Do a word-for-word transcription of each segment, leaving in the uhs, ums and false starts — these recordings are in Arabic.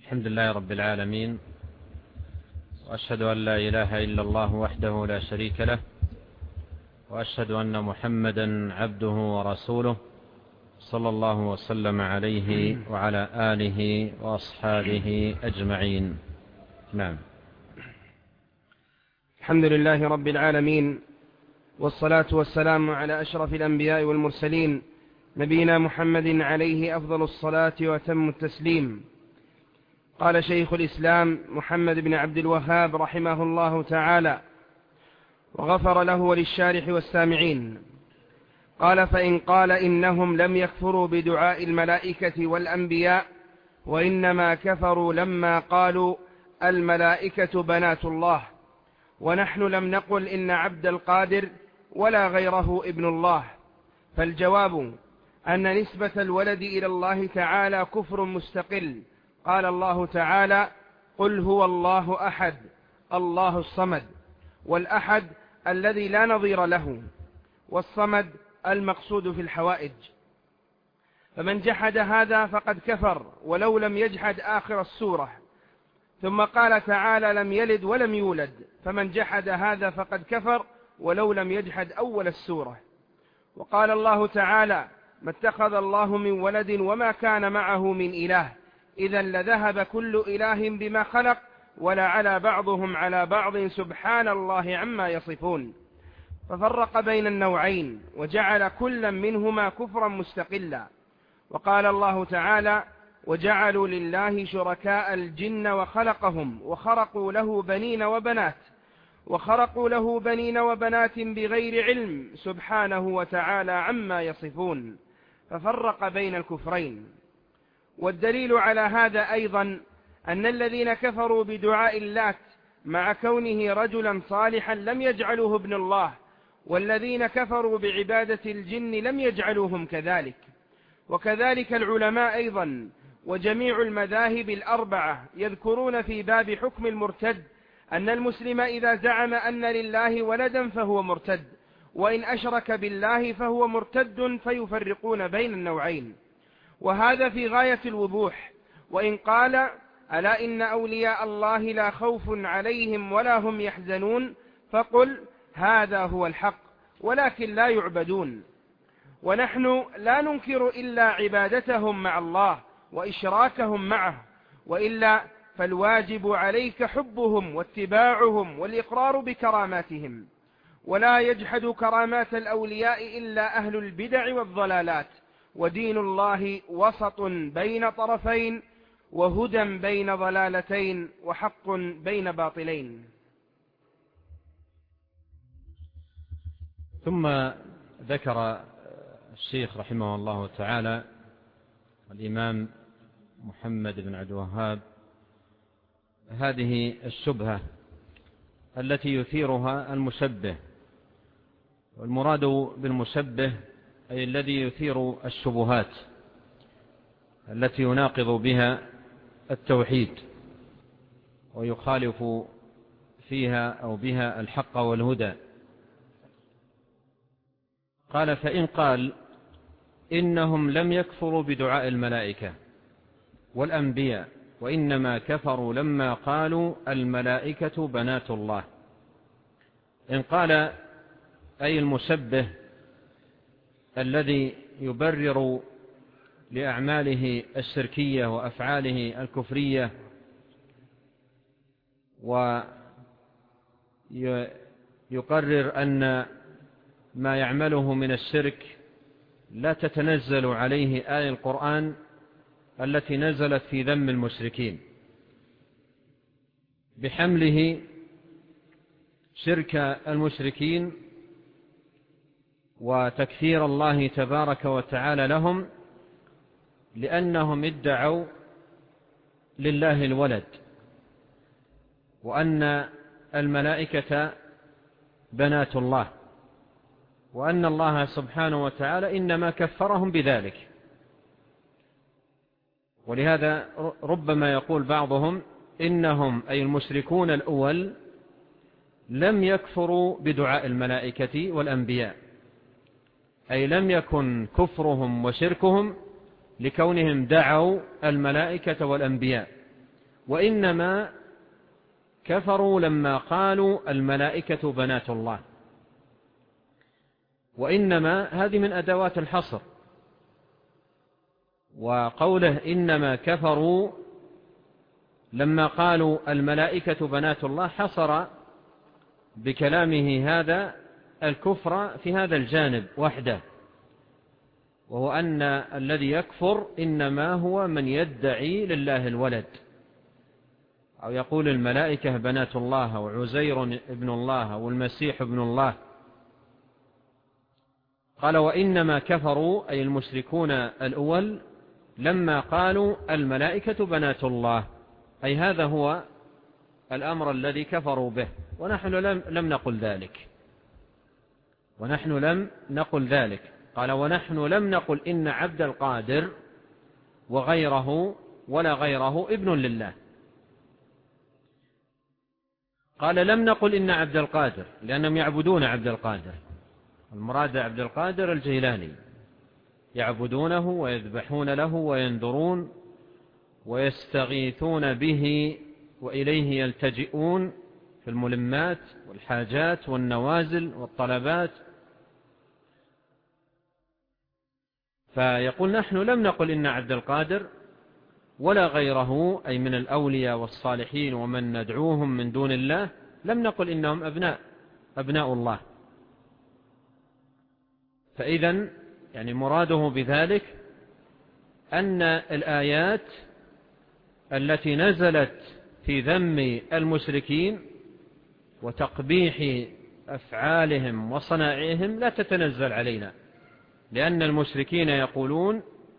الحمد لله رب العالمين، وأشهد أن لا إله إلا الله وحده لا شريك له، وأشهد أن محمدا عبده ورسوله صلى الله وسلم عليه وعلى آله وأصحابه أجمعين. نعم. الحمد لله رب العالمين، والصلاة والسلام على أشرف الأنبياء والمرسلين، نبينا محمد عليه أفضل الصلاة وأتم التسليم. قال شيخ الإسلام محمد بن عبد الوهاب رحمه الله تعالى وغفر له وللشارح والسامعين، قال: فإن قال إنهم لم يكفروا بدعاء الملائكة والأنبياء، وإنما كفروا لما قالوا الملائكة بنات الله، ونحن لم نقل إن عبد القادر ولا غيره ابن الله، فالجواب أن نسبة الولد إلى الله تعالى كفر مستقل. قال الله تعالى: قل هو الله أحد الله الصمد، والأحد الذي لا نظير له، والصمد المقصود في الحوائج. فمن جحد هذا فقد كفر ولو لم يجحد آخر السورة. ثم قال تعالى: لم يلد ولم يولد، فمن جحد هذا فقد كفر ولو لم يجحد أول السورة. وقال الله تعالى: ما اتخذ الله من ولد وما كان معه من إله، إذا لذهب كل إله بما خلق ولعلى بعضهم على بعض سبحان الله عما يصفون. ففرق بين النوعين وجعل كلا منهما كفرا مستقلا. وقال الله تعالى: وجعلوا لله شركاء الجن وخلقهم وخرقوا له بنين وبنات وخرقوا له بنين وبنات بغير علم سبحانه وتعالى عما يصفون. ففرق بين الكفرين. والدليل على هذا أيضا أن الذين كفروا بدعاء اللات مع كونه رجلا صالحا لم يجعلوه ابن الله، والذين كفروا بعبادة الجن لم يجعلوهم كذلك. وكذلك العلماء أيضا وجميع المذاهب الأربعة يذكرون في باب حكم المرتد أن المسلم إذا زعم أن لله ولدا فهو مرتد، وإن أشرك بالله فهو مرتد، فيفرقون بين النوعين. وهذا في غاية الوضوح. وإن قال: ألا إن أولياء الله لا خوف عليهم ولا هم يحزنون، فقل هذا هو الحق، ولكن لا يعبدون. ونحن لا ننكر إلا عبادتهم مع الله وإشراكهم معه، وإلا فالواجب عليك حبهم واتباعهم والإقرار بكراماتهم. ولا يجحد كرامات الأولياء إلا أهل البدع والضلالات. ودين الله وسط بين طرفين، وهدى بين ضلالتين، وحق بين باطلين. ثم ذكر الشيخ رحمه الله تعالى الإمام محمد بن عبد الوهاب هذه الشبهة التي يثيرها المشبه. والمراد بالمشبه أي الذي يثير الشبهات التي يناقض بها التوحيد ويخالف فيها أو بها الحق والهدى. قال: فإن قال إنهم لم يكفروا بدعاء الملائكة والأنبياء، وإنما كفروا لما قالوا الملائكة بنات الله. إن قال أي المشبه الذي يبرر لأعماله الشركية وأفعاله الكفرية ويقرر أن ما يعمله من الشرك لا تتنزل عليه آية القرآن التي نزلت في ذم المشركين، بحمله شرك المشركين وتكفير الله تبارك وتعالى لهم، لأنهم ادعوا لله الولد، وأن الملائكة بنات الله، وأن الله سبحانه وتعالى إنما كفرهم بذلك. ولهذا ربما يقول بعضهم إنهم أي المشركون الأول لم يكفروا بدعاء الملائكة والأنبياء، أي لم يكن كفرهم وشركهم لكونهم دعوا الملائكة والأنبياء، وإنما كفروا لما قالوا الملائكة بنات الله. وإنما هذه من أدوات الحصر، وقوله إنما كفروا لما قالوا الملائكة بنات الله حصر بكلامه هذا الكفر في هذا الجانب وحده، وهو أن الذي يكفر إنما هو من يدعي لله الولد، أو يقول الملائكة بنات الله، أو عزير ابن الله، أو المسيح ابن الله. قال وإنما كفروا أي المشركون الأول لما قالوا الملائكة بنات الله، أي هذا هو الأمر الذي كفروا به، ونحن لم, لم نقل ذلك ونحن لم نقل ذلك قال ونحن لم نقل إن عبد القادر وغيره ولا غيره ابن لله. قال لم نقل إن عبد القادر، لأنهم يعبدون عبد القادر، المراد عبد القادر الجيلاني، يعبدونه ويذبحون له وينذرون ويستغيثون به وإليه يلتجئون في الملمات والحاجات والنوازل والطلبات. فيقول نحن لم نقل إن عبد القادر ولا غيره أي من الأولياء والصالحين ومن ندعوهم من دون الله، لم نقل إنهم أبناء أبناء الله. فإذن يعني مراده بذلك أن الآيات التي نزلت في ذم المشركين وتقبيح أفعالهم وصنائعهم لا تتنزل علينا، لأن المشركين يقولون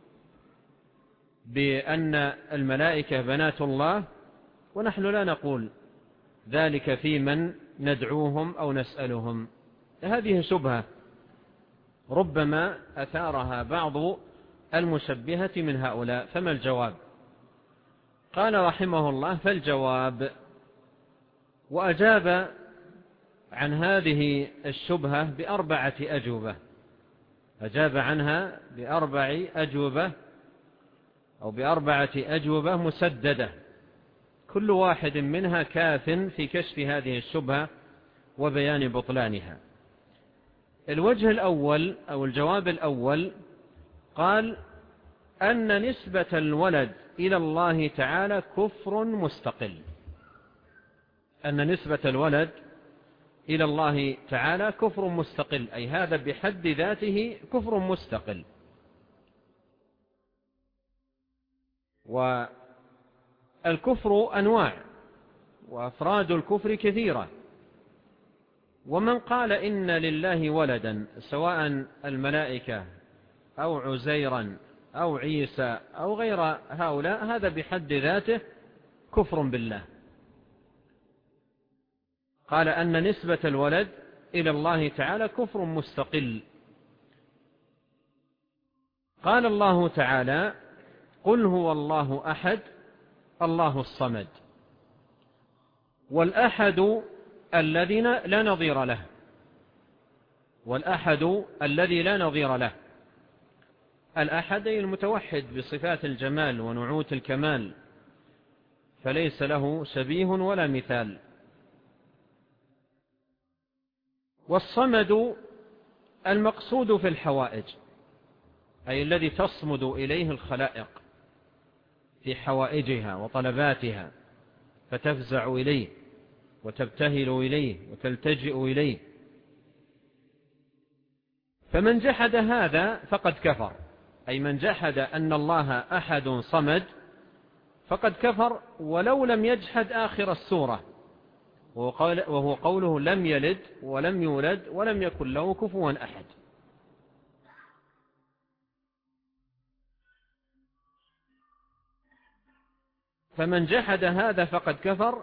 بأن الملائكة بنات الله، ونحن لا نقول ذلك في من ندعوهم أو نسألهم. هذه شبهة ربما أثارها بعض المشبهة من هؤلاء، فما الجواب؟ قال رحمه الله فالجواب، وأجاب عن هذه الشبهة بأربعة أجوبة، أجاب عنها بأربع أجوبة أو بأربعة أجوبة مسددة، كل واحد منها كاف في كشف هذه الشبهة وبيان بطلانها. الوجه الأول أو الجواب الأول قال أن نسبة الولد إلى الله تعالى كفر مستقل، أن نسبة الولد إلى الله تعالى كفر مستقل، أي هذا بحد ذاته كفر مستقل. والكفر أنواع وأفراد الكفر كثيرة، ومن قال إن لله ولدا سواء الملائكة أو عزيرا أو عيسى أو غير هؤلاء هذا بحد ذاته كفر بالله. قال أن نسبة الولد إلى الله تعالى كفر مستقل. قال الله تعالى قل هو الله أحد الله الصمد، والأحد الذي لا نظير له، والأحد الذي لا نظير له، الأحد أي المتوحد بصفات الجمال ونعوت الكمال، فليس له شبيه ولا مثال. والصمد المقصود في الحوائج، أي الذي تصمد إليه الخلائق في حوائجها وطلباتها، فتفزع إليه وتبتهل إليه وتلتجئ إليه. فمن جحد هذا فقد كفر، أي من جحد أن الله أحد صمد فقد كفر ولو لم يجحد آخر السورة، وهو قوله لم يلد ولم يولد ولم يكن له كفوا أحد. فمن جحد هذا فقد كفر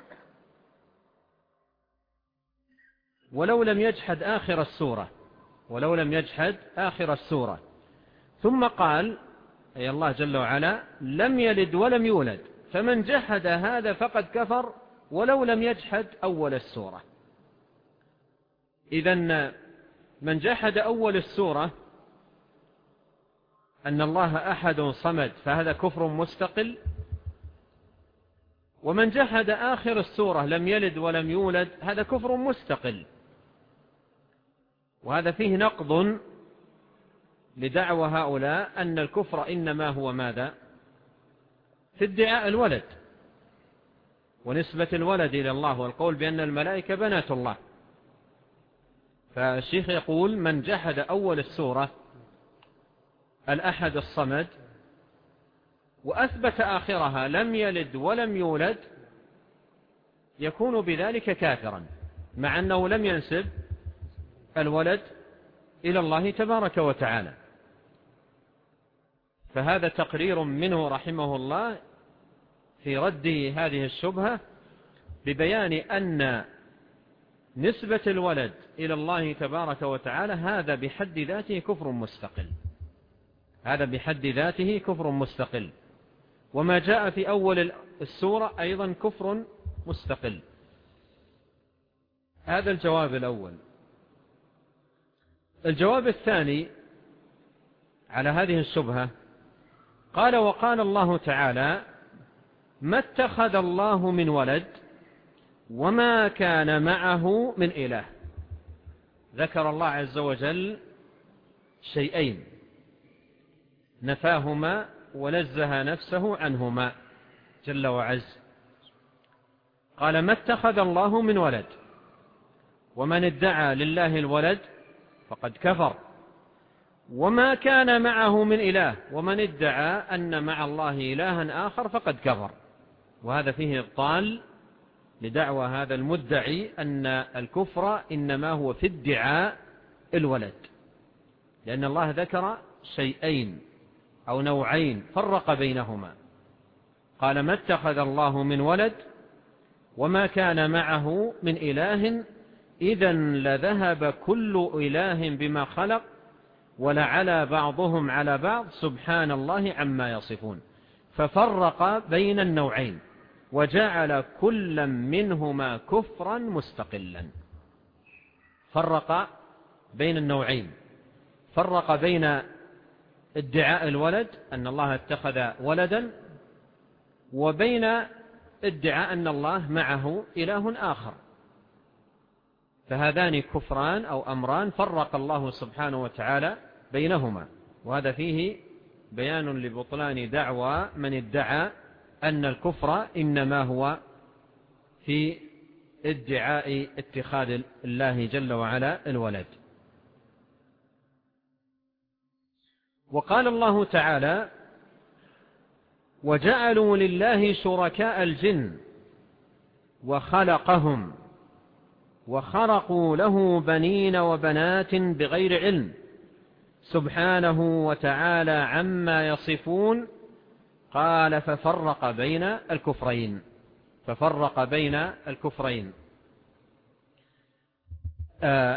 ولو لم يجحد آخر السورة، ولو لم يجحد آخر السورة. ثم قال أي الله جل وعلا لم يلد ولم يولد، فمن جحد هذا فقد كفر ولو لم يجحد أول السورة. إذن من جحد أول السورة أن الله أحد صمد فهذا كفر مستقل، ومن جحد آخر السورة لم يلد ولم يولد هذا كفر مستقل، وهذا فيه نقض لدعوى هؤلاء أن الكفر إنما هو ماذا؟ في ادعاء الولد ونسبة الولد إلى الله والقول بأن الملائكة بنات الله. فالشيخ يقول من جحد أول السورة الأحد الصمد وأثبت آخرها لم يلد ولم يولد يكون بذلك كافرا، مع أنه لم ينسب الولد إلى الله تبارك وتعالى. فهذا تقرير منه رحمه الله في رده هذه الشبهة ببيان أن نسبة الولد إلى الله تبارك وتعالى هذا بحد ذاته كفر مستقل، هذا بحد ذاته كفر مستقل، وما جاء في أول السورة أيضا كفر مستقل. هذا الجواب الأول. الجواب الثاني على هذه الشبهة قال وقال الله تعالى ما اتخذ الله من ولد وما كان معه من إله. ذكر الله عز وجل شيئين نفاهما ونزه نفسه عنهما جل وعز. قال ما اتخذ الله من ولد، ومن ادعى لله الولد فقد كفر، وما كان معه من إله، ومن ادعى أن مع الله إلها آخر فقد كفر. وهذا فيه إبطال لدعوى هذا المدعي أن الكفر إنما هو في ادعاء الولد، لأن الله ذكر شيئين أو نوعين فرق بينهما. قال ما اتخذ الله من ولد وما كان معه من إله إذا لذهب كل إله بما خلق ولعلى بعضهم على بعض سبحان الله عما يصفون. ففرق بين النوعين وجعل كل منهما كفرا مستقلا. فرق بين النوعين، فرق بين ادعاء الولد أن الله اتخذ ولدا وبين ادعاء أن الله معه إله آخر، فهذان كفران أو أمران فرق الله سبحانه وتعالى بينهما. وهذا فيه بيان لبطلان دعوى من ادعى أن الكفر إنما هو في ادعاء اتخاذ الله جل وعلا الولد. وقال الله تعالى وجعلوا لله شركاء الجن وخلقهم وخرقوا له بنين وبنات بغير علم سبحانه وتعالى عما يصفون. قال ففرق بين الكفرين، ففرق بين الكفرين آه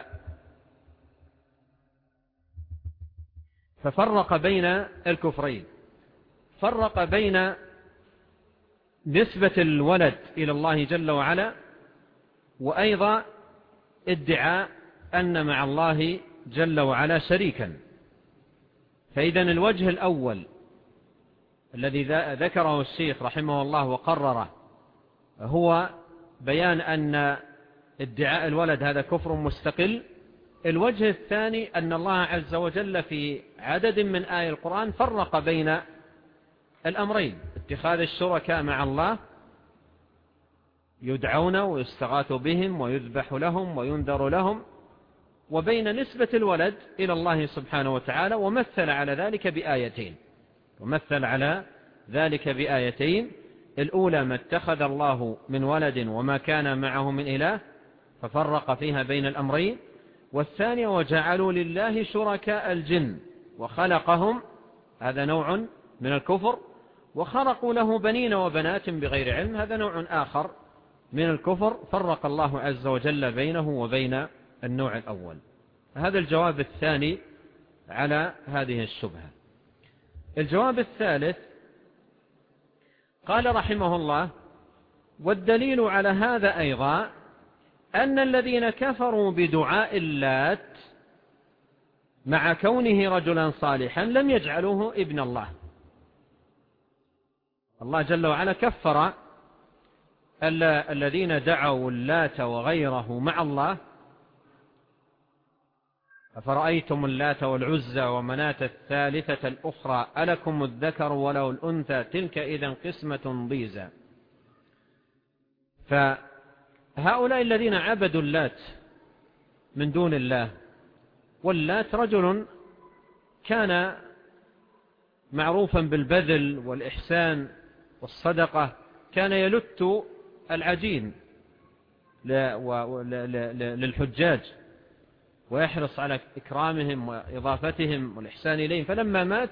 ففرق بين الكفرين فرق بين نسبة الولد إلى الله جل وعلا وأيضا ادعاء أن مع الله جل وعلا شريكا. فإذا الوجه الأول الذي ذكره الشيخ رحمه الله وقرره هو بيان أن ادعاء الولد هذا كفر مستقل. الوجه الثاني أن الله عز وجل في عدد من آيات القرآن فرق بين الأمرين، اتخاذ الشركاء مع الله يدعون ويستغاث بهم ويذبح لهم وينذر لهم، وبين نسبة الولد إلى الله سبحانه وتعالى. ومثل على ذلك بآيتين ومثل على ذلك بآيتين الأولى ما اتخذ الله من ولد وما كان معه من إله ففرق فيها بين الأمرين، والثانية وجعلوا لله شركاء الجن وخلقهم، هذا نوع من الكفر، وخرقوا له بنين وبنات بغير علم، هذا نوع آخر من الكفر. فرق الله عز وجل بينه وبين النوع الأول. هذا الجواب الثاني على هذه الشبهة. الجواب الثالث قال رحمه الله والدليل على هذا أيضا أن الذين كفروا بدعاء اللات مع كونه رجلا صالحا لم يجعلوه ابن الله. الله جل وعلا كفر الذين دعوا اللات وغيره مع الله: أفرأيتم اللات والعزى ومناة الثالثة الأخرى ألكم الذكر وله الأنثى تلك إذا قسمة ضيزى. فهؤلاء الذين عبدوا اللات من دون الله، واللات رجل كان معروفا بالبذل والإحسان والصدقة، كان يلت العجين للحجاج ويحرص على إكرامهم وإضافتهم والإحسان إليهم. فلما مات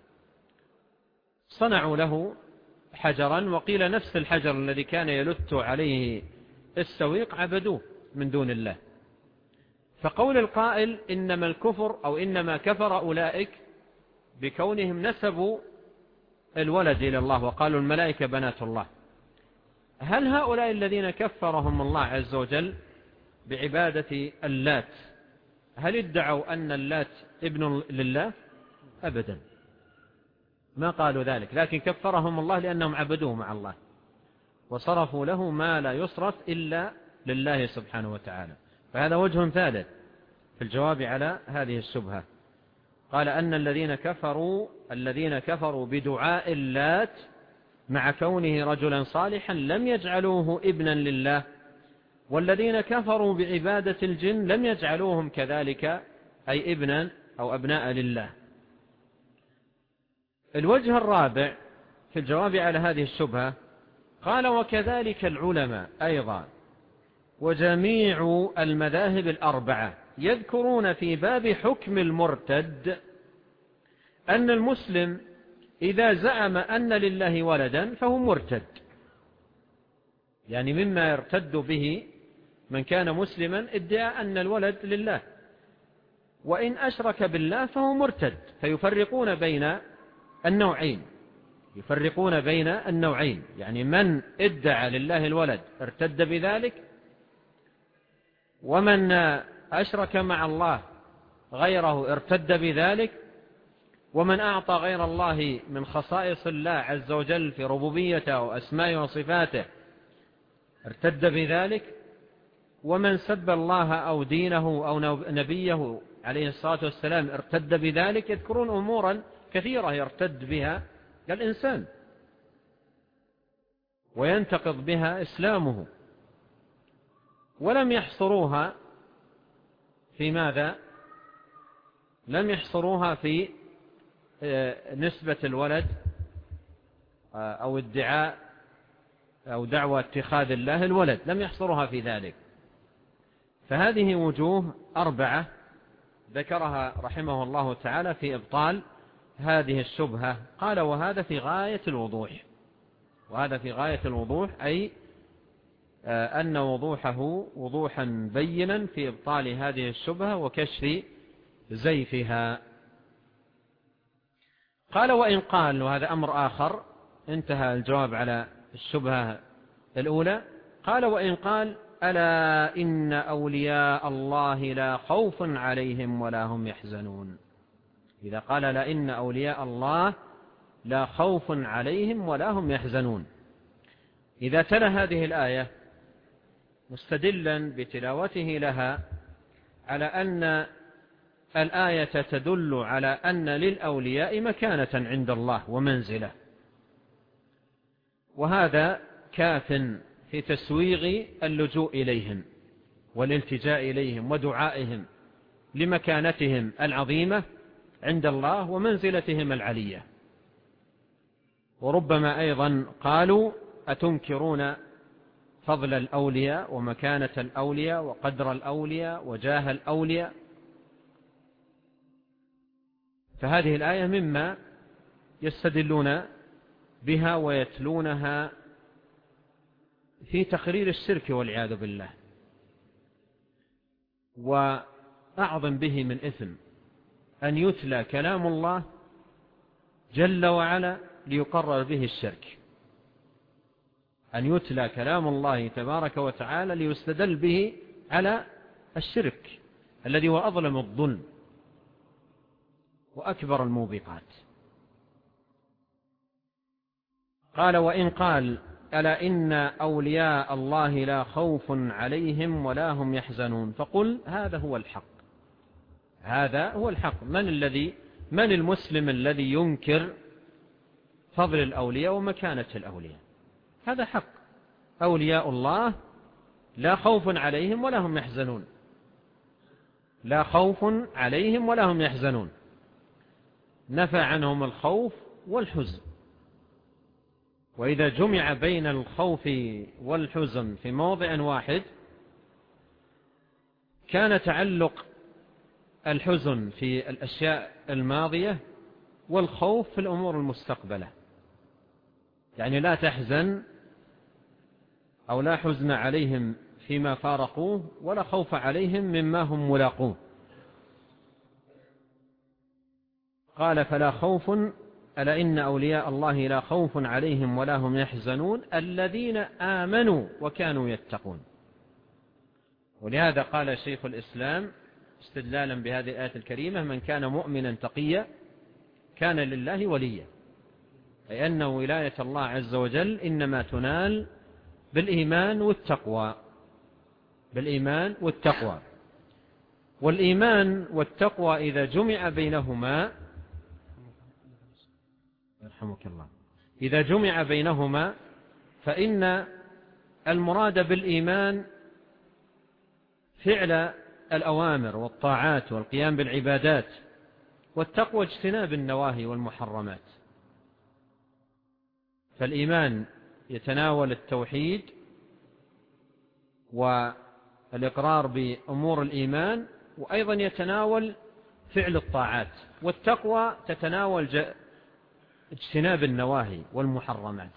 صنعوا له حجرا، وقيل نفس الحجر الذي كان يلت عليه السويق عبدوه من دون الله. فقول القائل إنما الكفر أو إنما كفر أولئك بكونهم نسبوا الولد إلى الله وقالوا الملائكة بنات الله. هل هؤلاء الذين كفرهم الله عز وجل بعبادة اللات هل ادعوا أن اللات ابن لله؟ أبدا، ما قالوا ذلك، لكن كفرهم الله لأنهم عبدوه مع الله وصرفوا له ما لا يصرف إلا لله سبحانه وتعالى. فهذا وجه ثالث في الجواب على هذه الشبهة. قال أن الذين كفروا الذين كفروا بدعاء اللات مع كونه رجلا صالحا لم يجعلوه ابنا لله، والذين كفروا بعبادة الجن لم يجعلوهم كذلك أي ابنا أو أبناء لله. الوجه الرابع في الجواب على هذه الشبهة قال: وكذلك العلماء أيضا وجميع المذاهب الأربعة يذكرون في باب حكم المرتد أن المسلم إذا زعم أن لله ولدا فهو مرتد، يعني مما يرتد به من كان مسلما ادعى أن الولد لله، وإن أشرك بالله فهو مرتد. فيفرقون بين النوعين يفرقون بين النوعين يعني من ادعى لله الولد ارتد بذلك، ومن أشرك مع الله غيره ارتد بذلك، ومن أعطى غير الله من خصائص الله عز وجل في ربوبيته وأسمائه وصفاته ارتد بذلك، ومن سب الله أو دينه أو نبيه عليه الصلاة والسلام ارتد بذلك. يذكرون أمورا كثيرة يرتد بها الإنسان وينتقض بها إسلامه، ولم يحصروها في ماذا؟ لم يحصروها في نسبة الولد أو ادعاء أو دعوة اتخاذ الله الولد، لم يحصروها في ذلك. فهذه وجوه أربعة ذكرها رحمه الله تعالى في إبطال هذه الشبهة. قال: وهذا في غاية الوضوح وهذا في غاية الوضوح أي أن وضوحه وضوحا بينا في إبطال هذه الشبهة وكشف زيفها. قال: وإن قال، وهذا أمر آخر، انتهى الجواب على الشبهة الأولى. قال: وإن قال: ألا إن أولياء الله لا خوف عليهم ولا هم يحزنون. إذا قال: لا إن أولياء الله لا خوف عليهم ولا هم يحزنون، إذا تلا هذه الآية مستدلا بتلاوته لها على أن الآية تدل على أن للأولياء مكانة عند الله ومنزلة، وهذا كاف في تسويغ اللجوء إليهم والالتجاء إليهم ودعائهم لمكانتهم العظيمة عند الله ومنزلتهم العلية. وربما أيضا قالوا: أتنكرون فضل الأولياء ومكانة الأولياء وقدر الأولياء وجاه الأولياء. فهذه الآية مما يستدلون بها ويتلونها في تقرير الشرك والعياذ بالله. وأعظم به من إثم أن يتلى كلام الله جل وعلا ليقرر به الشرك، أن يتلى كلام الله تبارك وتعالى ليستدل به على الشرك الذي هو أظلم الظلم وأكبر الموبقات. قال: وإن قال: ألا إن أولياء الله لا خوف عليهم ولا هم يحزنون. فقل هذا هو الحق، هذا هو الحق. من الذي من المسلم الذي ينكر فضل الأولياء ومكانة الأولياء؟ هذا حق. أولياء الله لا خوف عليهم ولا هم يحزنون، لا خوف عليهم ولا هم يحزنون، نفى عنهم الخوف والحزن. وإذا جمع بين الخوف والحزن في موضع واحد كان تعلق الحزن في الأشياء الماضية والخوف في الأمور المستقبلة. يعني لا تحزن أو لا حزن عليهم فيما فارقوه ولا خوف عليهم مما هم ملاقوه. قال فلا خوف، ألا إن أولياء الله لا خوف عليهم ولا هم يحزنون الذين آمنوا وكانوا يتقون. ولهذا قال شيخ الإسلام استدلالا بهذه الآية الكريمة: من كان مؤمنا تقيا كان لله وليا، أي أن ولاية الله عز وجل إنما تنال بالإيمان والتقوى، بالإيمان والتقوى. والإيمان والتقوى إذا جمع بينهما يرحمك الله إذا جمع بينهما فإن المراد بالإيمان فعل الأوامر والطاعات والقيام بالعبادات، والتقوى اجتناب النواهي والمحرمات. فالإيمان يتناول التوحيد والإقرار بأمور الإيمان، وأيضا يتناول فعل الطاعات، والتقوى تتناول اجتناب النواهي والمحرمات.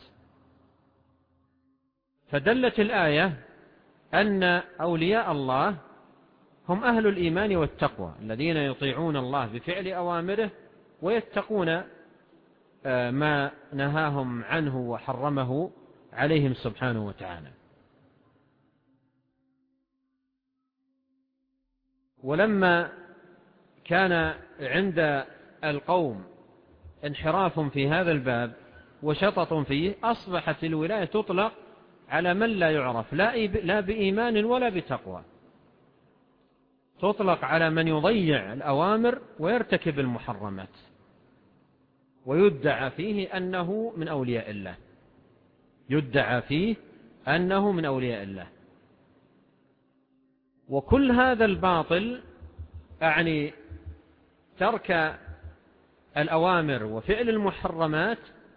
فدلت الآية أن أولياء الله هم أهل الإيمان والتقوى الذين يطيعون الله بفعل أوامره ويتقون ما نهاهم عنه وحرمه عليهم سبحانه وتعالى. ولما كان عند القوم انحراف في هذا الباب وشطط فيه، أصبحت الولاية تطلق على من لا يعرف لا بإيمان ولا بتقوى، تطلق على من يضيع الأوامر ويرتكب المحرمات ويدعى فيه أنه من أولياء الله، يدعى فيه أنه من أولياء الله. وكل هذا الباطل أعني ترك الأوامر وفعل المحرمات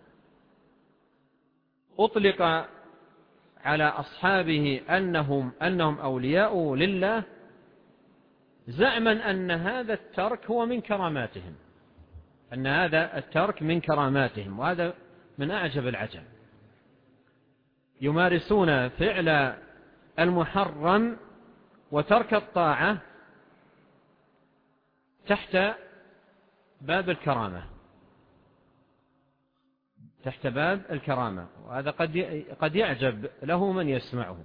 أطلق على أصحابه أنهم, أنهم أولياء لله، زعما أن هذا الترك هو من كراماتهم، أن هذا الترك من كراماتهم. وهذا من أعجب العجب، يمارسون فعل المحرم وترك الطاعة تحت باب الكرامة، تحت باب الكرامة. وهذا قد قد يعجب له من يسمعه.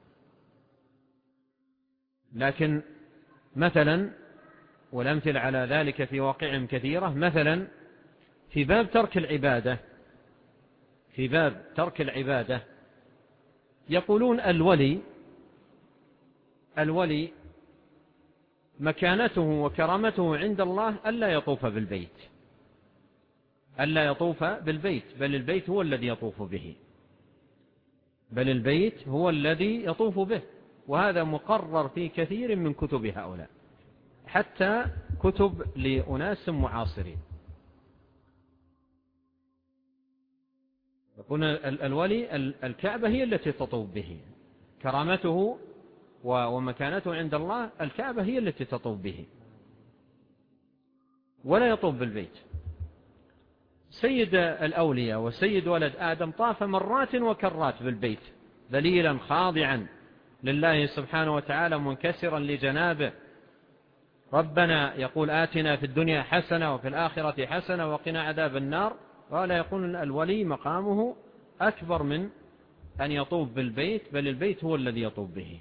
لكن مثلا، والأمثل على ذلك في واقعهم كثيرة، مثلا في باب ترك العبادة، في باب ترك العبادة يقولون الولي الولي مكانته وكرامته عند الله ألا يطوف بالبيت، ألا يطوف بالبيت، بل البيت هو الذي يطوف به، بل البيت هو الذي يطوف به. وهذا مقرر في كثير من كتب هؤلاء، حتى كتب لأناس معاصرين. يقول الولي الكعبة هي التي تطوف به، كرامته ومكانته عند الله الكعبة هي التي تطوف به، ولا يطوف بالبيت. سيد الأولياء وسيد ولد آدم طاف مرات وكرات بالبيت، ذليلا خاضعا لله سبحانه وتعالى، منكسرا لجنابه. ربنا يقول آتنا في الدنيا حسنة وفي الآخرة حسنة وقنا عذاب النار. ولا يقول الولي مقامه أكبر من أن يطوف بالبيت، بل البيت هو الذي يطوف به.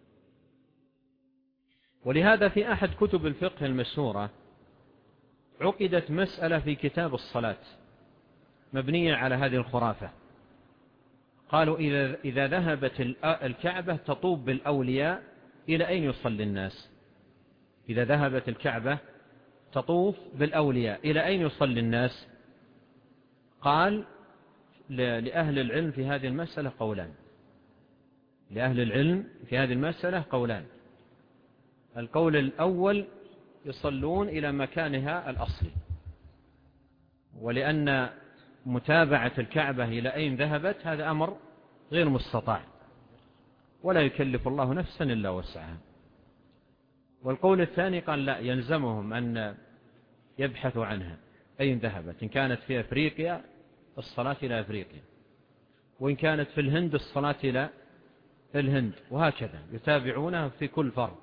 ولهذا في أحد كتب الفقه المشهورة عقدت مسألة في كتاب الصلاة مبنية على هذه الخرافة. قالوا إذا, إذا ذهبت الكعبة تطوب بالأولياء إلى أين يصلي الناس؟ إذا ذهبت الكعبة تطوف بالأولياء إلى أين يصلي الناس؟ قال لأهل العلم في هذه المسألة قولان لأهل العلم في هذه المسألة قولان القول الأول يصلون إلى مكانها الأصلي، ولأن متابعة الكعبة إلى أين ذهبت هذا أمر غير مستطاع ولا يكلف الله نفسا إلا وسعها. والقول الثاني قال لا، يلزمهم أن يبحثوا عنها أين ذهبت، إن كانت في أفريقيا الصلاة إلى أفريقيا، وإن كانت في الهند الصلاة إلى الهند، وهكذا يتابعونها في كل فرد.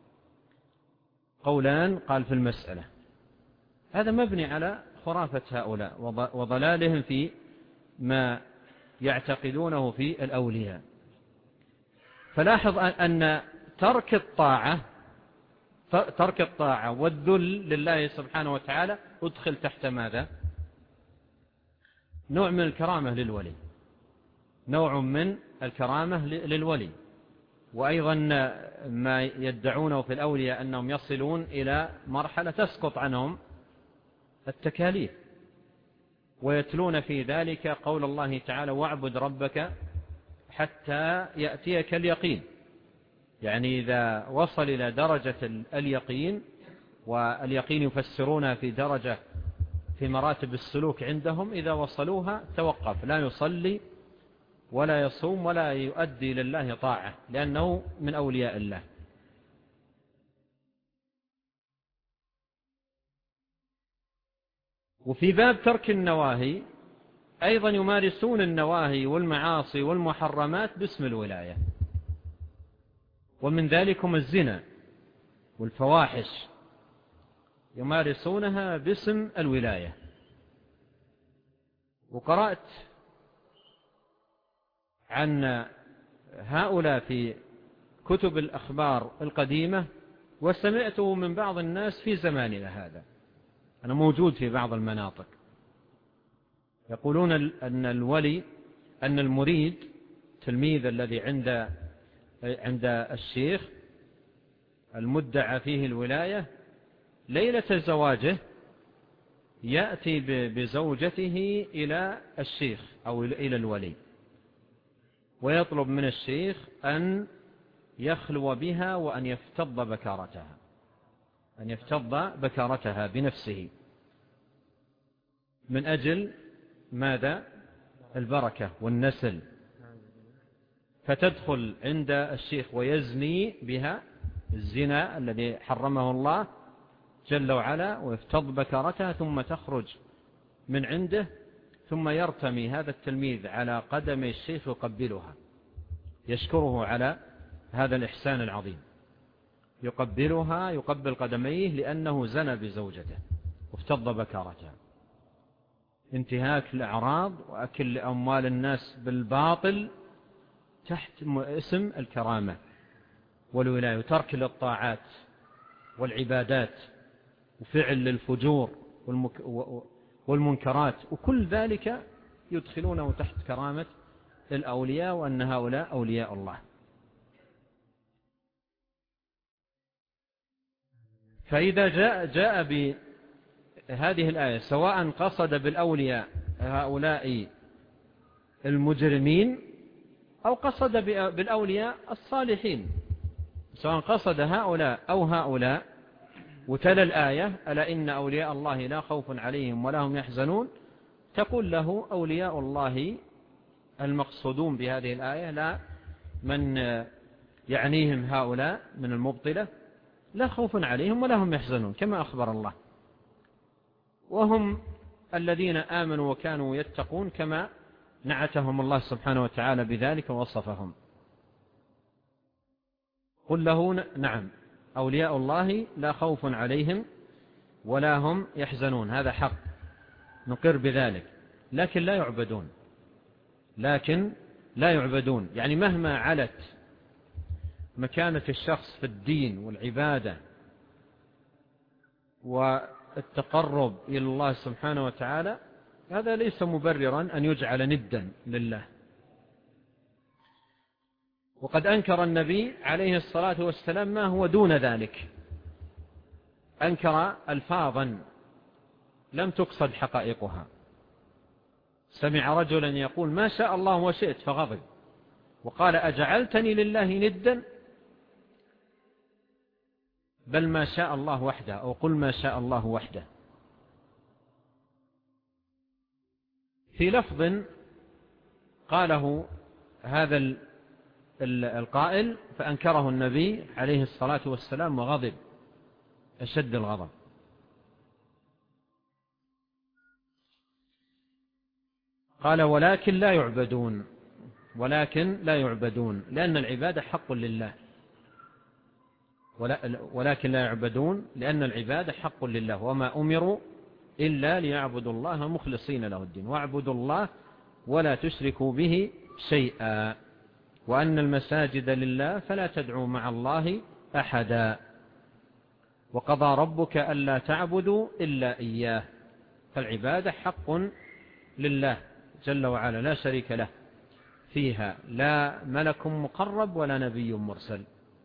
قولان قال في المسألة، هذا مبني على خرافة هؤلاء وضلالهم في ما يعتقدونه في الأولياء. فلاحظ أن ترك الطاعة ترك الطاعة والذل لله سبحانه وتعالى ادخل تحت ماذا؟ نوع من الكرامة للولي، نوع من الكرامة للولي. وأيضا ما يدعونه في الأولياء أنهم يصلون إلى مرحلة تسقط عنهم التكاليف، ويتلون في ذلك قول الله تعالى واعبد ربك حتى يأتيك اليقين. يعني إذا وصل إلى درجة اليقين، واليقين يفسرونها في درجة في مراتب السلوك عندهم، إذا وصلوها توقف، لا يصلي ولا يصوم ولا يؤدي لله طاعة، لأنه من أولياء الله. وفي باب ترك النواهي أيضا يمارسون النواهي والمعاصي والمحرمات باسم الولاية، ومن ذلكم الزنا والفواحش يمارسونها باسم الولاية. وقرأت عن هؤلاء في كتب الأخبار القديمة، وسمعته من بعض الناس في زماننا هذا، أنا موجود في بعض المناطق، يقولون أن الولي أن المريد تلميذ الذي عند عند الشيخ المدعى فيه الولاية ليلة زواجه يأتي بزوجته إلى الشيخ أو إلى الولي، ويطلب من الشيخ أن يخلو بها وأن يفتض بكارتها أن يفتض بكارتها بنفسه، من أجل ماذا؟ البركة والنسل. فتدخل عند الشيخ ويزني بها الزنا الذي حرمه الله جل وعلا، ويفتض بكارتها، ثم تخرج من عنده، ثم يرتمي هذا التلميذ على قدم الشيخ يقبلها، يشكره على هذا الإحسان العظيم، يقبلها يقبل قدميه لأنه زنى بزوجته وافتض بكارتها. انتهاك الأعراض وأكل أموال الناس بالباطل تحت اسم الكرامة والولاية، وترك للطاعات والعبادات وفعل للفجور والمنكرات، وكل ذلك يدخلونه تحت كرامة الأولياء، وأن هؤلاء أولياء الله. فإذا جاء, جاء بهذه الآية سواء قصد بالأولياء هؤلاء المجرمين أو قصد بالأولياء الصالحين، سواء قصد هؤلاء أو هؤلاء، وتلا الآية ألا إن أولياء الله لا خوف عليهم ولا هم يحزنون، تقول له أولياء الله المقصودون بهذه الآية لا من يعنيهم هؤلاء من المبطلة لا خوف عليهم ولا هم يحزنون كما أخبر الله، وهم الذين آمنوا وكانوا يتقون كما نعتهم الله سبحانه وتعالى بذلك ووصفهم. قل له نعم أولياء الله لا خوف عليهم ولا هم يحزنون، هذا حق نقر بذلك، لكن لا يعبدون لكن لا يعبدون يعني مهما علت مكانة الشخص في الدين والعبادة والتقرب إلى الله سبحانه وتعالى، هذا ليس مبررا أن يجعل ندا لله، وقد أنكر النبي عليه الصلاة والسلام ما هو دون ذلك، أنكر ألفاظا لم تقصد حقائقها. سمع رجلا يقول ما شاء الله وشئت فغضب وقال أجعلتني لله ندا، بل ما شاء الله وحده، أو قل ما شاء الله وحده. في لفظ قاله هذا القائل فأنكره النبي عليه الصلاة والسلام وغضب أشد الغضب. قال ولكن لا يعبدون، ولكن لا يعبدون لأن العبادة حق لله، ولكن لا يعبدون لأن العبادة حق لله، وما أمروا إلا ليعبدوا الله مخلصين له الدين واعبدوا الله ولا تشركوا به شيئا وأن المساجد لله فلا تدعوا مع الله أحدا وقضى ربك ألا تعبدوا إلا إياه. فالعبادة حق لله جل وعلا لا شريك له فيها، لا ملك مقرب ولا نبي مرسل.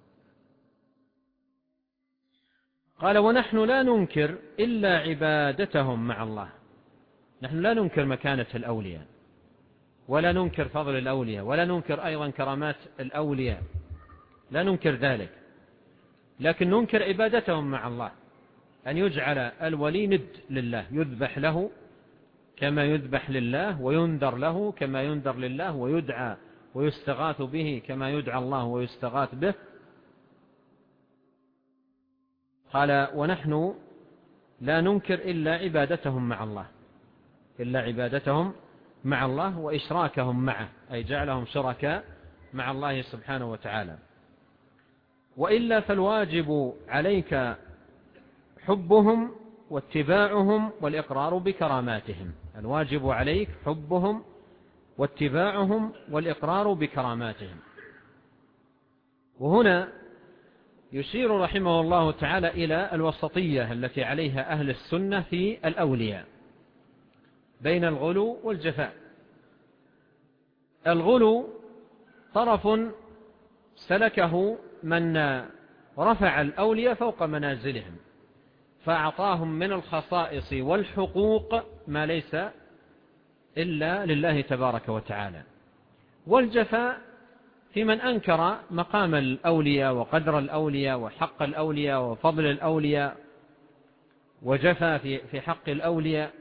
قال ونحن لا ننكر إلا عبادتهم مع الله، نحن لا ننكر مكانة الأولياء ولا ننكر فضل الأولياء ولا ننكر أيضا كرامات الأولياء، لا ننكر ذلك، لكن ننكر عبادتهم مع الله، أن يجعل الولي ند لله، يذبح له كما يذبح لله، وينذر له كما ينذر لله، ويدعى ويستغاث به كما يدعى الله ويستغاث به. قال ونحن لا ننكر إلا عبادتهم مع الله، إلا عبادتهم مع الله وإشراكهم معه، أي جعلهم شركاء مع الله سبحانه وتعالى. وإلا فالواجب عليك حبهم واتباعهم والإقرار بكراماتهم، الواجب عليك حبهم واتباعهم والإقرار بكراماتهم. وهنا يشير رحمه الله تعالى إلى الوسطية التي عليها أهل السنة في الأولياء بين الغلو والجفاء. الغلو طرف سلكه من رفع الأولياء فوق منازلهم فأعطاهم من الخصائص والحقوق ما ليس إلا لله تبارك وتعالى. والجفاء في من أنكر مقام الأولياء وقدر الأولياء وحق الأولياء وفضل الأولياء وجفى في في حق الأولياء.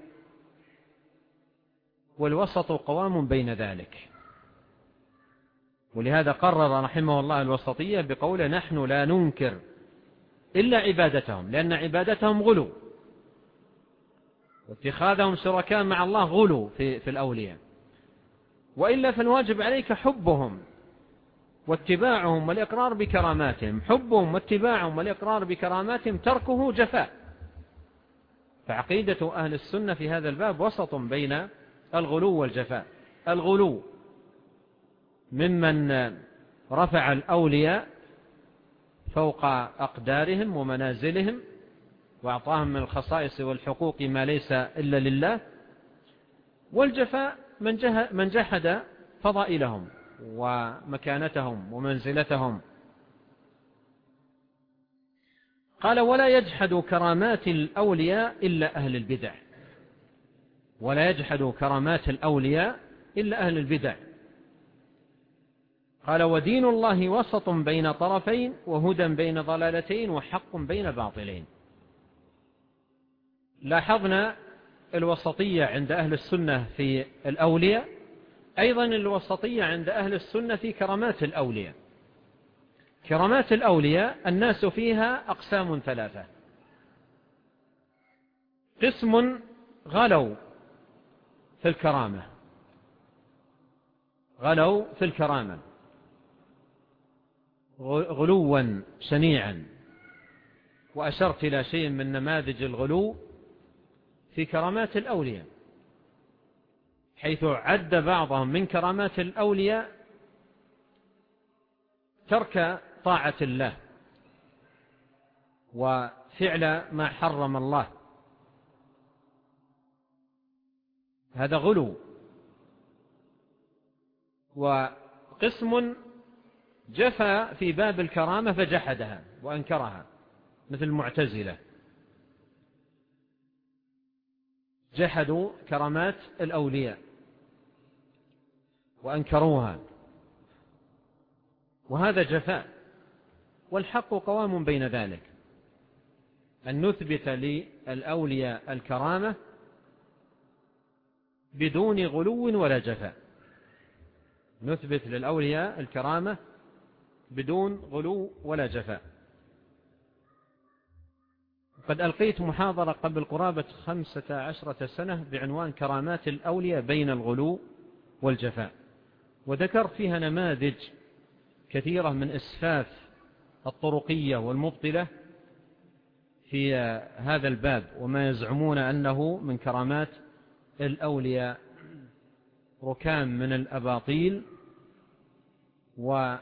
والوسط قوام بين ذلك، ولهذا قرر رحمه الله الوسطية بقوله نحن لا ننكر إلا عبادتهم، لأن عبادتهم غلو واتخاذهم شركاء مع الله غلو في, في الأولياء. وإلا فالواجب عليك حبهم واتباعهم والإقرار بكراماتهم، حبهم واتباعهم والإقرار بكراماتهم تركه جفاء. فعقيدة أهل السنة في هذا الباب وسط بين الغلو والجفاء. الغلو ممن رفع الأولياء فوق أقدارهم ومنازلهم وأعطاهم من الخصائص والحقوق ما ليس إلا لله. والجفاء من جحد فضائلهم ومكانتهم ومنزلتهم. قال ولا يجحد كرامات الأولياء إلا أهل البدع، ولا يجحد كرامات الأولياء إلا أهل البدع. قال ودين الله وسط بين طرفين وهدى بين ضلالتين وحق بين باطلين. لاحظنا الوسطية عند أهل السنة في الأولياء، أيضا الوسطية عند أهل السنة في كرامات الأولياء. كرامات الأولياء الناس فيها أقسام ثلاثة: قسم غلوا في الكرامة، غلوا في الكرامة غلوا شنيعا، وأشرت إلى شيء من نماذج الغلو في كرامات الأولياء، حيث عد بعضهم من كرامات الأولياء ترك طاعة الله وفعل ما حرم الله، هذا غلو. وقسم جفى في باب الكرامة فجحدها وأنكرها، مثل المعتزلة جحدوا كرامات الأولياء وأنكروها، وهذا جفاء. والحق قوام بين ذلك، أن نثبت للأولياء الكرامة بدون غلو ولا جفاء، نثبت للأولياء الكرامة بدون غلو ولا جفاء. قد ألقيت محاضرة قبل قرابة خمسة عشرة سنة بعنوان كرامات الأولياء بين الغلو والجفاء، وذكرت فيها نماذج كثيرة من إسفاف الطرقية والمبطلة في هذا الباب، وما يزعمون أنه من كرامات الأولياء، ركام من الأباطيل وأنواع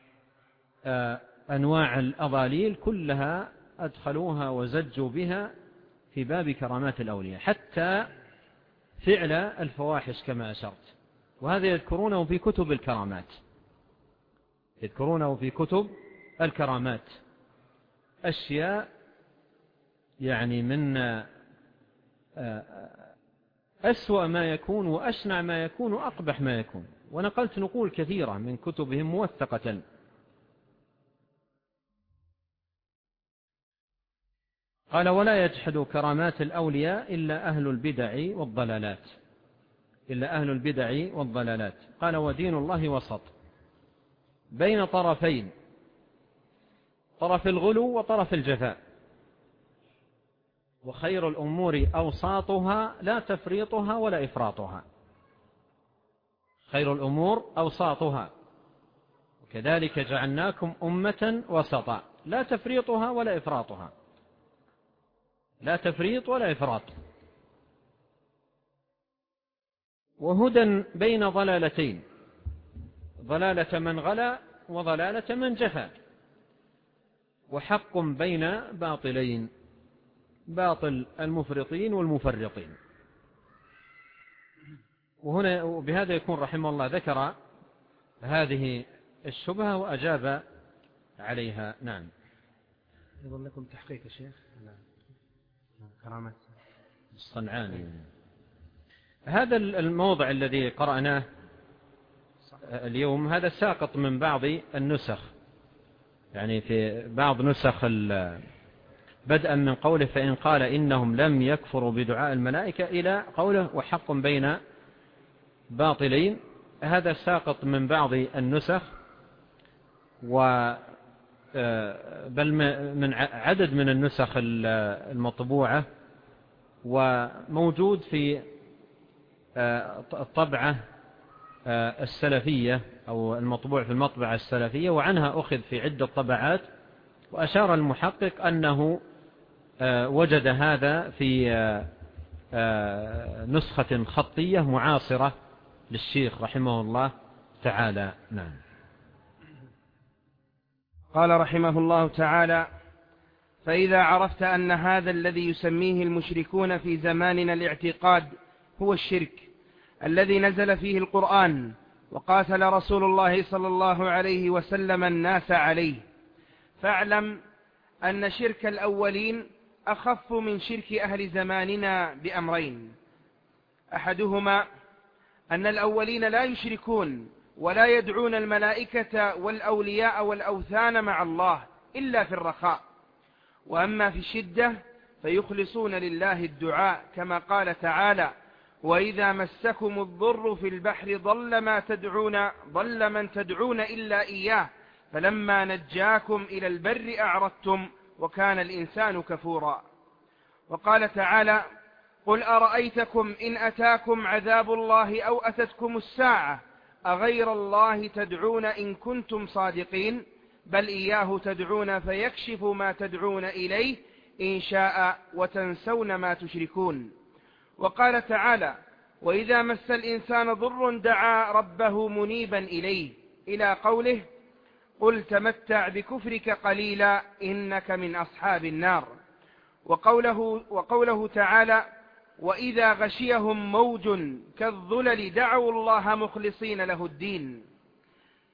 الأضاليل كلها أدخلوها وزجوا بها في باب كرامات الأولياء، حتى فعل الفواحش كما أشرت. وهذا يذكرونه في كتب الكرامات، يذكرونه في كتب الكرامات أشياء يعني من أسوأ ما يكون وأشنع ما يكون وأقبح ما يكون، ونقلت نقول كثيرة من كتبهم موثقة. قال: ولا يجحد كرامات الأولياء إلا أهل البدع والضلالات، إلا أهل البدع والضلالات. قال: ودين الله وسط بين طرفين، طرف الغلو وطرف الجفاء، وخير الأمور أوساطها لا تفريطها ولا إفراطها. خير الأمور أوساطها، وكذلك جعلناكم أمة وسطا لا تفريطها ولا إفراطها، لا تفريط ولا إفراط. وهدى بين ضلالتين، ضلالة من غلا وضلالة من جفا، وحق بين باطلين، باطل المفرطين والمفرطين. وهنا وبهذا يكون رحمه الله ذكر هذه الشبهة وأجاب عليها. نعم. يظل لكم تحقيق يا شيخ كرامة الصنعاني. هذا الموضع الذي قرأناه اليوم هذا ساقط من بعض النسخ، يعني في بعض نسخ بدءا من قوله: فإن قال إنهم لم يكفروا بدعاء الملائكة، إلى قوله: وحق بين باطلين. هذا ساقط من بعض النسخ، و بل من عدد من النسخ المطبوعة، وموجود في الطبعة السلفية أو المطبوع في المطبعة السلفية، وعنها أخذ في عدة طبعات. وأشار المحقق أنه وجد هذا في نسخة خطية معاصرة للشيخ رحمه الله تعالى. نعم. قال رحمه الله تعالى: فإذا عرفت أن هذا الذي يسميه المشركون في زماننا الاعتقاد هو الشرك الذي نزل فيه القرآن وقاتل رسول الله صلى الله عليه وسلم الناس عليه، فاعلم أن شرك الأولين أخف من شرك أهل زماننا بأمرين: أحدهما أن الأولين لا يشركون ولا يدعون الملائكة والأولياء والأوثان مع الله إلا في الرخاء، وأما في الشدة فيخلصون لله الدعاء، كما قال تعالى: وإذا مسكم الضر في البحر ضل ما تدعون ضل من تدعون إلا إياه فلما نجاكم إلى البر أعرضتم وكان الإنسان كفورا. وقال تعالى: قل أرأيتكم إن أتاكم عذاب الله أو أتتكم الساعة أغير الله تدعون إن كنتم صادقين بل إياه تدعون فيكشف ما تدعون إليه إن شاء وتنسون ما تشركون. وقال تعالى: وإذا مس الإنسان ضر دعا ربه منيبا إليه إلى قوله: قل تمتع بكفرك قليلا إنك من أصحاب النار. وقوله, وقوله تعالى: وإذا غشيهم موج كالظلل دعوا الله مخلصين له الدين.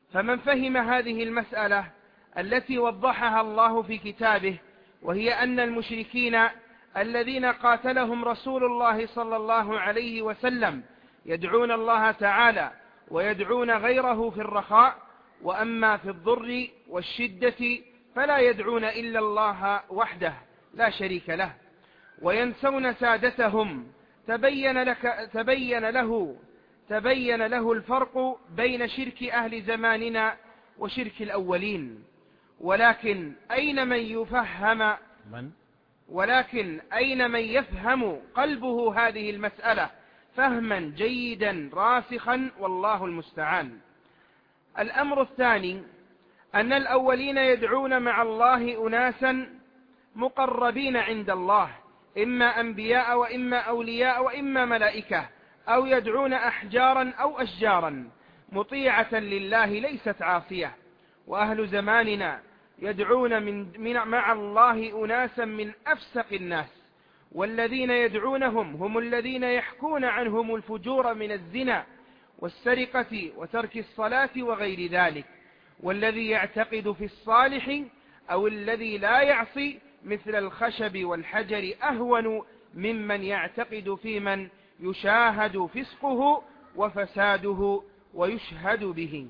فمن فهم هذه المسألة التي وضحها الله في كتابه، وهي أن المشركين الذين قاتلهم رسول الله صلى الله عليه وسلم يدعون الله تعالى ويدعون غيره في الرخاء، وأما في الضر والشدة فلا يدعون إلا الله وحده لا شريك له، وينسون سادتهم، تبين لك تبين له تبين له الفرق بين شرك أهل زماننا وشرك الأولين. ولكن أين من يفهم من؟ ولكن أين من يفهم قلبه هذه المسألة فهما جيدا راسخا، والله المستعان. الأمر الثاني أن الأولين يدعون مع الله أناسا مقربين عند الله، إما أنبياء وإما أولياء وإما ملائكة، أو يدعون أحجارا أو أشجارا مطيعة لله ليست عاصية. وأهل زماننا يدعون من من مع الله أناسا من أفسق الناس، والذين يدعونهم هم الذين يحكون عنهم الفجور من الزنا والسرقة وترك الصلاة وغير ذلك. والذي يعتقد في الصالح أو الذي لا يعصي مثل الخشب والحجر أهون ممن يعتقد في من يشاهد فسقه وفساده ويشهد به.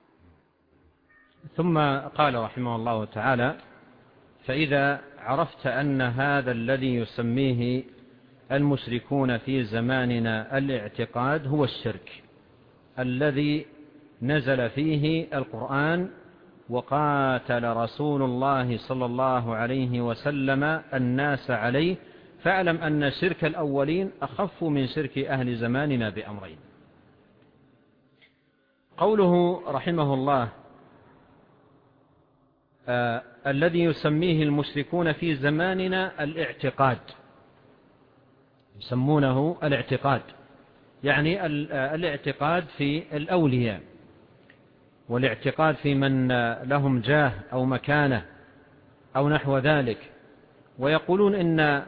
ثم قال رحمه الله تعالى: فإذا عرفت أن هذا الذي يسميه المشركون في زماننا الاعتقاد هو الشرك الذي نزل فيه القرآن وقاتل رسول الله صلى الله عليه وسلم الناس عليه، فاعلم أن شرك الأولين أخف من شرك أهل زماننا بأمرين. قوله رحمه الله آه الذي يسميه المشركون في زماننا الاعتقاد، يسمونه الاعتقاد، يعني الاعتقاد في الأولياء، والاعتقاد في من لهم جاه أو مكانة أو نحو ذلك. ويقولون إن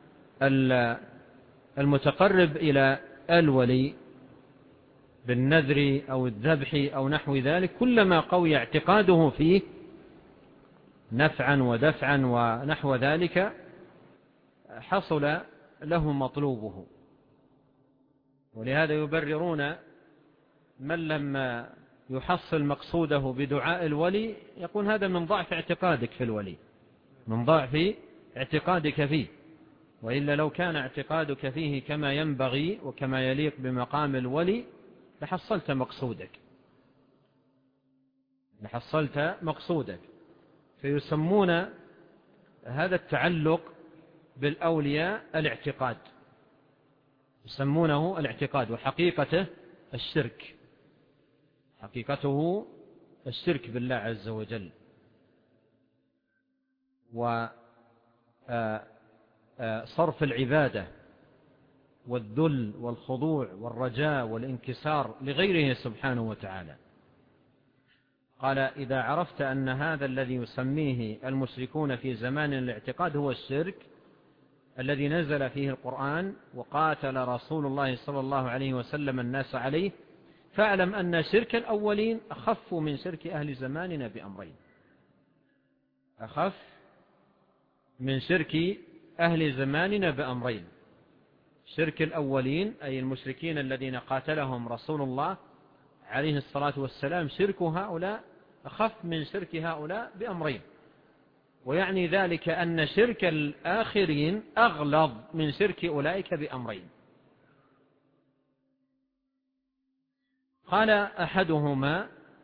المتقرب إلى الولي بالنذر أو الذبح أو نحو ذلك كلما قوي اعتقاده فيه نفعا ودفعا ونحو ذلك حصل له مطلوبه. ولهذا يبررون من لم يحصل مقصوده بدعاء الولي يقول هذا من ضعف اعتقادك في الولي، من ضعف اعتقادك فيه، وإلا لو كان اعتقادك فيه كما ينبغي وكما يليق بمقام الولي لحصلت مقصودك لحصلت مقصودك فيسمون هذا التعلق بالأولياء الاعتقاد، يسمونه الاعتقاد، وحقيقته الشرك، حقيقته الشرك بالله عز وجل. وصرف العبادة والذل والخضوع والرجاء والانكسار لغيره سبحانه وتعالى. قال: إذا عرفت أن هذا الذي يسميه المشركون في زمان الاعتقاد هو الشرك الذي نزل فيه القرآن وقاتل رسول الله صلى الله عليه وسلم الناس عليه، فاعلم أن شرك الأولين أخف من شرك أهل زماننا بأمرين. أخف من شرك أهل زماننا بأمرين: شرك الأولين أي المشركين الذين قاتلهم رسول الله عليه الصلاة والسلام، شرك هؤلاء أخف من شرك هؤلاء بأمرين. ويعني ذلك أن شرك الآخرين أغلظ من شرك أولئك بأمرين. قال أحدهما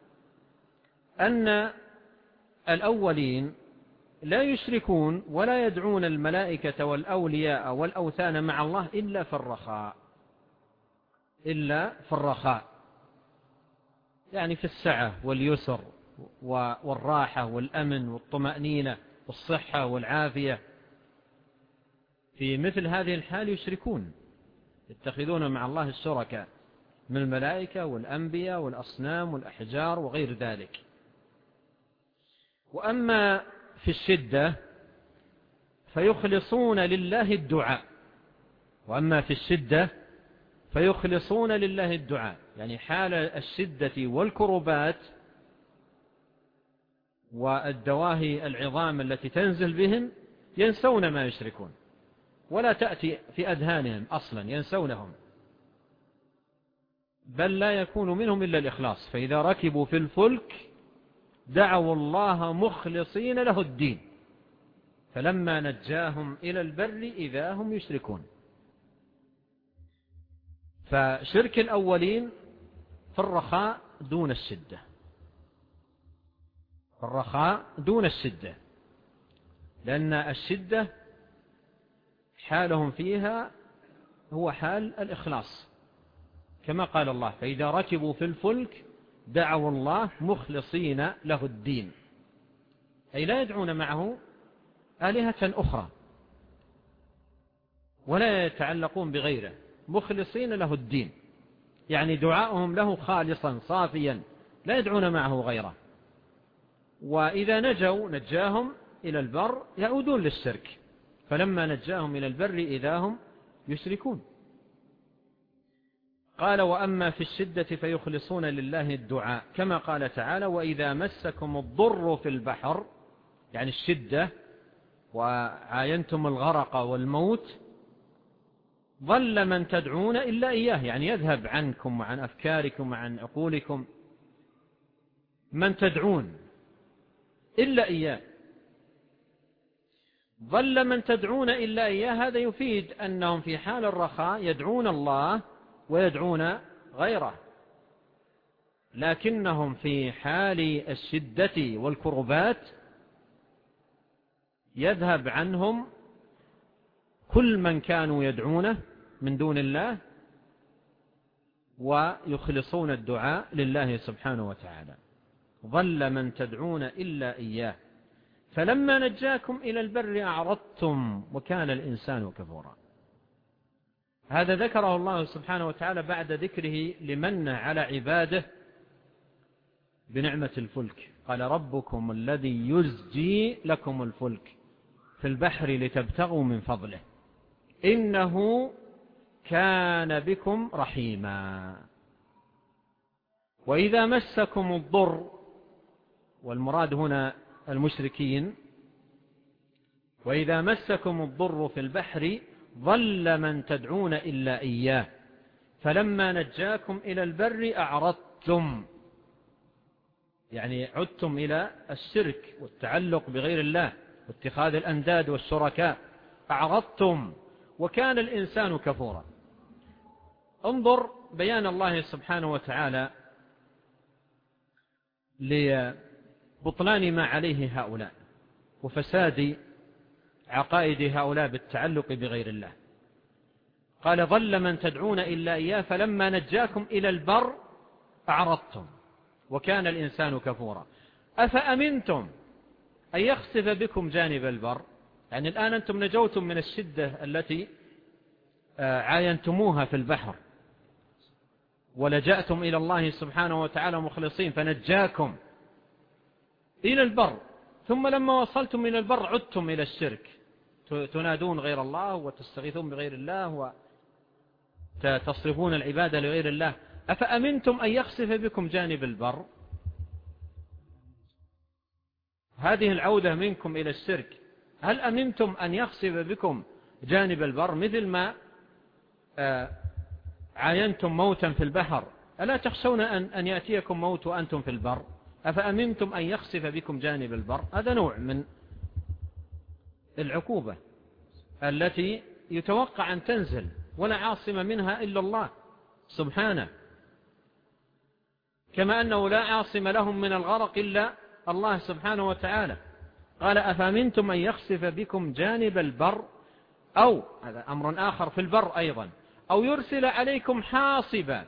أن الأولين لا يشركون ولا يدعون الملائكة والأولياء والأوثان مع الله إلا في الرخاء، إلا في الرخاء، يعني في السعة واليسر والراحة والأمن والطمأنينة والصحة والعافية. في مثل هذه الحال يشركون، يتخذون مع الله الشركاء من الملائكة والأنبياء والأصنام والأحجار وغير ذلك. وأما في الشدة فيخلصون لله الدعاء وأما في الشدة فيخلصون لله الدعاء، يعني حال الشدة والكربات والدواهي العظام التي تنزل بهم ينسون ما يشركون، ولا تأتي في أذهانهم أصلا، ينسونهم، بل لا يكون منهم إلا الإخلاص. فإذا ركبوا في الفلك دعوا الله مخلصين له الدين فلما نجاهم إلى البر إذا هم يشركون. فشرك الأولين في الرخاء دون الشدة، في الرخاء دون الشدة، لأن الشدة حالهم فيها هو حال الإخلاص، كما قال الله: فإذا ركبوا في الفلك دعوا الله مخلصين له الدين، أي لا يدعون معه آلهة أخرى ولا يتعلقون بغيره، مخلصين له الدين، يعني دعاؤهم له خالصا صافيا لا يدعون معه غيره. وإذا نجوا نجاهم إلى البر يعودون للشرك، فلما نجاهم إلى البر إذا هم يشركون. قال: وأما في الشدة فيخلصون لله الدعاء، كما قال تعالى: وإذا مسكم الضر في البحر، يعني الشدة وعاينتم الغرق والموت، ظل من تدعون إلا إياه، يعني يذهب عنكم وعن أفكاركم وعن عقولكم من تدعون إلا إياه. ظل من تدعون إلا إياه، هذا يفيد أنهم في حال الرخاء يدعون الله ويدعون غيره، لكنهم في حال الشدة والكربات يذهب عنهم كل من كانوا يدعونه من دون الله ويخلصون الدعاء لله سبحانه وتعالى. ظل من تدعون إلا إياه فلما نجاكم إلى البر أعرضتم وكان الإنسان كفورا. هذا ذكره الله سبحانه وتعالى بعد ذكره لمن على عباده بنعمة الفلك. قال: ربكم الذي يزجي لكم الفلك في البحر لتبتغوا من فضله إنه كان بكم رحيما. وإذا مسكم الضر، والمراد هنا المشركين، وإذا مسكم الضر في البحر ظل من تدعون إلا إياه فلما نجاكم إلى البر أعرضتم، يعني عدتم إلى الشرك والتعلق بغير الله واتخاذ الأنداد والشركاء، أعرضتم وكان الإنسان كفورا. انظر بيان الله سبحانه وتعالى لبطلان ما عليه هؤلاء وفساد عقائد هؤلاء بالتعلق بغير الله. قال: ظل من تدعون إلا إياه فلما نجاكم إلى البر أعرضتم وكان الإنسان كفورا. أفأمنتم أن يخسف بكم جانب البر، يعني الآن أنتم نجوتم من الشدة التي عاينتموها في البحر ولجأتم إلى الله سبحانه وتعالى مخلصين فنجاكم إلى البر، ثم لما وصلتم إلى البر عدتم إلى الشرك، تنادون غير الله وتستغيثون بغير الله وتصرفون العبادة لغير الله. أفأمنتم أن يخسف بكم جانب البر، هذه العودة منكم إلى الشرك، هل أمنتم أن يخسف بكم جانب البر مثل ما عاينتم موتا في البحر؟ ألا تخشون أن يأتيكم موت وأنتم في البر؟ أفأمنتم أن يخسف بكم جانب البر. هذا نوع من العقوبة التي يتوقع أن تنزل ولا عاصم منها إلا الله سبحانه، كما أنه لا عاصم لهم من الغرق إلا الله سبحانه وتعالى. قال: أفأمنتم أن يخسف بكم جانب البر، أو هذا أمر آخر في البر أيضا، أو يرسل عليكم حاصبا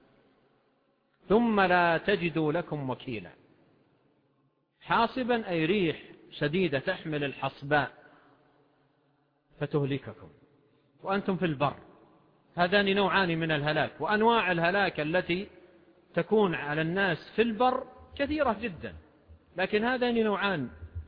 ثم لا تجدوا لكم وكيلا. حاصبا أي ريح شديدة تحمل الحصباء فتهلككم وأنتم في البر. هذان نوعان من الهلاك، وأنواع الهلاك التي تكون على الناس في البر كثيرة جدا، لكن هذان نوعان.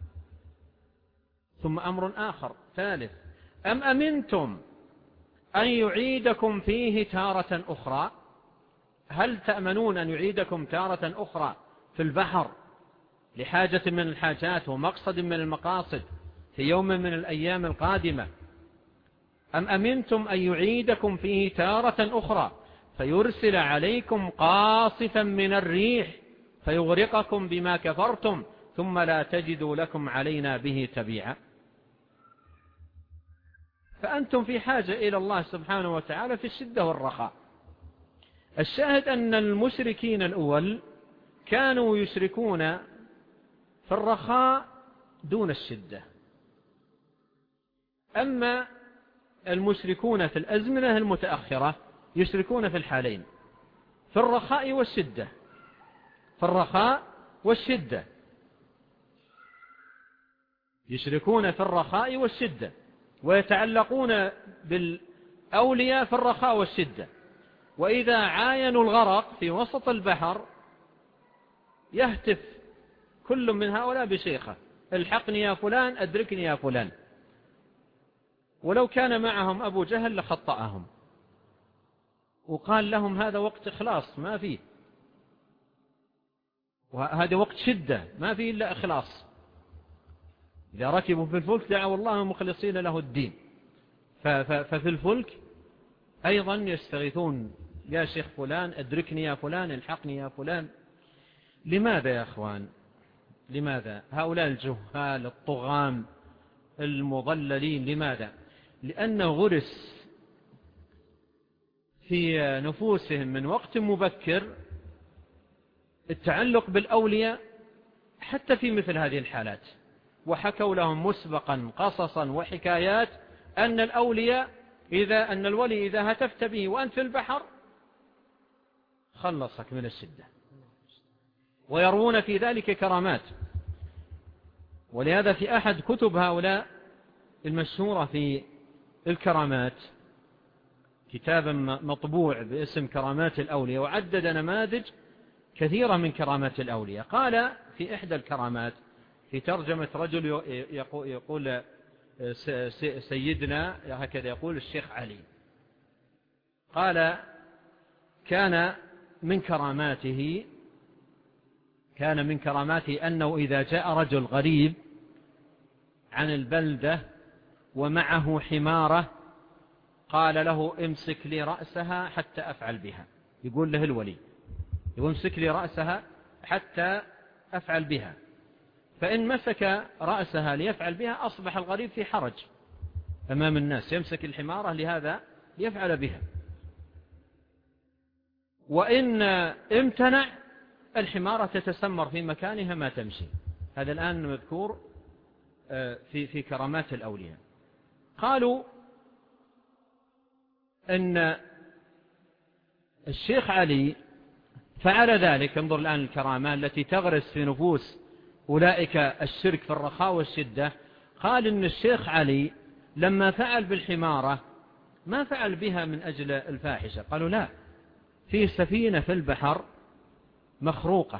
ثم أمر آخر ثالث: أم أمنتم أن يعيدكم فيه تارة أخرى، هل تأمنون أن يعيدكم تارة أخرى في البحر لحاجة من الحاجات ومقصد من المقاصد في يوم من الأيام القادمة، أم أمنتم أن يعيدكم فيه تارة أخرى فيرسل عليكم قاصفا من الريح فيغرقكم بما كفرتم ثم لا تجدوا لكم علينا به تبيعا. فأنتم في حاجة إلى الله سبحانه وتعالى في الشدة والرخاء. الشاهد أن المشركين الأول كانوا يشركون في الرخاء دون الشدة، أما المشركون في الأزمنة المتأخرة يشركون في الحالين، في الرخاء والشدة، في الرخاء والشدة، يشركون في الرخاء والشدة، ويتعلقون بالأولياء في الرخاء والشدة. وإذا عاينوا الغرق في وسط البحر يهتف كل من هؤلاء بشيخه: الحقني يا فلان، أدركني يا فلان. ولو كان معهم أبو جهل لخطأهم وقال لهم هذا وقت إخلاص ما فيه، وهذا وقت شدة ما فيه إلا إخلاص. إذا ركبوا في الفلك دعوا الله مخلصين له الدين. ففي الفلك أيضا يستغيثون: يا شيخ فلان، أدركني يا فلان، الحقني يا فلان. لماذا يا أخوان؟ لماذا هؤلاء الجهال الطغام المضللين؟ لماذا؟ لأنه غرس في نفوسهم من وقت مبكر التعلق بالأولياء حتى في مثل هذه الحالات، وحكوا لهم مسبقا قصصا وحكايات أن الأولياء إذا أن الولي إذا هتفت به وأنت في البحر خلصك من الشدة، ويروون في ذلك كرامات. ولهذا في أحد كتب هؤلاء المشهورة في الكرامات كتابا مطبوع باسم كرامات الأولياء، وعدد نماذج كثيرة من كرامات الأولياء. قال في إحدى الكرامات في ترجمة رجل يقول سيدنا، هكذا يقول الشيخ علي، قال: كان من كراماته كان من كراماته أنه إذا جاء رجل غريب عن البلدة ومعه حمارة قال له: امسك لي رأسها حتى أفعل بها. يقول له الولي، يقول: امسك لي رأسها حتى أفعل بها. فإن مسك رأسها ليفعل بها أصبح الغريب في حرج أمام الناس، يمسك الحمارة لهذا ليفعل بها. وإن امتنع الحمارة تتسمر في مكانها ما تمشي. هذا الآن مذكور في في كرامات الأولياء. قالوا أن الشيخ علي فعل ذلك. انظر الآن الكرامات التي تغرس في نفوس أولئك الشرك في الرخاء والشدة. قال إن الشيخ علي لما فعل بالحمارة ما فعل بها من أجل الفاحشة. قالوا لا، في سفينة في البحر مخروقة،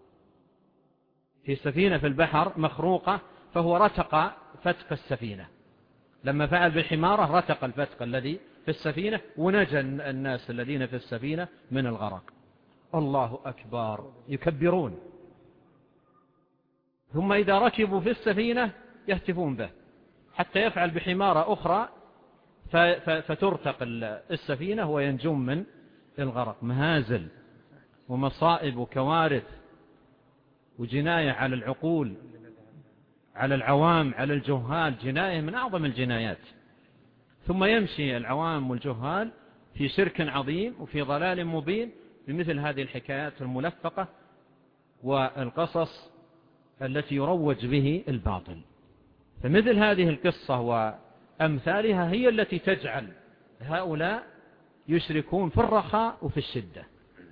في سفينة في البحر مخروقة، فهو رتق فتق السفينة. لما فعل بالحمارة رتق الفتق الذي في السفينة ونجى الناس الذين في السفينة من الغرق. الله أكبر، يكبرون. ثم إذا ركبوا في السفينة يهتفون به حتى يفعل بحمارة أخرى فترتق السفينة وينجون من الغرق. مهازل ومصائب وكوارث وجناية على العقول، على العوام، على الجهال، جناية من أعظم الجنايات. ثم يمشي العوام والجهال في شرك عظيم وفي ضلال مبين بمثل هذه الحكايات الملفقة والقصص التي يروج به الباطل. فمثل هذه القصة وأمثالها هي التي تجعل هؤلاء يشركون في الرخاء وفي الشدة.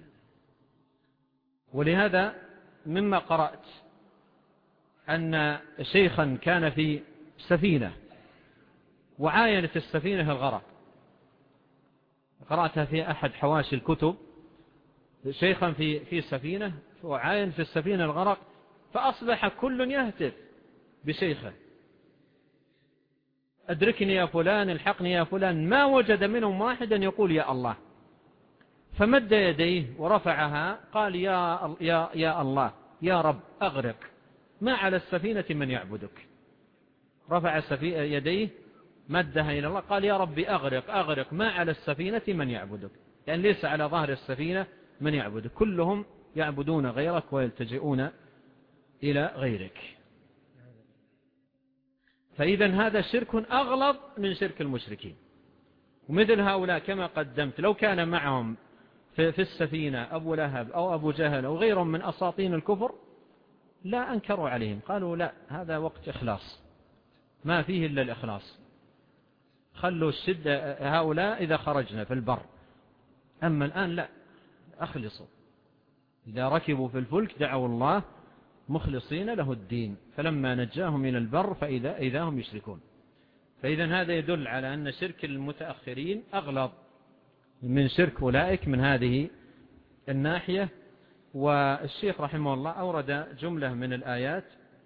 ولهذا مما قرأت أن شيخا كان في سفينة وعاينت السفينة الغرق. قرأتها في أحد حواشي الكتب. شيخا في في سفينة وعاين في السفينة الغرق، فأصبح كل يهتف بشيخه: أدركني يا فلان، الحقني يا فلان. ما وجد منهم واحدا يقول يا الله. فمد يديه ورفعها قال: يا, يا, يا الله، يا رب أغرق ما على السفينة من يعبدك. رفع يديه مدها إلى الله قال يا ربي أغرق أغرق ما على السفينة من يعبدك، يعني ليس على ظهر السفينة من يعبدك، كلهم يعبدون غيرك ويلتجئون إلى غيرك. فإذا هذا شرك أغلظ من شرك المشركين. ومثل هؤلاء كما قدمت لو كان معهم في السفينة أبو لهب أو أبو جهل أو غيرهم من أساطين الكفر لا أنكروا عليهم، قالوا لا هذا وقت إخلاص ما فيه إلا الإخلاص، خلوا الشدة هؤلاء إذا خرجنا في البر، أما الآن لا أخلصوا، إذا ركبوا في الفلك دعوا الله مخلصين له الدين فلما نجاهم من البر فإذا إذا هم يشركون. فإذا هذا يدل على أن شرك المتأخرين أغلظ من شرك أولئك من هذه الناحية. والشيخ رحمه الله أورد جملة من الآيات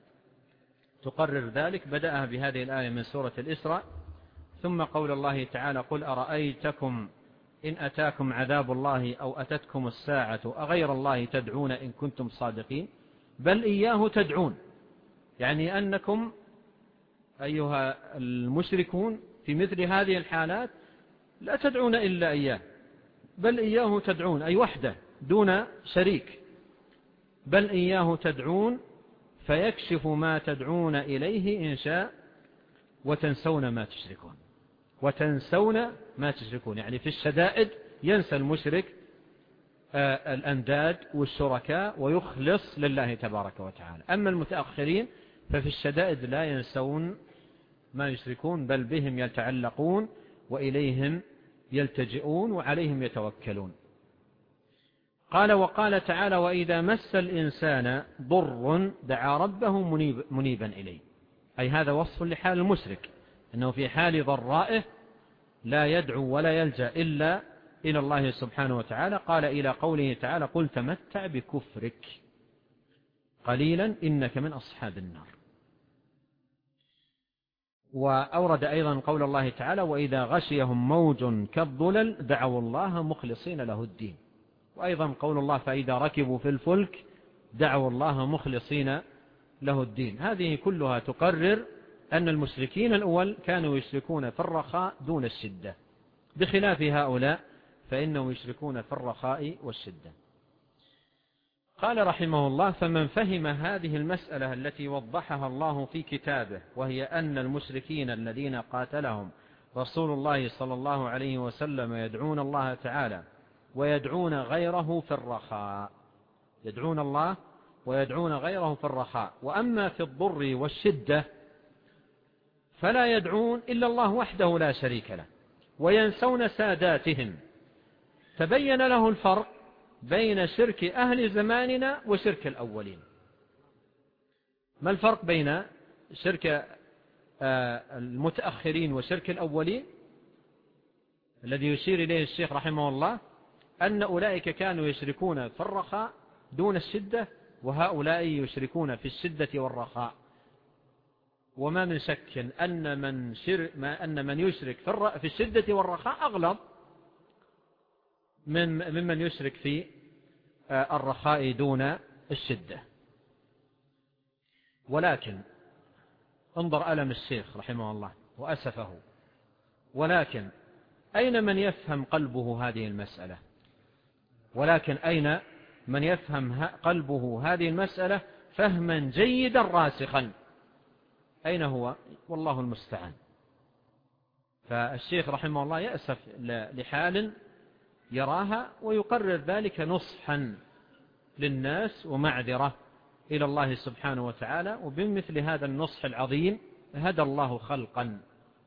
تقرر ذلك، بدأها بهذه الآية من سورة الإسراء، ثم قول الله تعالى قل أرأيتكم إن أتاكم عذاب الله أو أتتكم الساعة أغير الله تدعون إن كنتم صادقين بل إياه تدعون، يعني أنكم أيها المشركون في مثل هذه الحالات لا تدعون إلا إياه، بل إياه تدعون أي وحده دون شريك، بل إياه تدعون فيكشف ما تدعون إليه إن شاء وتنسون ما تشركون، وتنسون ما تشركون يعني في الشدائد ينسى المشرك الأنداد والشركاء ويخلص لله تبارك وتعالى. أما المتأخرين ففي الشدائد لا ينسون ما يشركون بل بهم يتعلقون وإليهم يلتجئون وعليهم يتوكلون. قال وقال تعالى وإذا مس الإنسان ضر دعا ربه منيب منيبا إليه، أي هذا وصف لحال المشرك أنه في حال ضرائه لا يدعو ولا يلجأ إلا إلى الله سبحانه وتعالى. قال إلى قوله تعالى قل تمتع بكفرك قليلا إنك من أصحاب النار. وأورد أيضا قول الله تعالى وإذا غشيهم موج كالظلل دعوا الله مخلصين له الدين. وأيضا قول الله فإذا ركبوا في الفلك دعوا الله مخلصين له الدين. هذه كلها تقرر أن المشركين الأول كانوا يشركون في الرخاء دون الشدة، بخلاف هؤلاء فإنهم يشركون في الرخاء والشدة. قال رحمه الله فمن فهم هذه المسألة التي وضحها الله في كتابه، وهي أن المشركين الذين قاتلهم رسول الله صلى الله عليه وسلم يدعون الله تعالى ويدعون غيره في الرخاء، يدعون الله ويدعون غيره في الرخاء، وأما في الضر والشدة فلا يدعون إلا الله وحده لا شريك له وينسون ساداتهم. تبين له الفرق بين شرك أهل زماننا وشرك الأولين. ما الفرق بين شرك المتأخرين وشرك الأولين؟ الذي يشير إليه الشيخ رحمه الله أن أولئك كانوا يشركون في الرخاء دون الشدة، وهؤلاء يشركون في الشدة والرخاء. وما من شك أن من, شر ما أن من يشرك في الشدة والرخاء أغلظ من ممن يشرك في الرخاء دون الشدة. ولكن انظر ألم الشيخ رحمه الله وأسفه، ولكن أين من يفهم قلبه هذه المسألة؟ ولكن أين من يفهم قلبه هذه المسألة فهما جيدا راسخا؟ أين هو؟ والله المستعان. فالشيخ رحمه الله يأسف لحال يراها ويقرر ذلك نصحا للناس ومعذرة إلى الله سبحانه وتعالى. وبمثل هذا النصح العظيم هدى الله خلقا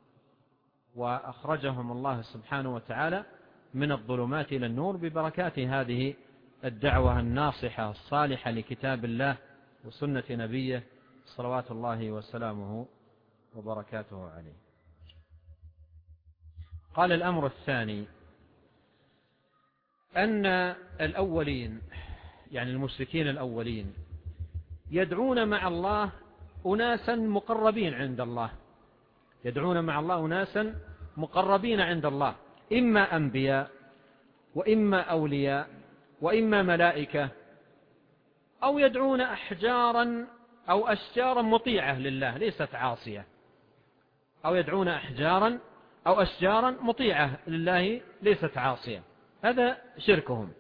وأخرجهم الله سبحانه وتعالى من الظلمات إلى النور ببركات هذه الدعوة الناصحة الصالحة لكتاب الله وسنة نبيه صلوات الله وسلامه وبركاته عليه. قال الأمر الثاني أن الأولين يعني المشركين الأولين يدعون مع الله أناسا مقربين عند الله، يدعون مع الله أناسا مقربين عند الله، إما أنبياء وإما أولياء وإما ملائكة، أو يدعون أحجارا أو أشجارا مطيعة لله ليست عاصية، أو يدعون أحجارا أو أشجارا مطيعة لله ليست عاصية، هذا شركهم.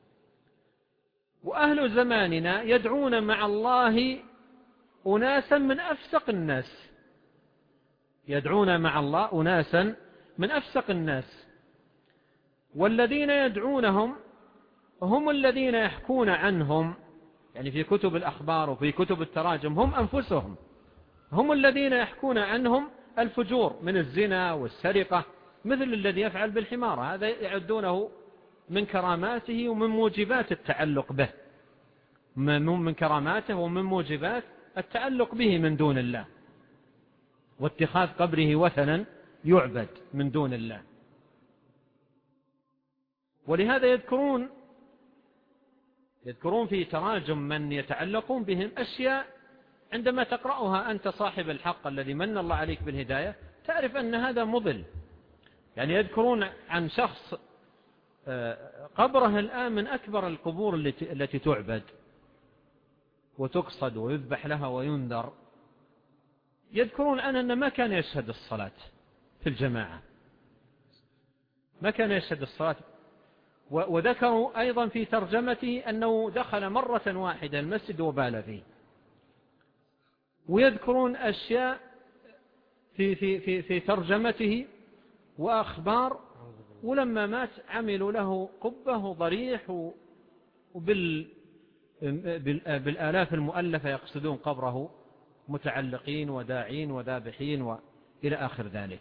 وأهل زماننا يدعون مع الله أناسا من أفسق الناس، يدعون مع الله أناسا من أفسق الناس، والذين يدعونهم هم الذين يحكون عنهم، يعني في كتب الأخبار وفي كتب التراجم هم أنفسهم، هم الذين يحكون عنهم الفجور من الزنا والسرقة، مثل الذي يفعل بالحمار، هذا يعدونه من كراماته ومن موجبات التعلق به، من كراماته ومن موجبات التعلق به من دون الله، واتخاذ قبره وثنا يعبد من دون الله. ولهذا يذكرون يذكرون في تراجم من يتعلقون بهم أشياء عندما تقرأها أنت صاحب الحق الذي من الله عليك بالهداية تعرف أن هذا مضل. يعني يذكرون عن شخص قبره الآن من أكبر القبور التي تعبد وتقصد ويذبح لها وينذر، يذكرون عنه أنه ما كان يشهد الصلاة في الجماعة، ما كان يشهد الصلاة. وذكروا أيضا في ترجمته أنه دخل مرة واحدة المسجد وبال فيه. ويذكرون أشياء في, في, في, في ترجمته وأخبار، ولما مات عملوا له قبة وضريح وبال بالآلاف المؤلفة يقصدون قبره متعلقين وداعين وذابحين وإلى آخر ذلك.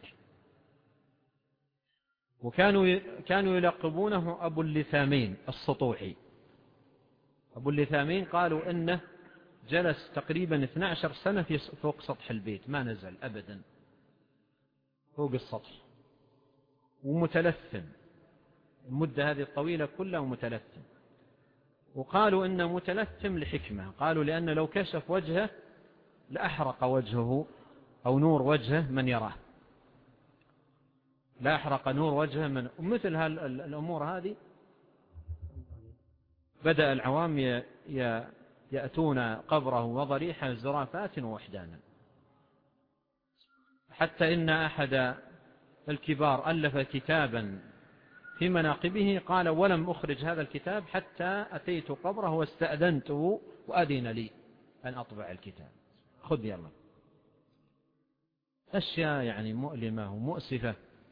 وكانوا كانوا يلقبونه أبو اللثامين السطوحي. أبو اللثامين قالوا إنه جلس تقريبا اثنتي عشرة سنة في فوق سطح البيت، ما نزل أبدا فوق السطح، ومتلثم المدة هذه الطويلة كلها ومتلثم. وقالوا إنه متلثم لحكمة، قالوا لأن لو كشف وجهه لأحرق وجهه أو نور وجهه من يراه، لا أحرق نور وجهه من مثل هالأمور هذه. بدأ العوام يأتون قبره وضريحه زرافات ووحدانا، حتى إن أحد الكبار ألف كتابا في مناقبه قال: ولم أخرج هذا الكتاب حتى أتيت قبره واستأذنته وأذن لي أن أطبع الكتاب. خذ يلا. أشياء يعني مؤلمة ومؤسفة.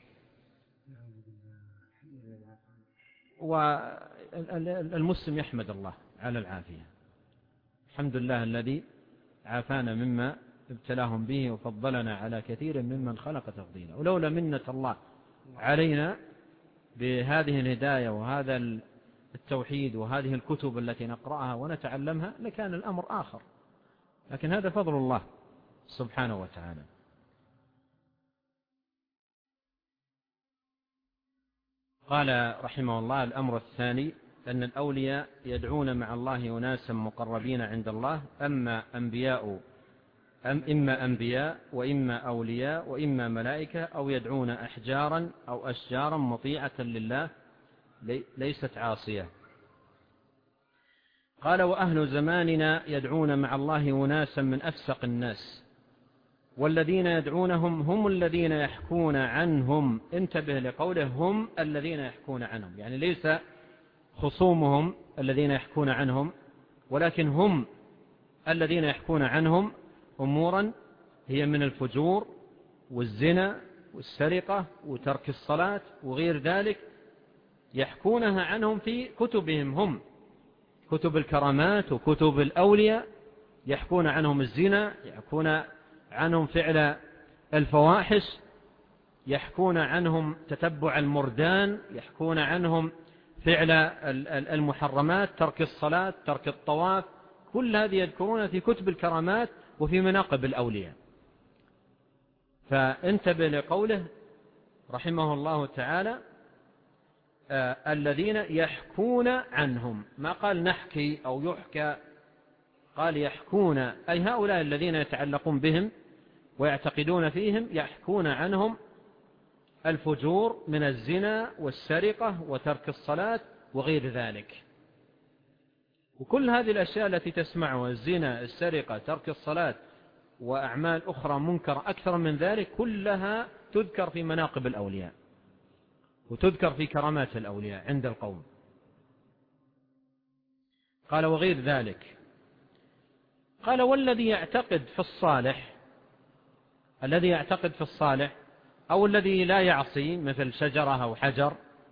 والمسلم يحمد الله على العافية، الحمد لله الذي عافانا مما ابتلاهم به وفضلنا على كثير ممن خلق تفضيلا. ولولا منة الله علينا بهذه الهداية وهذا التوحيد وهذه الكتب التي نقرأها ونتعلمها لكان الأمر آخر، لكن هذا فضل الله سبحانه وتعالى. قال رحمه الله: الأمر الثاني أن الأولياء يدعون مع الله أناسا مقربين عند الله، أما أنبياء أم إما أنبياء وإما أولياء وإما ملائكة، أو يدعون أحجارا أو أشجارا مطيعة لله ليست عاصية. قال: وأهل زماننا يدعون مع الله أناسا من أفسق الناس، والذين يدعونهم هم الذين يحكون عنهم. انتبه لقوله هم الذين يحكون عنهم، يعني ليس خصومهم الذين يحكون عنهم، ولكن هم الذين يحكون عنهم أمورا هي من الفجور والزنا والسرقة وترك الصلاة وغير ذلك، يحكونها عنهم في كتبهم هم، كتب الكرامات وكتب الأولياء، يحكون عنهم الزنا، يحكون عنهم فعل الفواحش، يحكون عنهم تتبع المردان، يحكون عنهم فعل المحرمات، ترك الصلاة، ترك الطواف، كل هذه يذكرون في كتب الكرامات وفي مناقب الأولياء. فانتبه لقوله رحمه الله تعالى: آه الذين يحكون عنهم، ما قال نحكي أو يحكى، قال يحكون، أي هؤلاء الذين يتعلقون بهم ويعتقدون فيهم يحكون عنهم الفجور من الزنا والسرقة وترك الصلاة وغير ذلك. وكل هذه الأشياء التي تسمعها، الزنا، السرقة، ترك الصلاة، وأعمال أخرى منكرة أكثر من ذلك، كلها تذكر في مناقب الأولياء وتذكر في كرامات الأولياء عند القوم. قال وغير ذلك. قال والذي يعتقد في الصالح، الذي يعتقد في الصالح أو الذي لا يعصي مثل شجرة أو حجر،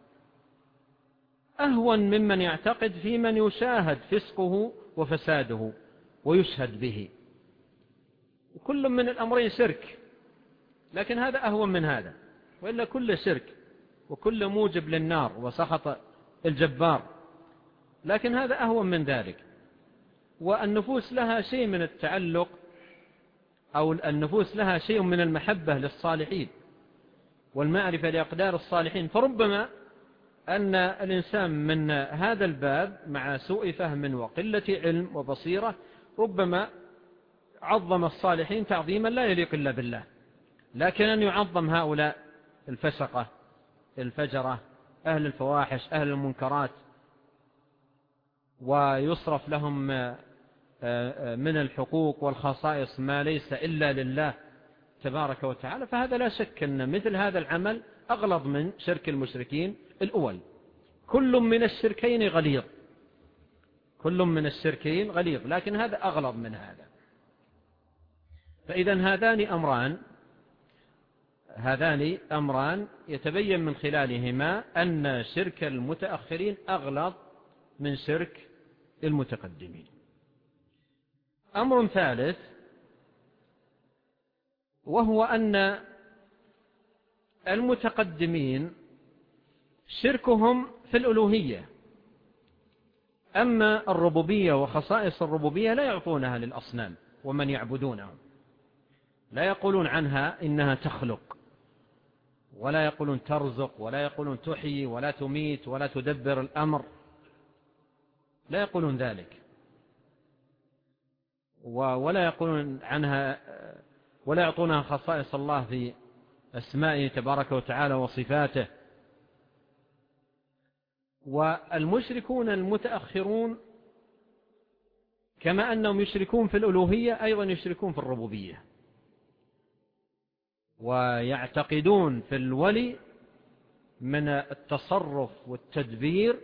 أهون ممن يعتقد في من يشاهد فسقه وفساده ويشهد به. وكل من الأمرين شرك، لكن هذا أهون من هذا، وإلا كل شرك وكل موجب للنار وسخط الجبار، لكن هذا أهون من ذلك. والنفوس لها شيء من التعلق، أو النفوس لها شيء من المحبة للصالحين والمعرفة لأقدار الصالحين، فربما أن الإنسان من هذا الباب مع سوء فهم وقلة علم وبصيرة ربما عظم الصالحين تعظيما لا يليق إلا بالله. لكن أن يعظم هؤلاء الفسقة الفجرة أهل الفواحش أهل المنكرات ويصرف لهم من الحقوق والخصائص ما ليس إلا لله تبارك وتعالى، فهذا لا شك أن مثل هذا العمل أغلظ من شرك المشركين الأول. كل من الشركين غليظ، كل من الشركين غليظ، لكن هذا أغلظ من هذا. فإذا هذان أمران هذان أمران يتبين من خلالهما أن شرك المتأخرين أغلظ من شرك المتقدمين. أمر ثالث، وهو أن المتقدمين شركهم في الألوهية، أما الربوبية وخصائص الربوبية لا يعطونها للأصنام ومن يعبدونهم، لا يقولون عنها إنها تخلق، ولا يقولون ترزق، ولا يقولون تحيي ولا تميت ولا تدبر الأمر، لا يقولون ذلك، ولا يقولون عنها ولا يعطونها خصائص الله في أسمائه تبارك وتعالى وصفاته. والمشركون المتأخرون كما أنهم يشركون في الألوهية أيضا يشركون في الربوبية، ويعتقدون في الولي من التصرف والتدبير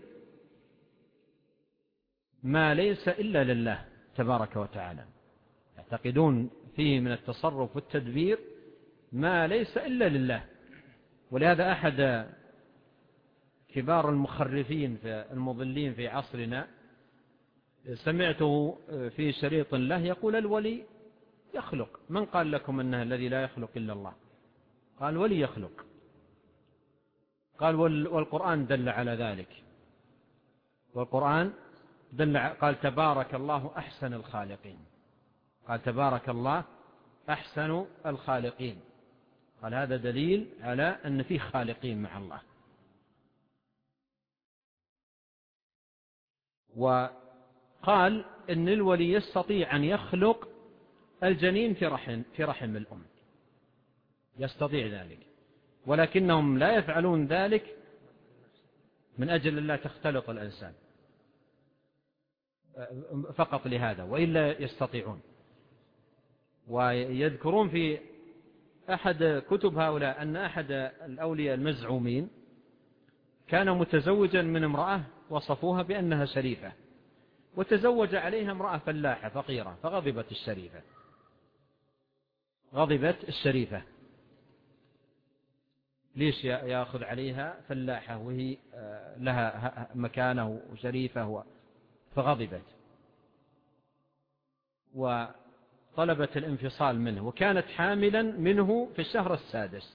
ما ليس إلا لله تبارك وتعالى، يعتقدون فيه من التصرف والتدبير ما ليس إلا لله. ولهذا أحد كبار المخرفين في المضلين في عصرنا سمعته في شريط له يقول الولي يخلق. من قال لكم أنه الذي لا يخلق إلا الله؟ قال الولي يخلق. قال والقرآن دل على ذلك، والقرآن دل، قال تبارك الله أحسن الخالقين، قال تبارك الله أحسن الخالقين، قال هذا دليل على أن فيه خالقين مع الله. وقال إن الولي يستطيع أن يخلق الجنين في رحم في رحم الأم، يستطيع ذلك، ولكنهم لا يفعلون ذلك من أجل لا تختلط الإنسان فقط لهذا، وإلا يستطيعون. ويذكرون في أحد كتب هؤلاء أن أحد الأولياء المزعومين كان متزوجا من امرأة وصفوها بأنها شريفة، وتزوج عليها امرأة فلاحة فقيرة، فغضبت الشريفة غضبت الشريفة ليش يأخذ عليها فلاحة وهي لها مكانة وشريفة، فغضبت وطلبت الانفصال منه، وكانت حاملا منه في الشهر السادس.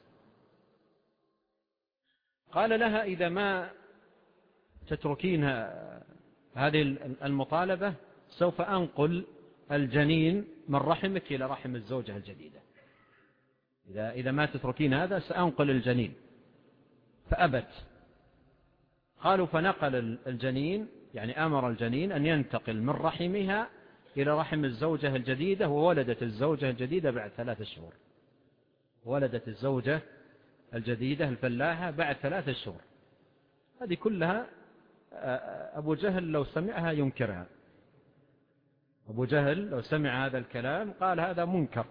قال لها إذا ما تتركين هذه المطالبة سوف أنقل الجنين من رحمك إلى رحم الزوجة الجديدة، إذا إذا ما تتركين هذا سأنقل الجنين. فأبت. قالوا فنقل الجنين، يعني أمر الجنين أن ينتقل من رحمها إلى رحم الزوجة الجديدة، وولدت الزوجة الجديدة بعد ثلاثة شهور. ولدت الزوجة الجديدة الفلاحة بعد ثلاثة شهور. هذه كلها أبو جهل لو سمعها ينكرها، أبو جهل لو سمع هذا الكلام قال هذا منكر،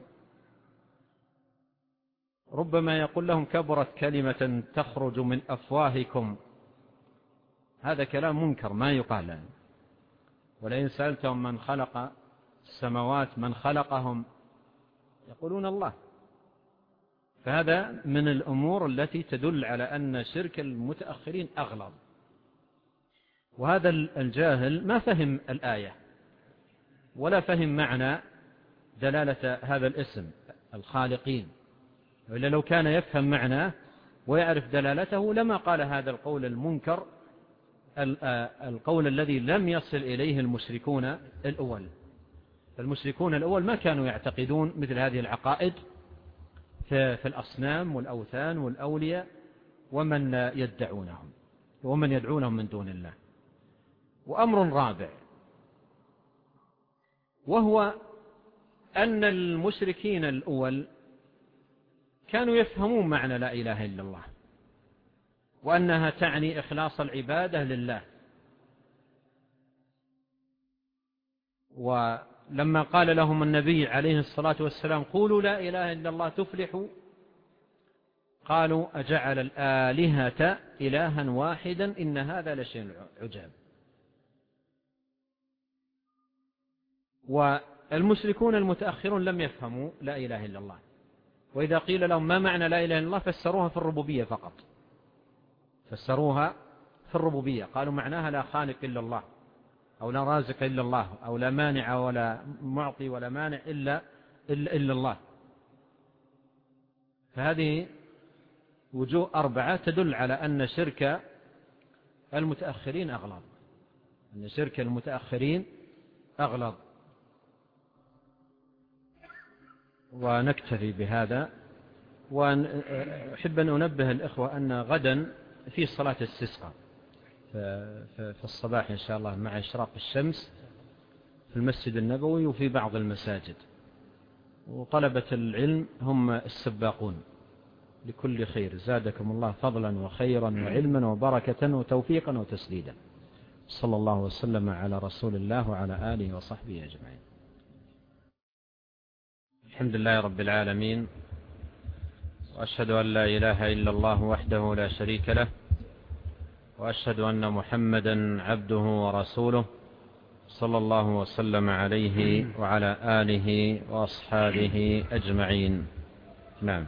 ربما يقول لهم كبرت كلمة تخرج من أفواهكم، هذا كلام منكر ما يقال له. ولئن سألتهم من خلق السماوات من خلقهم يقولون الله. فهذا من الأمور التي تدل على أن شرك المتأخرين أغلظ. وهذا الجاهل ما فهم الآية ولا فهم معنى دلالة هذا الاسم الخالقين، وإلا لو كان يفهم معناه ويعرف دلالته لما قال هذا القول المنكر، القول الذي لم يصل إليه المشركون الأول. المشركون الأول ما كانوا يعتقدون مثل هذه العقائد في الأصنام والأوثان والأولياء ومن يدعونهم ومن يدعونهم من دون الله. وأمر رابع، وهو أن المشركين الأول كانوا يفهمون معنى لا إله إلا الله، وأنها تعني إخلاص العبادة لله. ولما قال لهم النبي عليه الصلاة والسلام قولوا لا إله إلا الله تفلحوا، قالوا أجعل الآلهة إلها واحدا إن هذا لشيء عجاب. والمشركون المتأخرون لم يفهموا لا إله إلا الله، وإذا قيل لهم ما معنى لا إله إلا الله فسروها في الربوبية فقط، فسروها في الربوبية، قالوا معناها لا خالق إلا الله، أو لا رازق إلا الله، أو لا مانع ولا معطي ولا مانع إلا, إلا, إلا الله. فهذه وجوه أربعة تدل على أن شرك المتأخرين أغلظ، أن شرك المتأخرين أغلظ. ونكتفي بهذا، وأحب أن أنبه الإخوة أن غدا في صلاة الاستسقاء في الصباح إن شاء الله مع إشراق الشمس في المسجد النبوي وفي بعض المساجد، وطلبة العلم هم السباقون لكل خير، زادكم الله فضلا وخيرا وعلما وبركة وتوفيقا وتسديدا. صلى الله وسلم على رسول الله وعلى آله وصحبه أجمعين. الحمد لله رب العالمين، وأشهد أن لا إله إلا الله وحده لا شريك له، وأشهد أن محمدا عبده ورسوله صلى الله وسلم عليه وعلى آله وأصحابه أجمعين. نعم.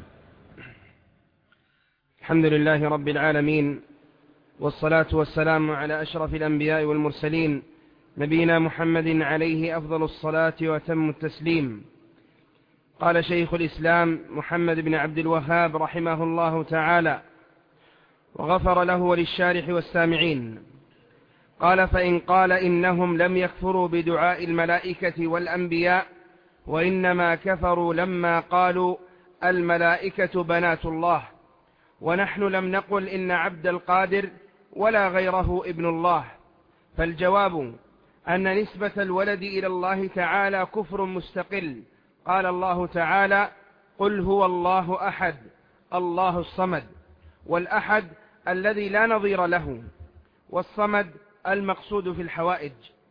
الحمد لله رب العالمين، والصلاة والسلام على أشرف الأنبياء والمرسلين نبينا محمد عليه أفضل الصلاة وتم التسليم. قال شيخ الإسلام محمد بن عبد الوهاب رحمه الله تعالى وغفر له وللشارح والسامعين، قال فإن قال إنهم لم يكفروا بدعاء الملائكة والأنبياء، وإنما كفروا لما قالوا الملائكة بنات الله، ونحن لم نقل إن عبد القادر ولا غيره ابن الله، فالجواب أن نسبة الولد إلى الله تعالى كفر مستقل. قال الله تعالى قل هو الله أحد الله الصمد، والأحد الذي لا نظير له، والصمد المقصود في الحوائج.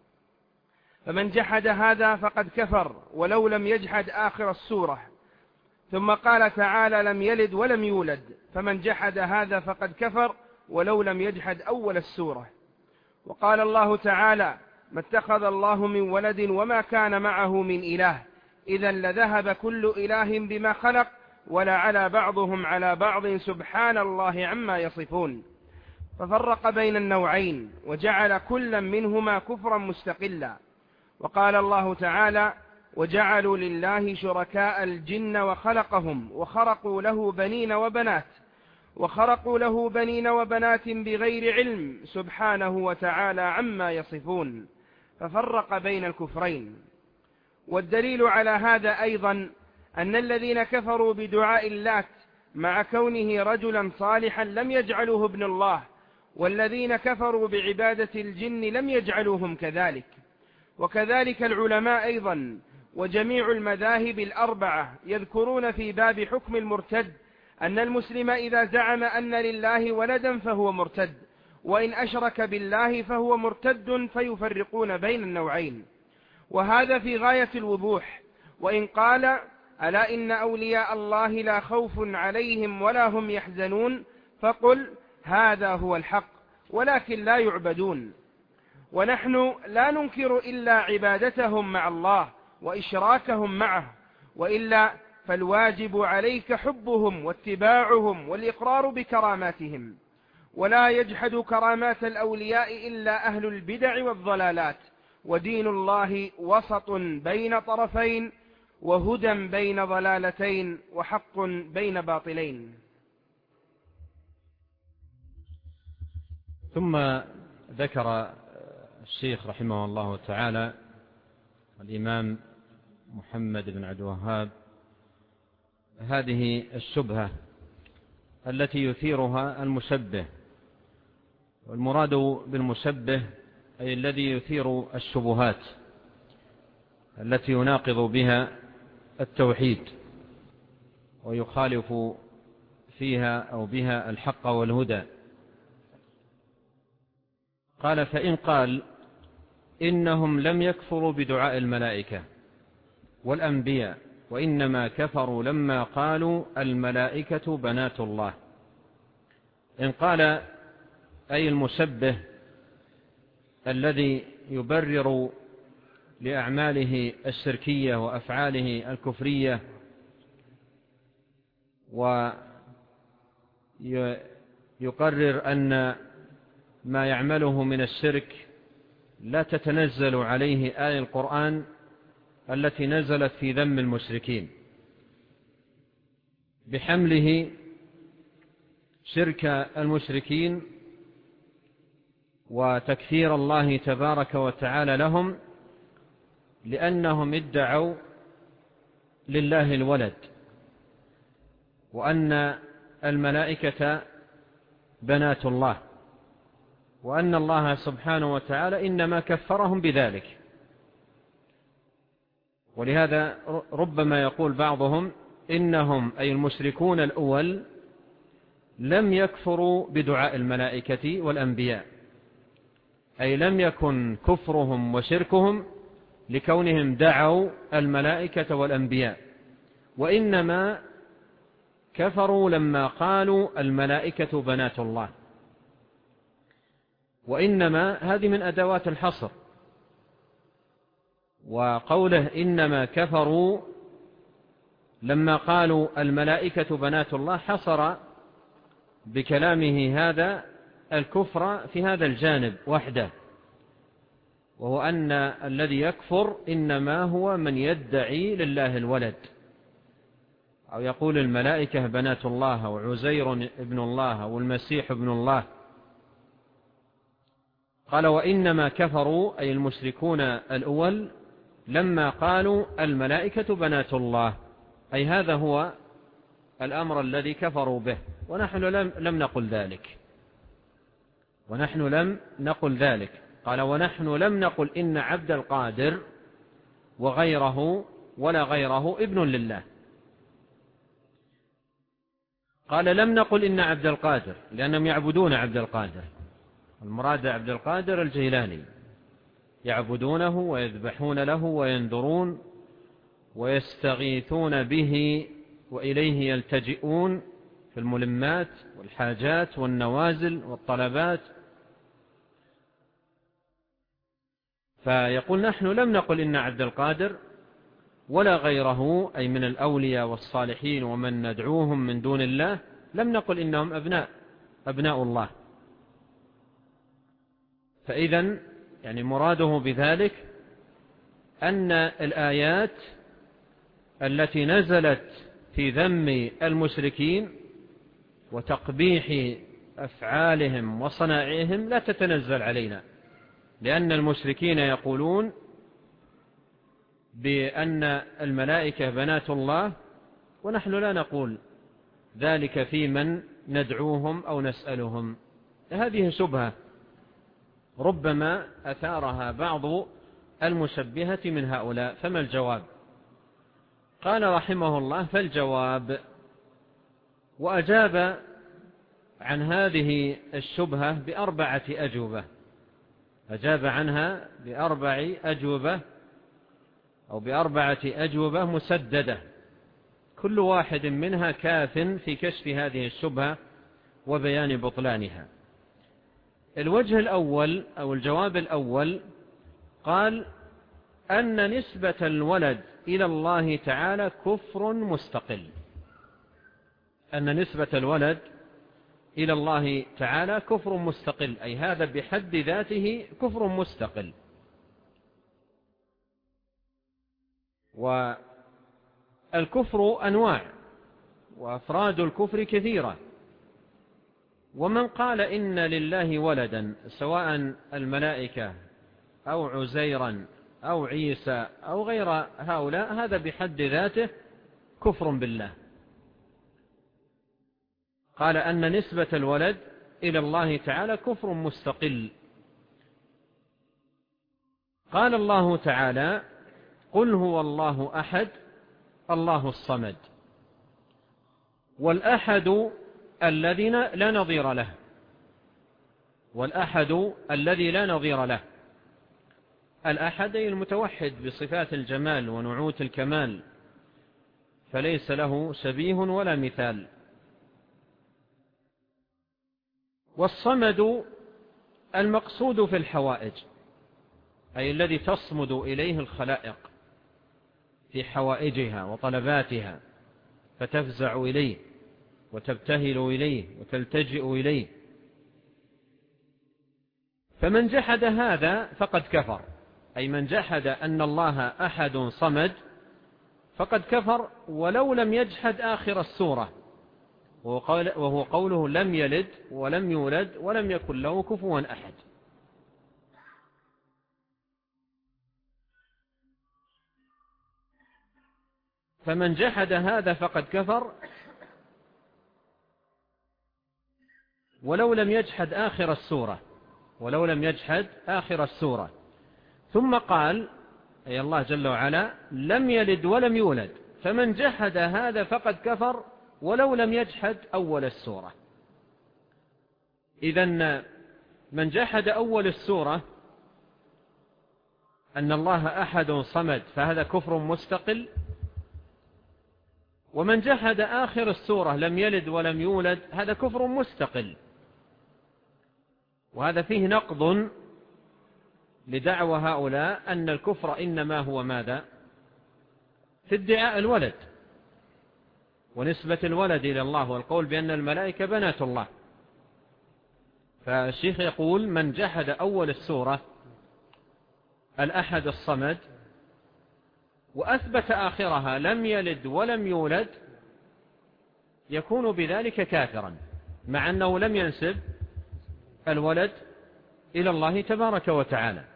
فمن جحد هذا فقد كفر ولو لم يجحد آخر السورة. ثم قال تعالى لم يلد ولم يولد، فمن جحد هذا فقد كفر ولو لم يجحد أول السورة. وقال الله تعالى ما اتخذ الله من ولد وما كان معه من إله، إذا لذهب كل إله بما خلق ولعلى بعضهم على بعض سبحان الله عما يصفون. ففرق بين النوعين وجعل كلا منهما كفرا مستقلا. وقال الله تعالى وجعلوا لله شركاء الجن وخلقهم وخرقوا له بنين وبنات وخرقوا له بنين وبنات بغير علم سبحانه وتعالى عما يصفون. ففرق بين الكفرين. والدليل على هذا أيضا أن الذين كفروا بدعاء اللات مع كونه رجلا صالحا لم يجعلوه ابن الله، والذين كفروا بعبادة الجن لم يجعلوهم كذلك. وكذلك العلماء أيضا وجميع المذاهب الأربعة يذكرون في باب حكم المرتد أن المسلم إذا زعم أن لله ولدا فهو مرتد، وإن أشرك بالله فهو مرتد، فيفرقون بين النوعين. وهذا في غاية الوضوح. وإن قال ألا إن أولياء الله لا خوف عليهم ولا هم يحزنون، فقل هذا هو الحق ولكن لا يعبدون. ونحن لا ننكر إلا عبادتهم مع الله وإشراكهم معه، وإلا فالواجب عليك حبهم واتباعهم والإقرار بكراماتهم. ولا يجحد كرامات الأولياء إلا أهل البدع والضلالات، ودين الله وسط بين طرفين، وهدى بين ضلالتين، وحق بين باطلين. ثم ذكر الشيخ رحمه الله تعالى الإمام محمد بن عبد الوهاب هذه الشبهة التي يثيرها المشبه. والمراد بالمشبه أي الذي يثير الشبهات التي يناقض بها التوحيد ويخالف فيها أو بها الحق والهدى. قال فإن قال إنهم لم يكفروا بدعاء الملائكة والأنبياء، وإنما كفروا لما قالوا الملائكة بنات الله. إن قال أي المشبه الذي يبرر لأعماله الشركية وأفعاله الكفرية ويقرر أن ما يعمله من الشرك لا تتنزل عليه آية القرآن التي نزلت في ذم المشركين، بحمله شرك المشركين وتكفير الله تبارك وتعالى لهم لأنهم ادعوا لله الولد، وأن الملائكة بنات الله، وأن الله سبحانه وتعالى إنما كفرهم بذلك. ولهذا ربما يقول بعضهم إنهم أي المشركون الأول لم يكفروا بدعاء الملائكة والأنبياء، أي لم يكن كفرهم وشركهم لكونهم دعوا الملائكة والأنبياء، وإنما كفروا لما قالوا الملائكة بنات الله. وإنما هذه من أدوات الحصر، وقوله إنما كفروا لما قالوا الملائكة بنات الله حصر بكلامه هذا الكفر في هذا الجانب وحده، وهو أن الذي يكفر إنما هو من يدعي لله الولد، أو يقول الملائكة بنات الله أو عزير ابن الله أو المسيح ابن الله. قال وإنما كفروا أي المشركون الأول لما قالوا الملائكة بنات الله، أي هذا هو الأمر الذي كفروا به، ونحن لم, لم نقل ذلك ونحن لم نقل ذلك قال ونحن لم نقل إن عبد القادر وغيره ولا غيره ابن لله. قال لم نقل إن عبد القادر لأنهم يعبدون عبد القادر، المراد عبد القادر الجيلاني، يعبدونه ويذبحون له وينذرون ويستغيثون به وإليه يلتجئون في الملمات والحاجات والنوازل والطلبات. فيقول نحن لم نقل إن عبد القادر ولا غيره أي من الأولياء والصالحين ومن ندعوهم من دون الله، لم نقل إنهم أبناء أبناء الله. فإذن يعني مراده بذلك أن الآيات التي نزلت في ذم المشركين وتقبيح أفعالهم وصنائعهم لا تتنزل علينا، لأن المشركين يقولون بأن الملائكة بنات الله، ونحن لا نقول ذلك في من ندعوهم أو نسألهم. هذه شبهة ربما أثارها بعض المشبهة من هؤلاء، فما الجواب؟ قال رحمه الله فالجواب، وأجاب عن هذه الشبهة بأربعة أجوبة، أجاب عنها بأربع أجوبة أو بأربعة أجوبة مسددة، كل واحد منها كاف في كشف هذه الشبهة وبيان بطلانها. الوجه الأول أو الجواب الأول قال أن نسبة الولد إلى الله تعالى كفر مستقل، أن نسبة الولد إلى الله تعالى كفر مستقل، أي هذا بحد ذاته كفر مستقل. والكفر أنواع وأفراد الكفر كثيرة، ومن قال إن لله ولدا سواء الملائكة أو عزيرا أو عيسى أو غير هؤلاء هذا بحد ذاته كفر بالله. قال أن نسبة الولد إلى الله تعالى كفر مستقل. قال الله تعالى قل هو الله أحد الله الصمد، والأحد الذي لا نظير له، والأحد الذي لا نظير له. الأحد أي المتوحد بصفات الجمال ونعوت الكمال، فليس له شبيه ولا مثال. والصمد المقصود في الحوائج، أي الذي تصمد إليه الخلائق في حوائجها وطلباتها، فتفزع إليه وتبتهل إليه وتلتجئ إليه. فمن جحد هذا فقد كفر، أي من جحد أن الله أحد صمد فقد كفر ولو لم يجحد آخر السورة، وهو قوله لم يلد ولم يولد ولم يكن له كفوا أحد. فمن جحد هذا فقد كفر ولو لم يجحد آخر السورة، ولو لم يجحد آخر السورة. ثم قال أي الله جل وعلا لم يلد ولم يولد، فمن جحد هذا فقد كفر ولو لم يجحد أول السورة. إذن من جحد أول السورة أن الله أحد صمد فهذا كفر مستقل، ومن جحد آخر السورة لم يلد ولم يولد هذا كفر مستقل. وهذا فيه نقض لدعوى هؤلاء أن الكفر إنما هو ماذا؟ في ادعاء الولد ونسبة الولد إلى الله والقول بأن الملائكة بنات الله. فالشيخ يقول من جحد أول السورة الأحد الصمد وأثبت آخرها لم يلد ولم يولد يكون بذلك كافرا، مع أنه لم ينسب الولد إلى الله تبارك وتعالى.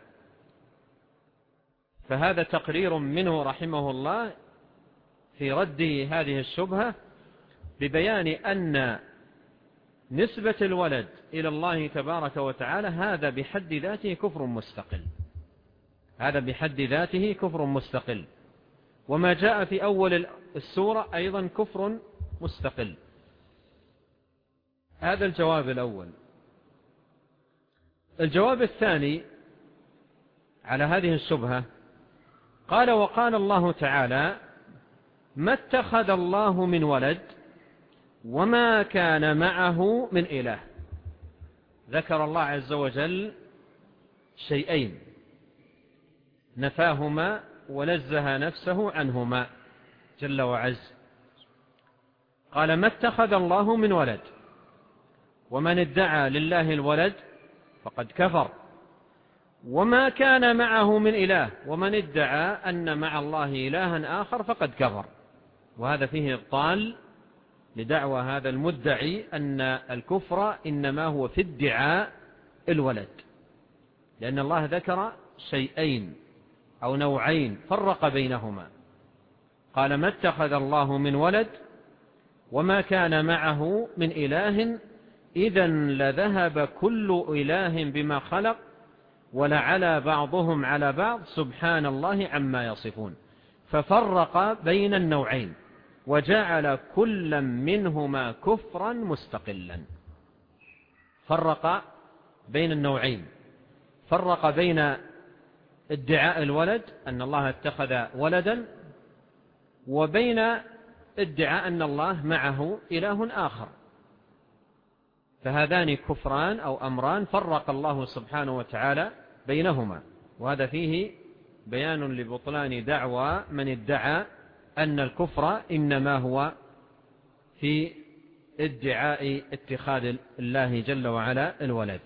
فهذا تقرير منه رحمه الله في رد هذه الشبهة ببيان أن نسبة الولد إلى الله تبارك وتعالى هذا بحد ذاته كفر مستقل، هذا بحد ذاته كفر مستقل، وما جاء في أول السورة أيضا كفر مستقل. هذا الجواب الأول. الجواب الثاني على هذه الشبهة قال وقال الله تعالى ما اتخذ الله من ولد وما كان معه من إله. ذكر الله عز وجل شيئين نفاهما ونزه نفسه عنهما جل وعز. قال ما اتخذ الله من ولد، ومن ادعى لله الولد فقد كفر، وما كان معه من إله، ومن ادعى أن مع الله إلها آخر فقد كفر. وهذا فيه إبطال لدعوى هذا المدعي أن الكفر إنما هو في ادعاء الولد، لأن الله ذكر شيئين أو نوعين فرق بينهما. قال ما اتخذ الله من ولد وما كان معه من إله إذن لذهب كل إله بما خلق ولعلى بعضهم على بعض سبحان الله عما يصفون. ففرق بين النوعين وجعل كل منهما كفرا مستقلا. فرق بين النوعين، فرق بين ادعاء الولد أن الله اتخذ ولدا، وبين ادعاء أن الله معه إله آخر، فهذان كفران أو أمران فرق الله سبحانه وتعالى بينهما، وهذا فيه بيان لبطلان دعوى من ادعى أن الكفر إنما هو في ادعاء اتخاذ الله جل وعلا الولد.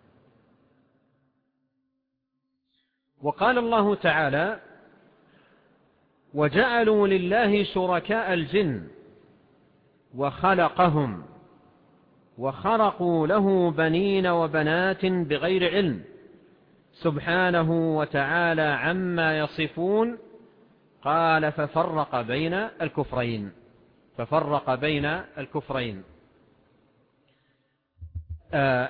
وقال الله تعالى: وجعلوا لله شركاء الجن وخلقهم وخرقوا له بنين وبنات بغير علم سبحانه وتعالى عما يصفون. قال: ففرق بين الكفرين ففرق بين الكفرين آه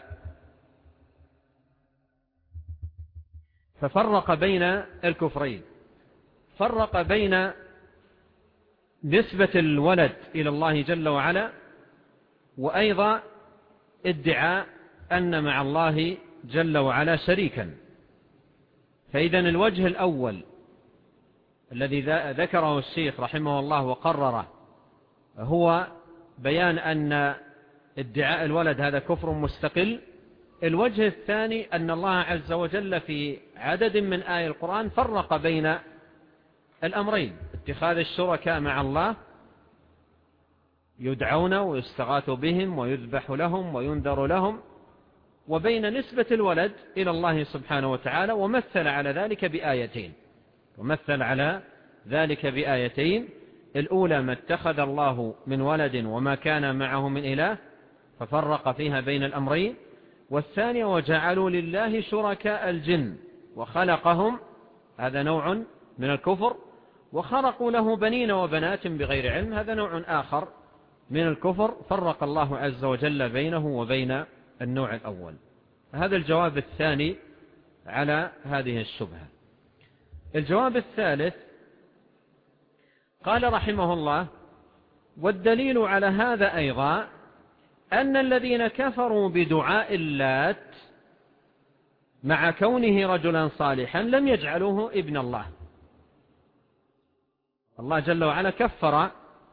ففرق بين الكفرين فرق بين نسبة الولد إلى الله جل وعلا، وأيضا ادعاء أن مع الله جل وعلا شريكا. فإذن الوجه الأول الذي ذكره الشيخ رحمه الله وقرره هو بيان أن ادعاء الولد هذا كفر مستقل. الوجه الثاني أن الله عز وجل في عدد من آيات القرآن فرق بين الأمرين: اتخاذ الشركاء مع الله يدعون ويستغاث بهم ويذبح لهم وينذر لهم، وبين نسبة الولد إلى الله سبحانه وتعالى، ومثل على ذلك بآيتين ومثل على ذلك بآيتين الأولى: ما اتخذ الله من ولد وما كان معه من إله، ففرق فيها بين الأمرين. والثانية: وجعلوا لله شركاء الجن وخلقهم، هذا نوع من الكفر، وخرقوا له بنين وبنات بغير علم، هذا نوع آخر من الكفر. فرق الله عز وجل بينه وبين النوع الأول. هذا الجواب الثاني على هذه الشبهة. الجواب الثالث: قال رحمه الله: والدليل على هذا أيضا أن الذين كفروا بدعاء اللات مع كونه رجلا صالحا لم يجعلوه ابن الله. الله جل وعلا كفر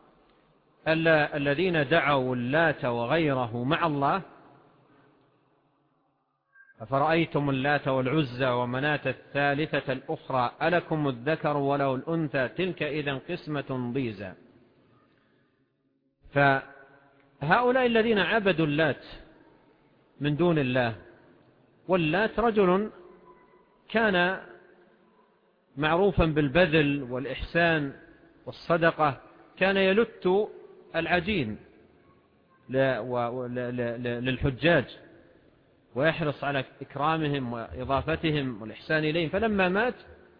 الذين دعوا اللات وغيره مع الله: أفرأيتم اللات والعزى ومناة الثالثة الأخرى ألكم الذكر وله الأنثى تلك إذا قسمة ضيزى. فهؤلاء الذين عبدوا اللات من دون الله، واللات رجل كان معروفا بالبذل والإحسان والصدقة، كان يلت العجين للحجاج ويحرص على إكرامهم وإضافتهم والإحسان إليهم، فلما مات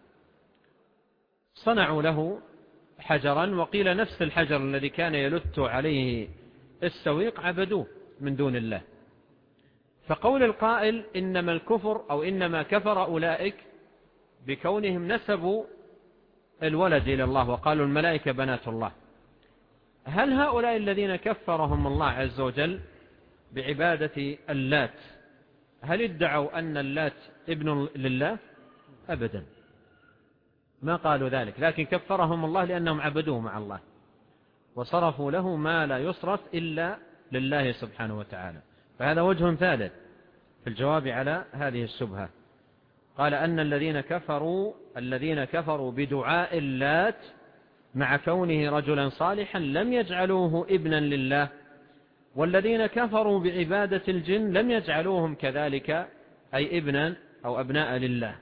صنعوا له حجرا، وقيل نفس الحجر الذي كان يلت عليه السويق عبدوه من دون الله. فقول القائل إنما الكفر أو إنما كفر أولئك بكونهم نسبوا الولد إلى الله وقالوا الملائكة بنات الله، هل هؤلاء الذين كفرهم الله عز وجل بعبادة اللات هل ادعوا أن اللات ابن لله؟ أبدا، ما قالوا ذلك، لكن كفرهم الله لأنهم عبدوه مع الله وصرفوا له ما لا يصرف إلا لله سبحانه وتعالى. فهذا وجه ثالث في الجواب على هذه الشبهة. قال أن الذين كفروا الذين كفروا بدعاء اللات مع كونه رجلا صالحا لم يجعلوه ابنا لله، والذين كفروا بعبادة الجن لم يجعلوهم كذلك أي ابنا أو أبناء لله.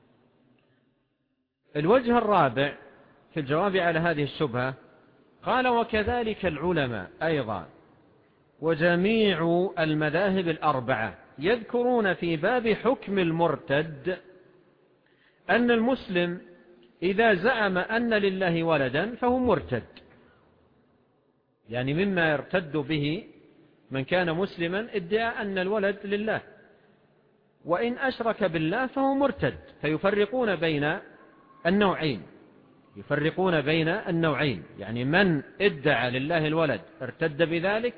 الوجه الرابع في الجواب على هذه الشبهة قال: وكذلك العلماء أيضا وجميع المذاهب الأربعة يذكرون في باب حكم المرتد أن المسلم إذا زعم أن لله ولدا فهو مرتد، يعني مما يرتد به من كان مسلما ادعى أن الولد لله، وإن أشرك بالله فهو مرتد. فيفرقون بين النوعين يفرقون بين النوعين يعني من ادعى لله الولد ارتد بذلك،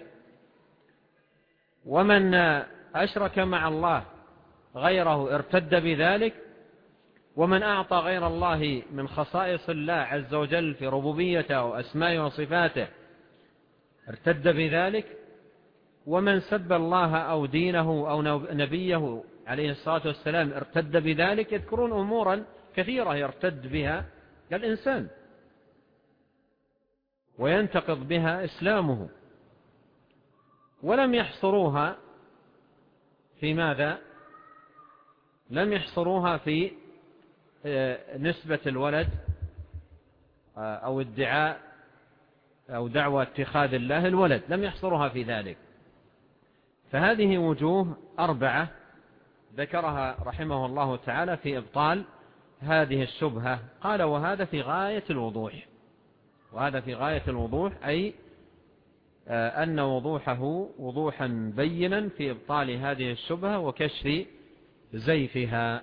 ومن أشرك مع الله غيره ارتد بذلك، ومن أعطى غير الله من خصائص الله عز وجل في ربوبيته وأسمائه وصفاته ارتد بذلك، ومن سب الله أو دينه أو نبيه عليه الصلاة والسلام ارتد بذلك. يذكرون أمورا كثيرة يرتد بها الإنسان وينتقض بها إسلامه، ولم يحصروها في ماذا؟ لم يحصروها في نسبة الولد أو ادعاء أو دعوة اتخاذ الله الولد، لم يحصروها في ذلك. فهذه وجوه أربعة ذكرها رحمه الله تعالى في إبطال هذه الشبهة. قال وهذا في غاية الوضوح، وهذا في غاية الوضوح أي أن وضوحه وضوحا بينا في إبطال هذه الشبهة وكشف زيفها.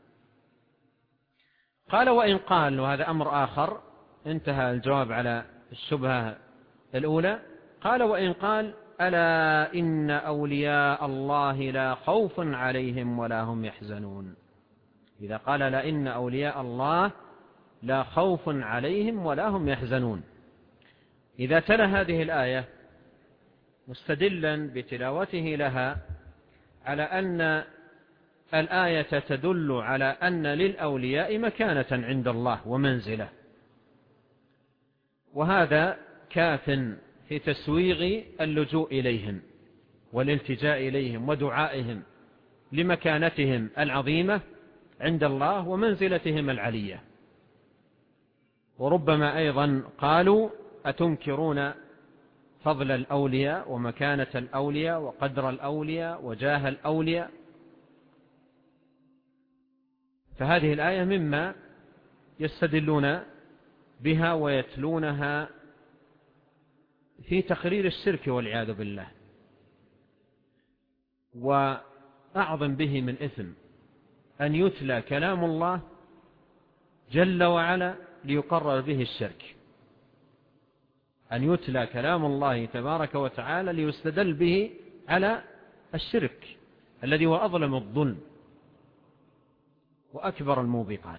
قال وإن قال، وهذا أمر آخر، انتهى الجواب على الشبهة الأولى. قال وإن قال ألا إن أولياء الله لا خوف عليهم ولا هم يحزنون. إذا قال لا إن أولياء الله لا خوف عليهم ولا هم يحزنون، إذا تلا هذه الآية مستدلا بتلاوته لها على أن الآية تدل على أن للأولياء مكانة عند الله ومنزلة، وهذا كاف في تسويغ اللجوء إليهم والالتجاء إليهم ودعائهم لمكانتهم العظيمة عند الله ومنزلتهم العلية. وربما أيضا قالوا أتنكرون فضل الأولياء ومكانة الأولياء وقدر الأولياء وجاه الأولياء. فهذه الآية مما يستدلون بها ويتلونها في تقرير الشرك والعياذ بالله. وأعظم به من إثم أن يتلى كلام الله جل وعلا ليقرر به الشرك، أن يتلى كلام الله تبارك وتعالى ليستدل به على الشرك الذي هو أظلم الظلم وأكبر الموبقات.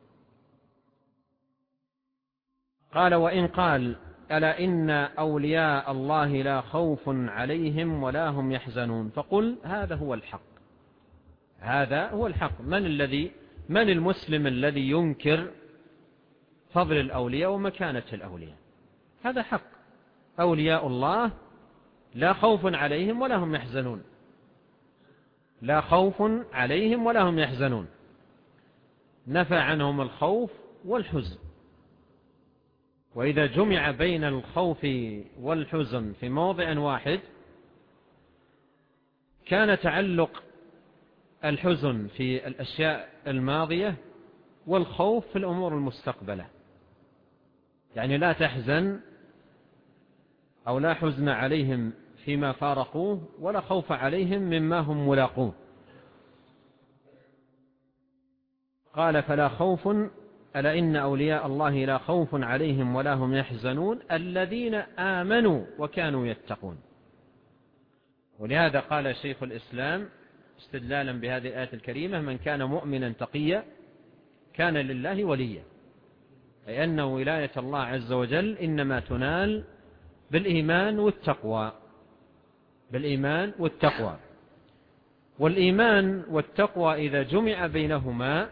قال وإن قال ألا إن أولياء الله لا خوف عليهم ولا هم يحزنون، فقل هذا هو الحق، هذا هو الحق. من الذي من المسلم الذي ينكر فضل الأولياء ومكانة الأولياء؟ هذا حق. أولياء الله لا خوف عليهم ولا هم يحزنون، لا خوف عليهم ولا هم يحزنون، نفى عنهم الخوف والحزن. وإذا جمع بين الخوف والحزن في موضع واحد كان تعلق الحزن في الأشياء الماضية والخوف في الأمور المستقبلة. يعني لا تحزن أو لا حزن عليهم فيما فارقوه ولا خوف عليهم مما هم ملاقوه. قال فلا خوف ألا إن أولياء الله لا خوف عليهم ولا هم يحزنون الذين آمنوا وكانوا يتقون. ولهذا قال شيخ الإسلام استدلالا بهذه الآية الكريمة من كان مؤمنا تقيا كان لله وليا، أي أن ولاية الله عز وجل إنما تنال بالإيمان والتقوى، بالإيمان والتقوى. والإيمان والتقوى إذا جمع بينهما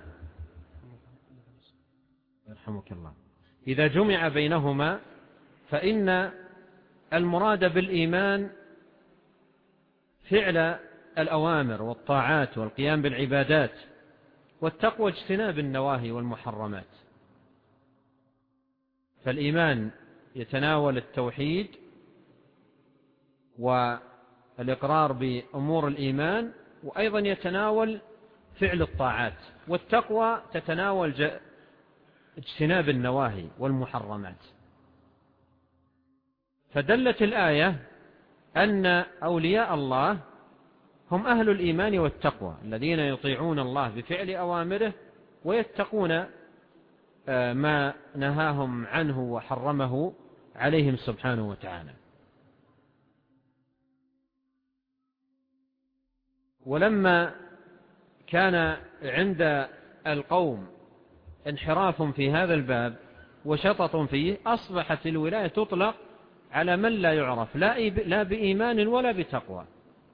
يرحمك الله إذا جمع بينهما فإن المراد بالإيمان فعل الأوامر والطاعات والقيام بالعبادات، والتقوى اجتناب النواهي والمحرمات. فالإيمان يتناول التوحيد والإقرار بأمور الإيمان، وأيضا يتناول فعل الطاعات، والتقوى تتناول اجتناب النواهي والمحرمات. فدلت الآية أن أولياء الله هم أهل الإيمان والتقوى الذين يطيعون الله بفعل أوامره ويتقون ما نهاهم عنه وحرمه عليهم سبحانه وتعالى. ولما كان عند القوم انحراف في هذا الباب وشطط فيه، أصبحت الولاية تطلق على من لا يعرف لا بإيمان ولا بتقوى،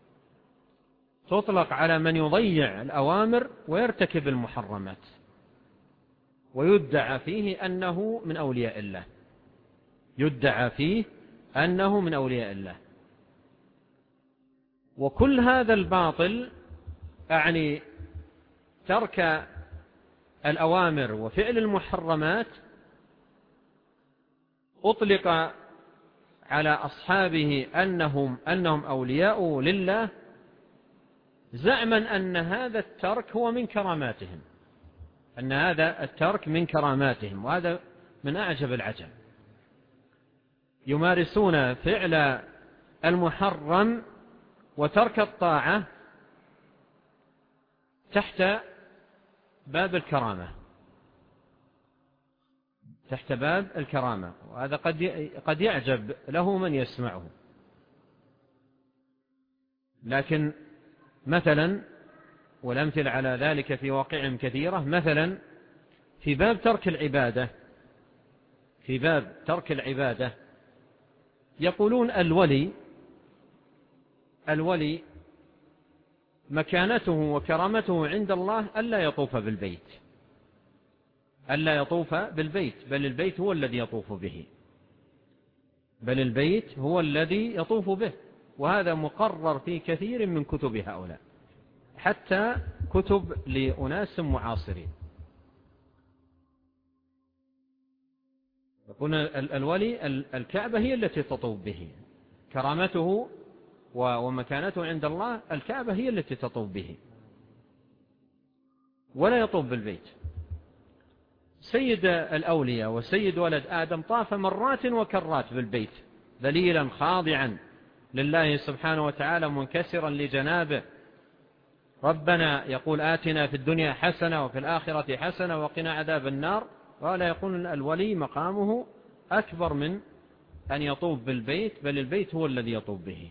تطلق على من يضيع الأوامر ويرتكب المحرمات، ويدعى فيه أنه من أولياء الله، يدعى فيه أنه من أولياء الله. وكل هذا الباطل، أعني ترك الأوامر وفعل المحرمات، أطلق على أصحابه أنهم, أنهم أولياء لله، زعما أن هذا الترك هو من كراماتهم، أن هذا الترك من كراماتهم. وهذا من أعجب العجب، يمارسون فعل المحرم وترك الطاعة تحت باب الكرامة، تحت باب الكرامة. وهذا قد قد يعجب له من يسمعه. لكن مثلا، والأمثلة على ذلك في واقعهم كثيرة، مثلا في باب ترك العبادة، في باب ترك العبادة يقولون الولي الولي مكانته وكرامته عند الله ألا يطوف بالبيت، ألا يطوف بالبيت، بل البيت هو الذي يطوف به، بل البيت هو الذي يطوف به. وهذا مقرر في كثير من كتب هؤلاء، حتى كتب لأناس معاصرين. يقول الولي الكعبة هي التي تطوف به، كرامته ومكانته عند الله الكعبة هي التي تطوف به، ولا يطوف بالبيت. سيد الأولياء وسيد ولد آدم طاف مرات وكرات بالبيت، ذليلا خاضعا لله سبحانه وتعالى، منكسرا لجنابه. ربنا يقول آتنا في الدنيا حسنة وفي الآخرة حسنة وقنا عذاب النار. ولا يقول الولي مقامه أكبر من أن يطوف بالبيت، بل البيت هو الذي يطوف به.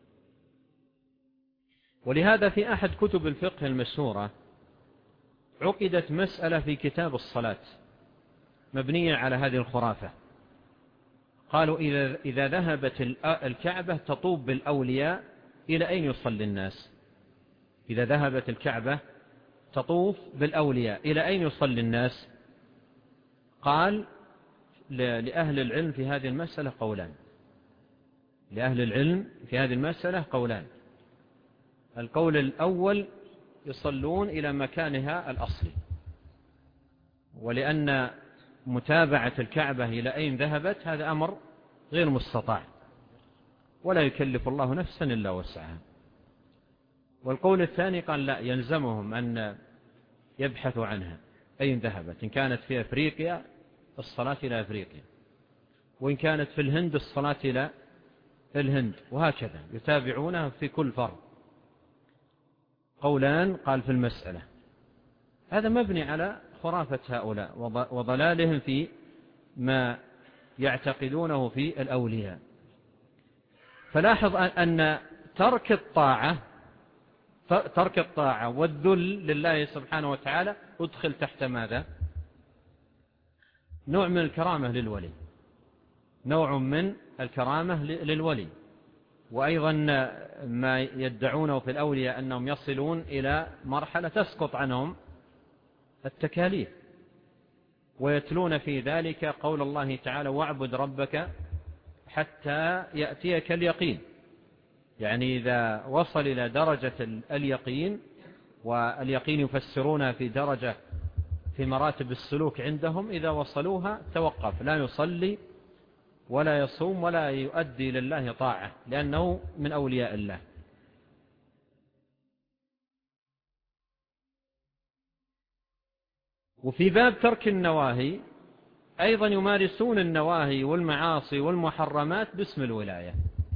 ولهذا في أحد كتب الفقه المشهورة عقدت مسألة في كتاب الصلاة مبنية على هذه الخرافة. قالوا إذا, إذا ذهبت الكعبة تطوف بالأولياء إلى أين يصلي الناس؟ إذا ذهبت الكعبة تطوف بالأولياء إلى أين يصلي الناس؟ قال لأهل العلم في هذه المسألة قولان، لأهل العلم في هذه المسألة قولان. القول الأول يصلون إلى مكانها الأصلي، ولأن متابعة الكعبة إلى أين ذهبت هذا أمر غير مستطاع، ولا يكلف الله نفسا إلا وسعها. والقول الثاني قال لا، يلزمهم أن يبحثوا عنها أين ذهبت، إن كانت في أفريقيا الصلاة إلى أفريقيا، وإن كانت في الهند الصلاة إلى الهند، وهكذا يتابعونها في كل فرد. قولان قال في المسألة. هذا مبني على خرافة هؤلاء وضلالهم في ما يعتقدونه في الأولياء. فلاحظ أن ترك الطاعة ترك الطاعة والذل لله سبحانه وتعالى ادخل تحت ماذا؟ نوع من الكرامة للولي، نوع من الكرامة للولي. وأيضا ما يدعونه في الأولياء أنهم يصلون إلى مرحلة تسقط عنهم التكاليف، ويتلون في ذلك قول الله تعالى واعبد ربك حتى يأتيك اليقين. يعني إذا وصل إلى درجة اليقين، واليقين يفسرونها في درجة في مراتب السلوك عندهم، إذا وصلوها توقف، لا يصلي ولا يصوم ولا يؤدي لله طاعة، لأنه من أولياء الله. وفي باب ترك النواهي أيضا يمارسون النواهي والمعاصي والمحرمات باسم الولاية،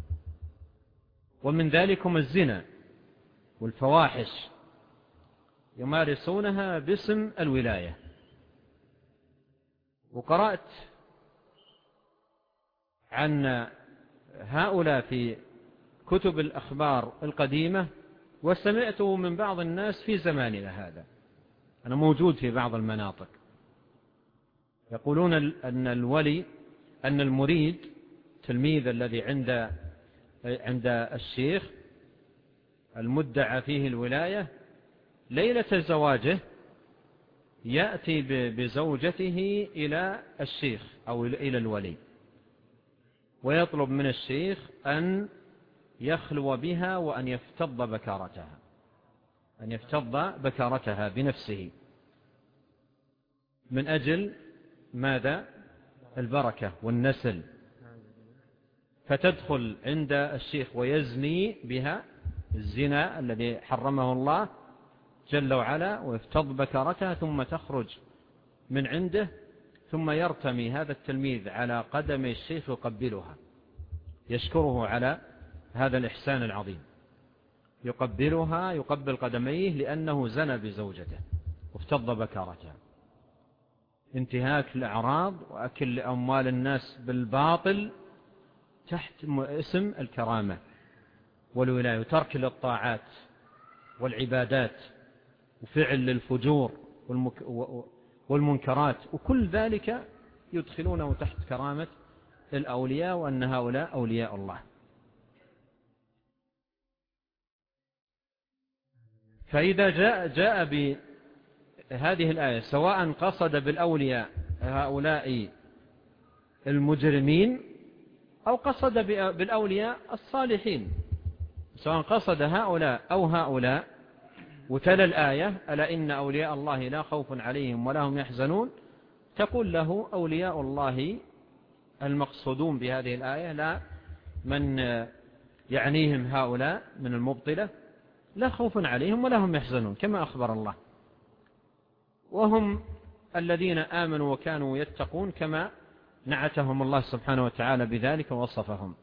ومن ذلكم الزنا والفواحش يمارسونها باسم الولاية. وقرأت عن هؤلاء في كتب الأخبار القديمة، وسمعته من بعض الناس في زماننا هذا، أنا موجود في بعض المناطق، يقولون أن الولي أن المريد تلميذ الذي عند عند الشيخ المدعى فيه الولاية ليلة زواجه يأتي بزوجته إلى الشيخ أو إلى الولي ويطلب من الشيخ أن يخلو بها وأن يفتض بكارتها أن يفتض بكارتها بنفسه من أجل ماذا؟ البركة والنسل، فتدخل عند الشيخ ويزني بها الزنا الذي حرمه الله جل وعلا ويفتض بكارتها، ثم تخرج من عنده، ثم يرتمي هذا التلميذ على قدم الشيخ يقبلها، يشكره على هذا الإحسان العظيم، يقبلها يقبل قدميه لأنه زنى بزوجته وافتض بكارتها. انتهاك الأعراض وأكل أموال الناس بالباطل تحت اسم الكرامة والولاية، وترك للطاعات والعبادات وفعل للفجور والمنكرات، وكل ذلك يدخلونه تحت كرامة الأولياء وأن هؤلاء أولياء الله. فإذا جاء, جاء بهذه الآية سواء قصد بالأولياء هؤلاء المجرمين أو قصد بالأولياء الصالحين، سواء قصد هؤلاء أو هؤلاء، وتلا الآية ألا إن أولياء الله لا خوف عليهم ولا هم يحزنون، تقول له أولياء الله المقصودون بهذه الآية لا من يعنيهم هؤلاء من المبطلة لا خوف عليهم ولا هم يحزنون كما أخبر الله، وهم الذين آمنوا وكانوا يتقون كما نعتهم الله سبحانه وتعالى بذلك ووصفهم.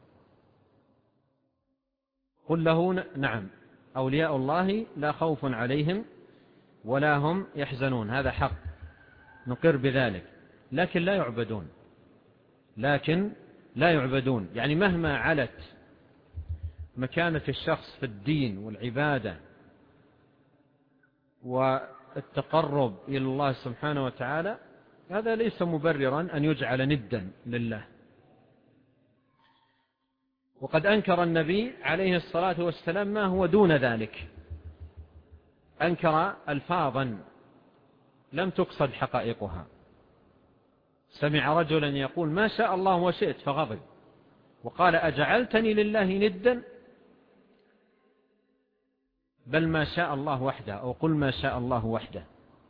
قل له نعم أولياء الله لا خوف عليهم ولا هم يحزنون، هذا حق نقر بذلك، لكن لا يعبدون لكن لا يعبدون يعني مهما علت مكانة الشخص في الدين والعبادة والتقرب إلى الله سبحانه وتعالى، هذا ليس مبررا أن يجعل ندا لله. وقد أنكر النبي عليه الصلاة والسلام ما هو دون ذلك، أنكر ألفاظا لم تقصد حقائقها. سمع رجلا يقول ما شاء الله وشئت فغضب وقال أجعلتني لله ندا، بل ما شاء الله وحده، أو قل ما شاء الله وحده.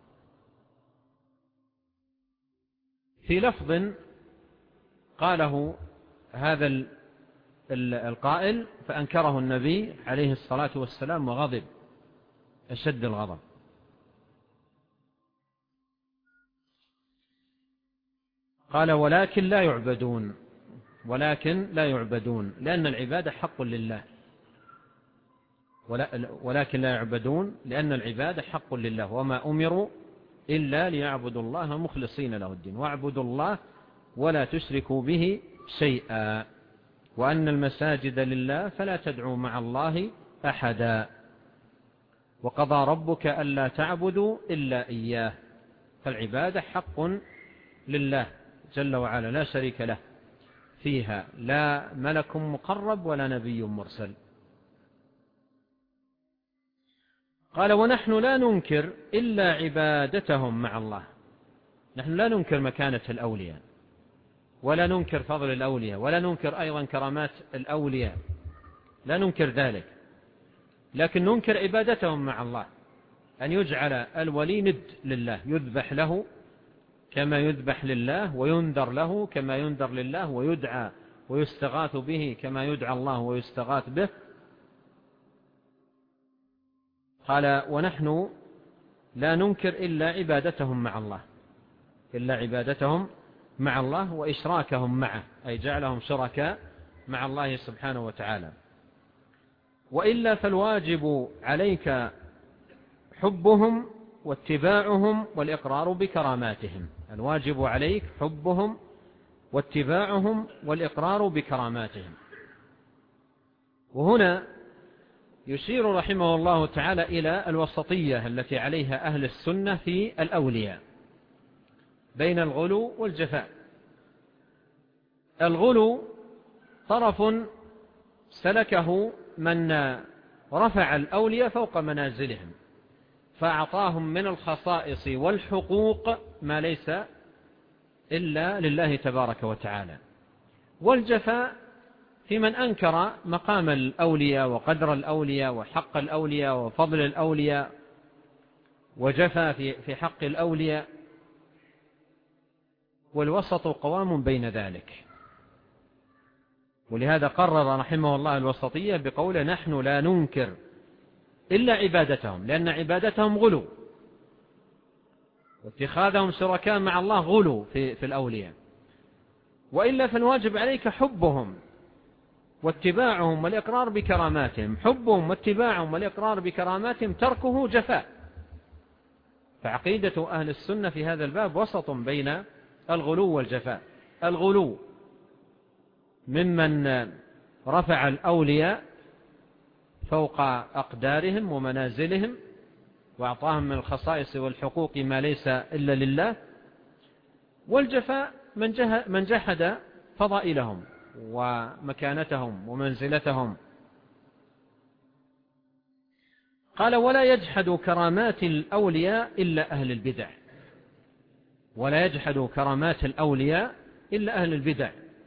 في لفظ قاله هذا القائل فأنكره النبي عليه الصلاة والسلام وغضب أشد الغضب، قال ولكن لا يعبدون ولكن لا يعبدون لأن العبادة حق لله، ولكن لا يعبدون لأن العبادة حق لله، وما أمروا إلا ليعبدوا الله مخلصين له الدين واعبدوا الله ولا تشركوا به شيئا وأن المساجد لله فلا تدعوا مع الله أحدا وقضى ربك ألا تعبدوا إلا إياه. فالعبادة حق لله جل وعلا لا شريك له فيها، لا ملك مقرب ولا نبي مرسل. قال ونحن لا ننكر إلا عبادتهم مع الله، نحن لا ننكر مكانة الأولياء ولا ننكر فضل الأولياء ولا ننكر أيضا كرامات الأولياء، لا ننكر ذلك، لكن ننكر عبادتهم مع الله، أن يجعل الولي ند لله، يذبح له كما يذبح لله، وينذر له كما ينذر لله، ويدعى ويستغاث به كما يدعى الله ويستغاث به. قال ونحن لا ننكر إلا عبادتهم مع الله إلا عبادتهم مع الله وإشراكهم معه، أي جعلهم شركاء مع الله سبحانه وتعالى. وإلا فالواجب عليك حبهم واتباعهم والإقرار بكراماتهم، الواجب عليك حبهم واتباعهم والإقرار بكراماتهم. وهنا يشير رحمه الله تعالى إلى الوسطية التي عليها أهل السنة في الأولياء، بين الغلو والجفاء. الغلو طرف سلكه من رفع الأولياء فوق منازلهم فأعطاهم من الخصائص والحقوق ما ليس إلا لله تبارك وتعالى. والجفاء في من أنكر مقام الأولياء وقدر الأولياء وحق الأولياء وفضل الأولياء وجفى في في حق الأولياء. والوسط قوام بين ذلك، ولهذا قرر رحمه الله الوسطية بقوله نحن لا ننكر إلا عبادتهم، لأن عبادتهم غلو، واتخاذهم شركاء مع الله غلو في, في الأولياء، وإلا فالواجب عليك حبهم واتباعهم والإقرار بكراماتهم. حبهم واتباعهم والإقرار بكراماتهم تركه جفاء. فعقيدة أهل السنة في هذا الباب وسط بين الغلو والجفاء. الغلو ممن رفع الأولياء فوق أقدارهم ومنازلهم وأعطاهم من الخصائص والحقوق ما ليس إلا لله. والجفاء من جحد فضائلهم ومكانتهم ومنزلتهم. قال ولا يجحد كرامات الأولياء إلا أهل البدع. ولا يجحد كرامات الأولياء إلا أهل البدع.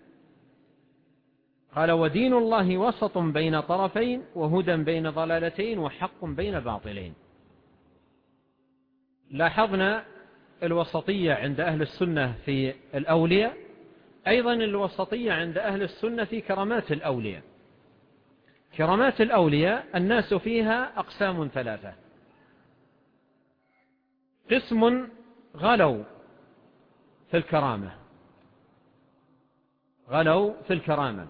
قال ودين الله وسط بين طرفين وهدى بين ضلالتين وحق بين باطلين. لاحظنا الوسطية عند أهل السنة في الأولياء، أيضا الوسطية عند أهل السنة في كرامات الأولياء. كرامات الأولياء الناس فيها أقسام ثلاثة. قسم غلوا في الكرامة، غلوا في الكرامة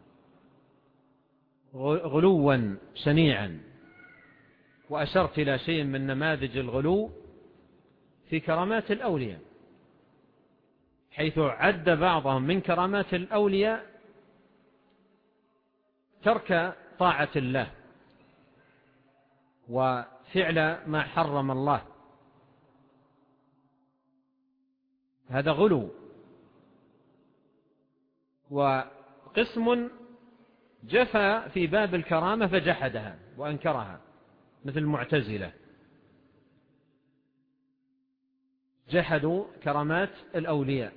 غلوا شنيعا، وأشرت إلى شيء من نماذج الغلو في كرامات الأولياء، حيث عد بعضهم من كرامات الأولياء ترك طاعة الله وفعل ما حرم الله. هذا غلو. وقسم جفى في باب الكرامة فجحدها وأنكرها، مثل المعتزلة، جحدوا كرامات الأولياء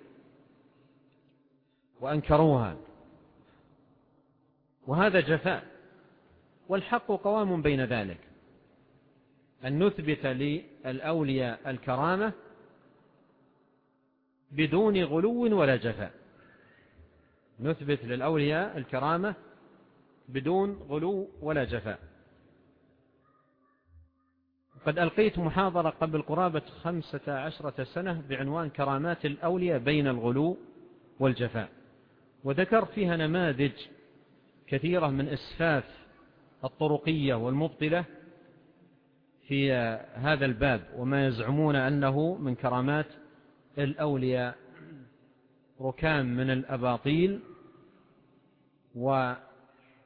وأنكروها، وهذا جفاء. والحق قوام بين ذلك، أن نثبت للأولياء الكرامة بدون غلو ولا جفاء. نثبت للأولياء الكرامة بدون غلو ولا جفاء. قد ألقيت محاضرة قبل قرابة خمسة عشرة سنة بعنوان كرامات الأولياء بين الغلو والجفاء، وذكرت فيها نماذج كثيرة من إسفاف الطرقية والمبطلة في هذا الباب، وما يزعمون أنه من كرامات الأولياء ركام من الأباطيل وأنواع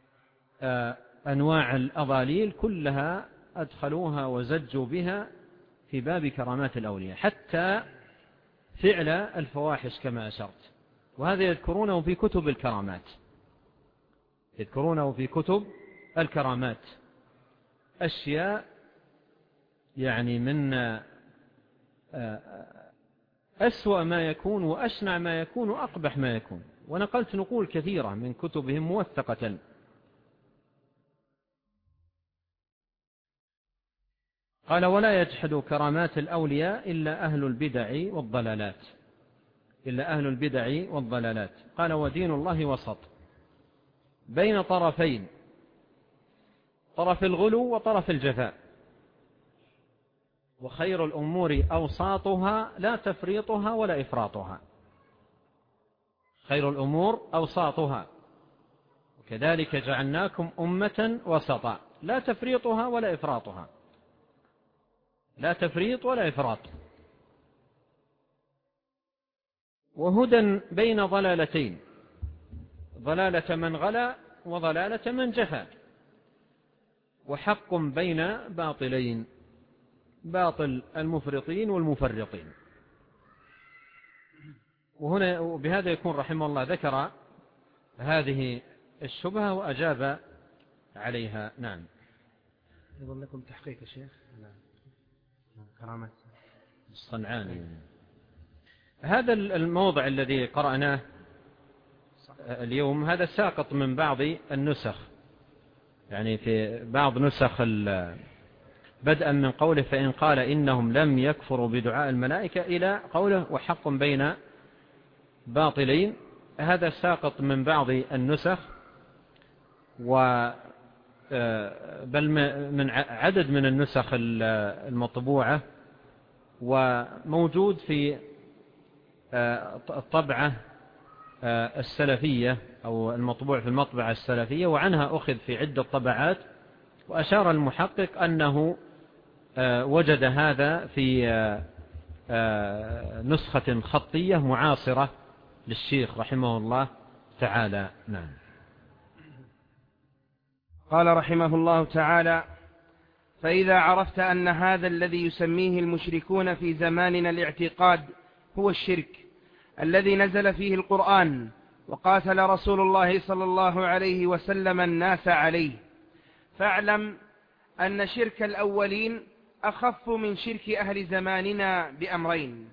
الأضاليل كلها أدخلوها وزجوا بها في باب كرامات الأولياء، حتى فعل الفواحش كما أشرت. وهذا يذكرونه في كتب الكرامات، يذكرونه في كتب الكرامات أشياء يعني من أسوأ ما يكون وأشنع ما يكون وأقبح ما يكون، ونقلت نقول كثيرة من كتبهم موثقة. قال ولا يجحد كرامات الأولياء إلا أهل البدع والضلالات، إلا أهل البدع والضلالات. قال ودين الله وسط بين طرفين، طرف الغلو وطرف الجفاء، وخير الأمور أوساطها لا تفريطها ولا إفراطها. خير الأمور أوساطها، وكذلك جعلناكم أمة وسطا لا تفريطها ولا إفراطها، لا تفريط ولا إفراط. وهدى بين ضلالتين، ضلالة من غلا وضلالة من جفا، وحق بين باطلين، باطل المفرطين والمفرطين. وهنا وبهذا يكون رحمه الله ذكر هذه الشبهة وأجاب عليها. نعم. يظن لكم تحقيق يا شيخ كرامة الصنعاني. هذا الموضع الذي قرأناه اليوم هذا ساقط من بعض النسخ، يعني في بعض نسخ بدءا من قوله فإن قال إنهم لم يكفروا بدعاء الملائكة إلى قوله وحق بين باطلين. هذا ساقط من بعض النسخ، و بل من عدد من النسخ المطبوعة، وموجود في الطبعة السلفية أو المطبوع في المطبعة السلفية، وعنها أخذ في عدة طبعات. وأشار المحقق أنه وجد هذا في نسخة خطية معاصرة للشيخ رحمه الله تعالى. نعم. قال رحمه الله تعالى: فإذا عرفت أن هذا الذي يسميه المشركون في زماننا الاعتقاد هو الشرك الذي نزل فيه القرآن وقاتل رسول الله صلى الله عليه وسلم الناس عليه، فاعلم أن شرك الأولين أخف من شرك أهل زماننا بأمرين: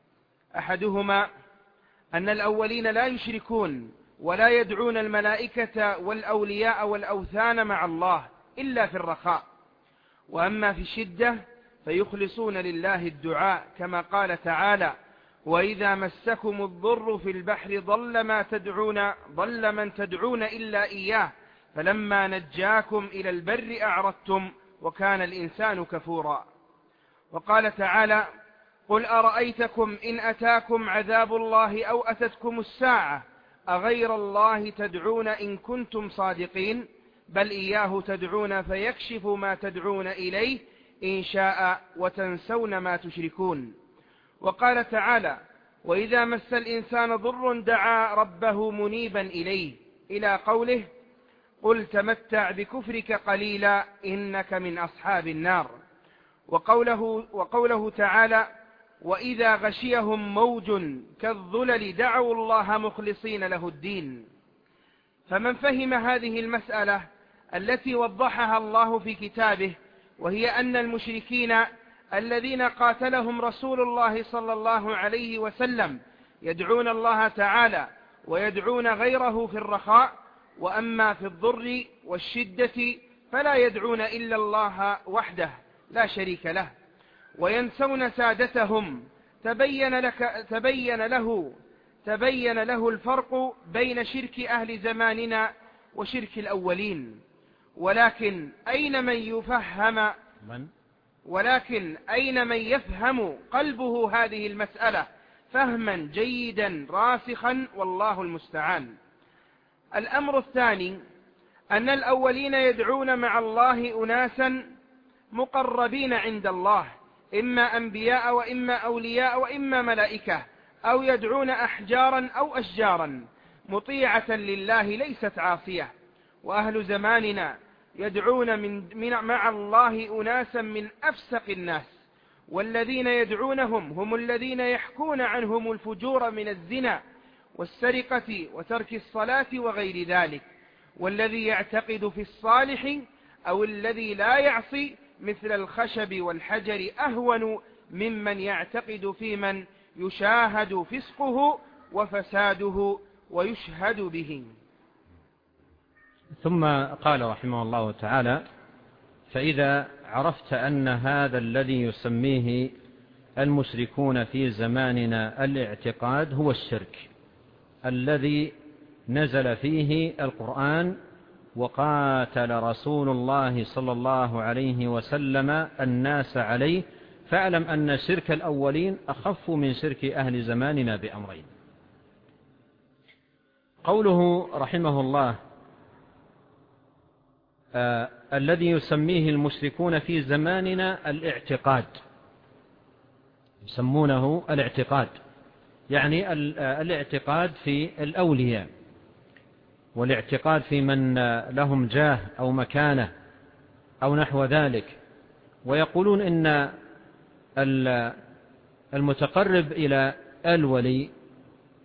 أحدهما أن الأولين لا يشركون ولا يدعون الملائكة والأولياء والأوثان مع الله إلا في الرخاء، وأما في الشدة فيخلصون لله الدعاء كما قال تعالى: وإذا مسكم الضر في البحر ضل ما تدعون ضل من تدعون إلا إياه فلما نجاكم إلى البر أعرضتم وكان الإنسان كفورا. وقال تعالى: قل أرأيتكم إن أتاكم عذاب الله أو أتتكم الساعة أغير الله تدعون إن كنتم صادقين بل إياه تدعون فيكشف ما تدعون إليه إن شاء وتنسون ما تشركون. وقال تعالى: وإذا مس الإنسان ضر دعا ربه منيبا إليه إلى قوله: قل تمتع بكفرك قليلا إنك من أصحاب النار. وقوله, وقوله تعالى: وإذا غشيهم موج كالظلل دعوا الله مخلصين له الدين. فمن فهم هذه المسألة التي وضحها الله في كتابه، وهي أن المشركين الذين قاتلهم رسول الله صلى الله عليه وسلم يدعون الله تعالى ويدعون غيره في الرخاء، وأما في الضر والشدة فلا يدعون إلا الله وحده لا شريك له، وينسون سادتهم، تبين, لك تبين, له تبين له الفرق بين شرك أهل زماننا وشرك الأولين. ولكن أين من يفهم من؟ ولكن أين من يفهم قلبه هذه المسألة فهما جيدا راسخا والله المستعان. الأمر الثاني أن الأولين يدعون مع الله أناسا مقربين عند الله، إما أنبياء وإما أولياء وإما ملائكة، أو يدعون أحجارا أو أشجارا مطيعة لله ليست عاصية. وأهل زماننا يدعون من من مع الله أناسا من أفسق الناس، والذين يدعونهم هم الذين يحكون عنهم الفجور من الزنا والسرقة وترك الصلاة وغير ذلك. والذي يعتقد في الصالح أو الذي لا يعصي مثل الخشب والحجر أهون ممن يعتقد في من يشاهد فسقه وفساده ويشهد به. ثم قال رحمه الله تعالى: فإذا عرفت أن هذا الذي يسميه المشركون في زماننا الاعتقاد هو الشرك الذي نزل فيه القرآن وقاتل رسول الله صلى الله عليه وسلم الناس عليه، فاعلم أن شرك الأولين أخف من شرك أهل زماننا بأمرين. قوله رحمه الله: آه الذي يسميه المشركون في زماننا الاعتقاد، يسمونه الاعتقاد، يعني الاعتقاد في الأولياء، والاعتقاد في من لهم جاه أو مكانة أو نحو ذلك. ويقولون إن المتقرب إلى الولي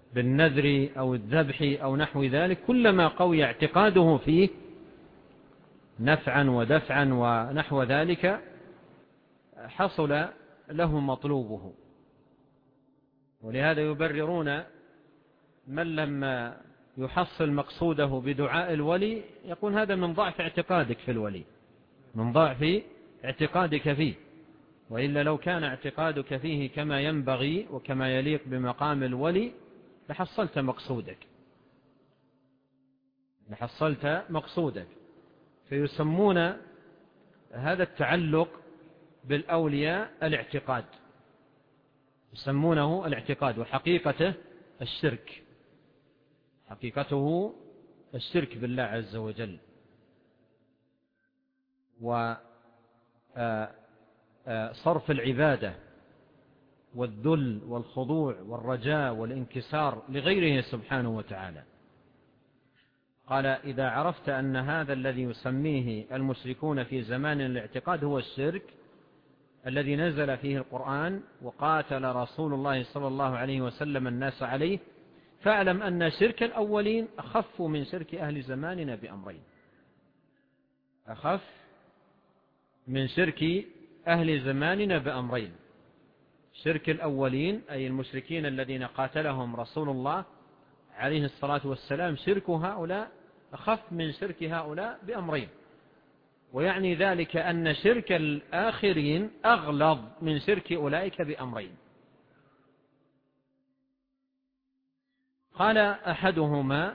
بالنذر أو الذبح أو نحو ذلك، كلما قوي اعتقاده فيه نفعا ودفعا ونحو ذلك حصل له مطلوبه. ولهذا يبررون من لما يحصل مقصوده بدعاء الولي يقول هذا من ضعف اعتقادك في الولي، من ضعف اعتقادك فيه، وإلا لو كان اعتقادك فيه كما ينبغي وكما يليق بمقام الولي لحصلت مقصودك لحصلت مقصودك فيسمون هذا التعلق بالأولياء الاعتقاد، يسمونه الاعتقاد، وحقيقته الشرك، حقيقته الشرك بالله عز وجل. وصرف العبادة والذل والخضوع والرجاء والانكسار لغيره سبحانه وتعالى. قال إذا عرفت أن هذا الذي يسميه المشركون في زمان الاعتقاد هو الشرك الذي نزل فيه القرآن وقاتل رسول الله صلى الله عليه وسلم الناس عليه، فاعلم أن شرك الأولين أخف من شرك أهل زماننا بأمرين، أخف من شرك أهل زماننا بأمرين. شرك الأولين أي المشركين الذين قاتلهم رسول الله عليه الصلاة والسلام، شرك هؤلاء أخف من شرك هؤلاء بأمرين، ويعني ذلك أن شرك الآخرين أغلظ من شرك أولئك بأمرين. قال أحدهما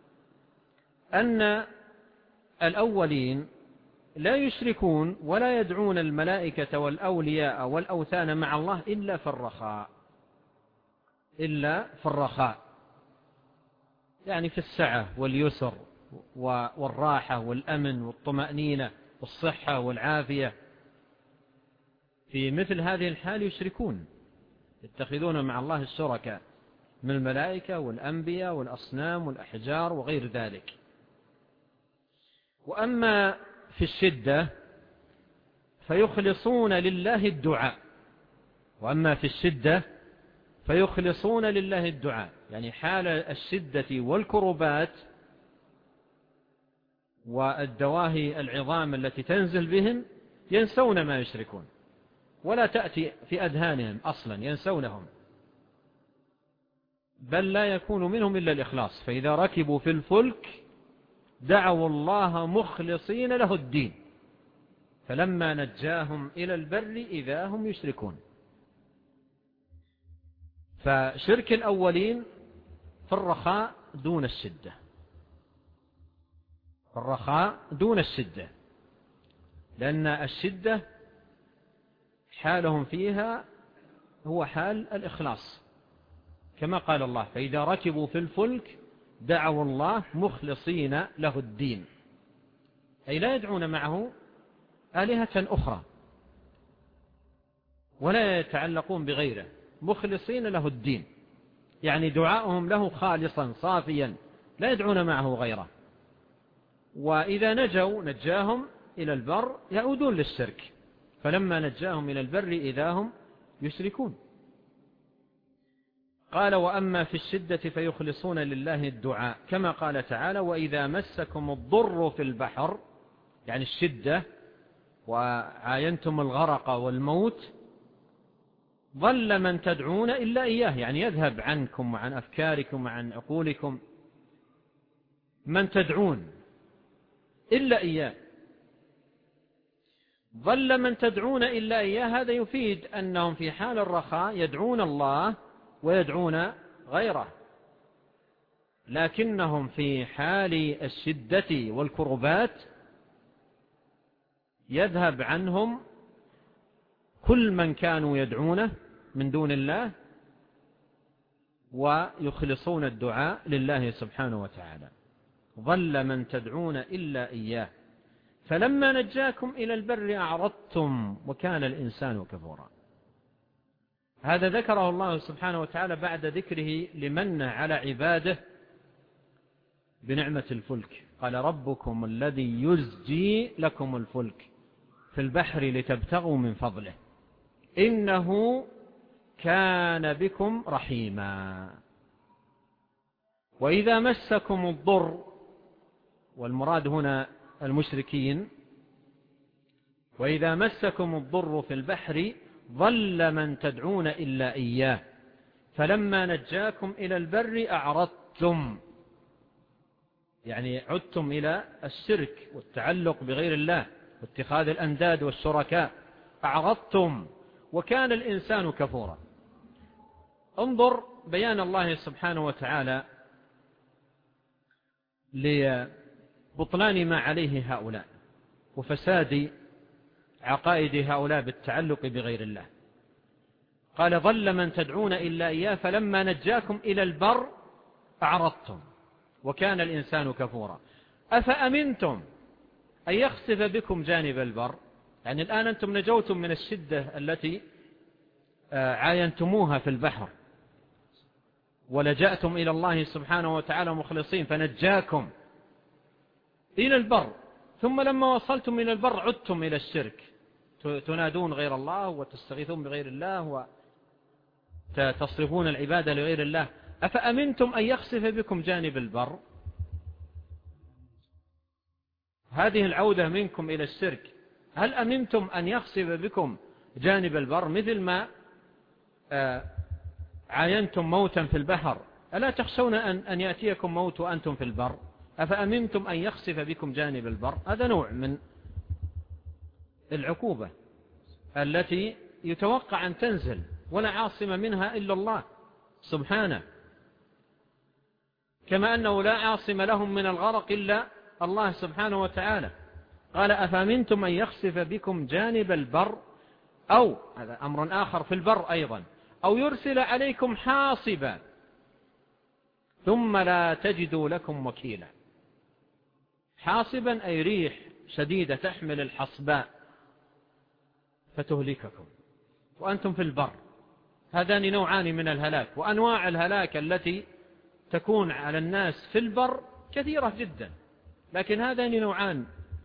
أن الأولين لا يشركون ولا يدعون الملائكة والأولياء والأوثان مع الله إلا في الرخاء، إلا في الرخاء يعني في السعة واليسر والراحة والأمن والطمأنينة والصحة والعافية. في مثل هذه الحال يشركون، يتخذون مع الله الشركاء من الملائكة والأنبياء والأصنام والأحجار وغير ذلك. وأما في الشدة فيخلصون لله الدعاء، وأما في الشدة فيخلصون لله الدعاء، يعني حال الشدة والكربات والدواهي العظام التي تنزل بهم ينسون ما يشركون، ولا تأتي في أذهانهم أصلا، ينسونهم، بل لا يكون منهم إلا الإخلاص. فإذا ركبوا في الفلك دعوا الله مخلصين له الدين فلما نجاهم إلى البر إذا هم يشركون. فشرك الأولين في الرخاء دون الشدة، في الرخاء دون الشدة، لأن الشدة حالهم فيها هو حال الإخلاص، كما قال الله فإذا ركبوا في الفلك دعوا الله مخلصين له الدين، أي لا يدعون معه آلهة أخرى ولا يتعلقون بغيره، مخلصين له الدين، يعني دعاؤهم له خالصا صافيا لا يدعون معه غيره. وإذا نجوا نجاهم إلى البر يعودون للشرك، فلما نجاهم إلى البر إذا هم يشركون. قال وأما في الشدة فيخلصون لله الدعاء، كما قال تعالى وإذا مسكم الضر في البحر، يعني الشدة وعاينتم الغرق والموت، ضل من تدعون إلا إياه، يعني يذهب عنكم وعن أفكاركم وعن عقولكم من تدعون إلا إياه. ضل من تدعون إلا إياه، هذا يفيد أنهم في حال الرخاء يدعون الله ويدعون غيره، لكنهم في حال الشدة والكربات يذهب عنهم كل من كانوا يدعونه من دون الله ويخلصون الدعاء لله سبحانه وتعالى. ظل من تدعون إلا إياه فلما نجاكم إلى البر أعرضتم وكان الإنسان كفورا. هذا ذكره الله سبحانه وتعالى بعد ذكره لمن على عباده بنعمة الفلك. قال ربكم الذي يزجي لكم الفلك في البحر لتبتغوا من فضله إنه كان بكم رحيما. وإذا مسكم الضر، والمراد هنا المشركين، وإذا مسكم الضر في البحر ضل من تدعون إلا إياه فلما نجاكم إلى البر أعرضتم، يعني عدتم إلى الشرك والتعلق بغير الله واتخاذ الأنداد والشركاء، أعرضتم وكان الإنسان كفورا. انظر بيان الله سبحانه وتعالى لبطلان ما عليه هؤلاء وفساد عقائد هؤلاء بالتعلق بغير الله. قال ظل من تدعون إلا إياه فلما نجاكم إلى البر أعرضتم وكان الإنسان كفورا. أفأمنتم أن يخسف بكم جانب البر، يعني الآن أنتم نجوتم من الشدة التي عاينتموها في البحر ولجأتم إلى الله سبحانه وتعالى مخلصين فنجاكم إلى البر، ثم لما وصلتم إلى البر عدتم إلى الشرك، تنادون غير الله وتستغيثون بغير الله وتصرفون العبادة لغير الله. أفأمنتم أن يخسف بكم جانب البر، هذه العودة منكم إلى الشرك، هل أمنتم أن يخسف بكم جانب البر مثل ما عاينتم موتا في البحر؟ ألا تخشون أن يأتيكم موت وأنتم في البر؟ أفأمنتم أن يخسف بكم جانب البر. هذا نوع من العقوبة التي يتوقع أن تنزل ولا عاصم منها إلا الله سبحانه، كما أنه لا عاصم لهم من الغرق إلا الله سبحانه وتعالى. قال أفأمنتم أن يخسف بكم جانب البر، أو هذا أمر آخر في البر أيضا، أو يرسل عليكم حاصبا ثم لا تجدوا لكم وكيلا. حاصبا أي ريح شديدة تحمل الحصباء فتهلككم وأنتم في البر. هذان نوعان من الهلاك، وأنواع الهلاك التي تكون على الناس في البر كثيرة جدا، لكن هذان نوعان.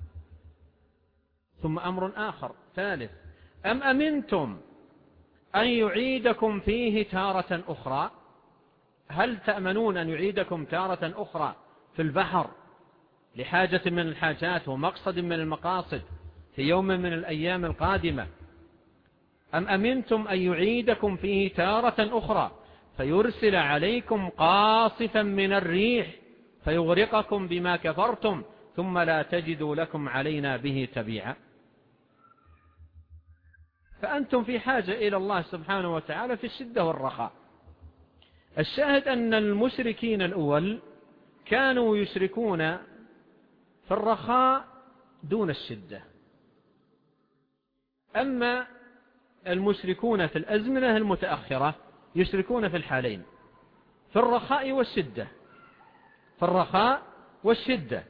ثم أمر آخر ثالث، أم أمنتم أن يعيدكم فيه تارة أخرى، هل تأمنون أن يعيدكم تارة أخرى في البحر لحاجة من الحاجات ومقصد من المقاصد في يوم من الأيام القادمة؟ أم أمنتم أن يعيدكم فيه تارة أخرى فيرسل عليكم قاصفا من الريح فيغرقكم بما كفرتم ثم لا تجدوا لكم علينا به تبيعا. فأنتم في حاجة إلى الله سبحانه وتعالى في الشدة والرخاء. الشاهد أن المشركين الأول كانوا يشركون في الرخاء دون الشدة، أما المشركون في الأزمنة المتأخرة يشركون في الحالين، في الرخاء والشدة، في الرخاء والشدة،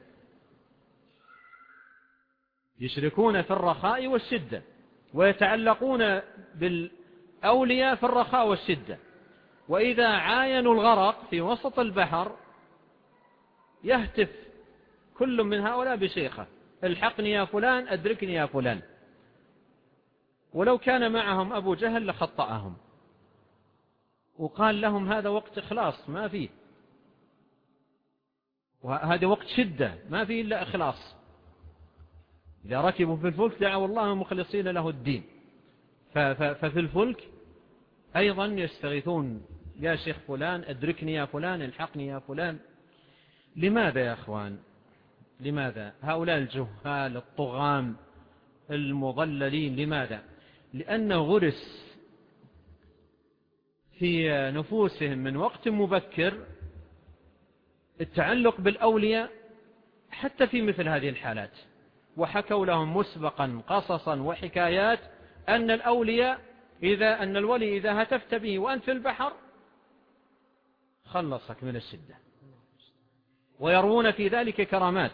يشركون في الرخاء والشدة، ويتعلقون بالأولياء في الرخاء والشدة. وإذا عاينوا الغرق في وسط البحر يهتف كل من هؤلاء بشيخه، الحقني يا فلان، أدركني يا فلان، ولو كان معهم أبو جهل لخطأهم وقال لهم هذا وقت إخلاص ما فيه، وهذا وقت شدة ما فيه إلا إخلاص. إذا ركبوا في الفلك دعوا الله مخلصين له الدين، ففي الفلك أيضا يستغيثون يا شيخ فلان، أدركني يا فلان، الحقني يا فلان. لماذا يا أخوان؟ لماذا هؤلاء الجهال الطغام المضللين؟ لماذا؟ لأنه غرس في نفوسهم من وقت مبكر التعلق بالأولياء حتى في مثل هذه الحالات، وحكوا لهم مسبقا قصصا وحكايات أن الأولياء إذا أن الولي إذا هتفت به وأنت في البحر خلصك من الشدة، ويروون في ذلك كرامات.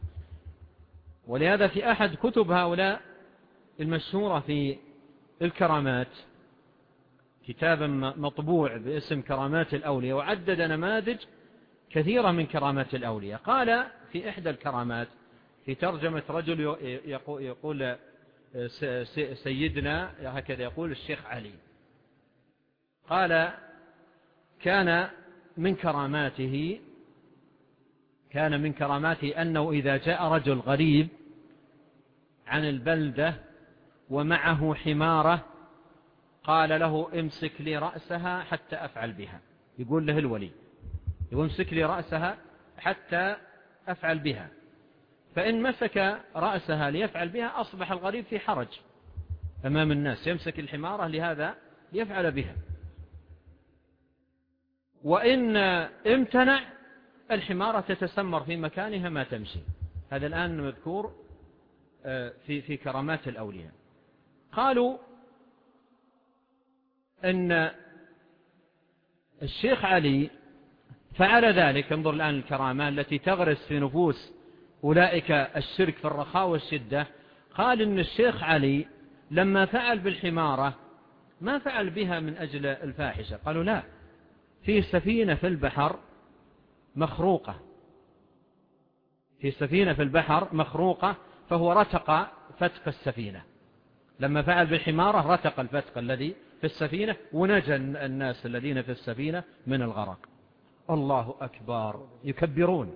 ولهذا في أحد كتب هؤلاء المشهورة في الكرامات كتابا مطبوع باسم كرامات الأولياء، وعدد نماذج كثيرة من كرامات الأولياء. قال في إحدى الكرامات في ترجمة رجل يقول سيدنا هكذا يقول الشيخ علي، قال كان من كراماته كان من كراماته أنه إذا جاء رجل غريب عن البلدة ومعه حمارة قال له امسك لي رأسها حتى أفعل بها. يقول له الولي، يقول امسك لي رأسها حتى أفعل بها، فإن مسك رأسها ليفعل بها أصبح الغريب في حرج أمام الناس، يمسك الحمارة لهذا ليفعل بها، وإن امتنع الحمارة تتسمر في مكانها ما تمشي. هذا الآن مذكور في في كرامات الأولياء. قالوا أن الشيخ علي فعل ذلك. انظر الآن الكرامات التي تغرس في نفوس أولئك الشرك في الرخاء والشدة. قال إن الشيخ علي لما فعل بالحمارة ما فعل بها من أجل الفاحشة، قالوا لا، في سفينة في البحر مخروقة، في سفينة في البحر مخروقة، فهو رتق فتق السفينة. لما فعل بالحمارة رتق الفتق الذي في السفينة ونجى الناس الذين في السفينة من الغرق. الله أكبر، يكبرون.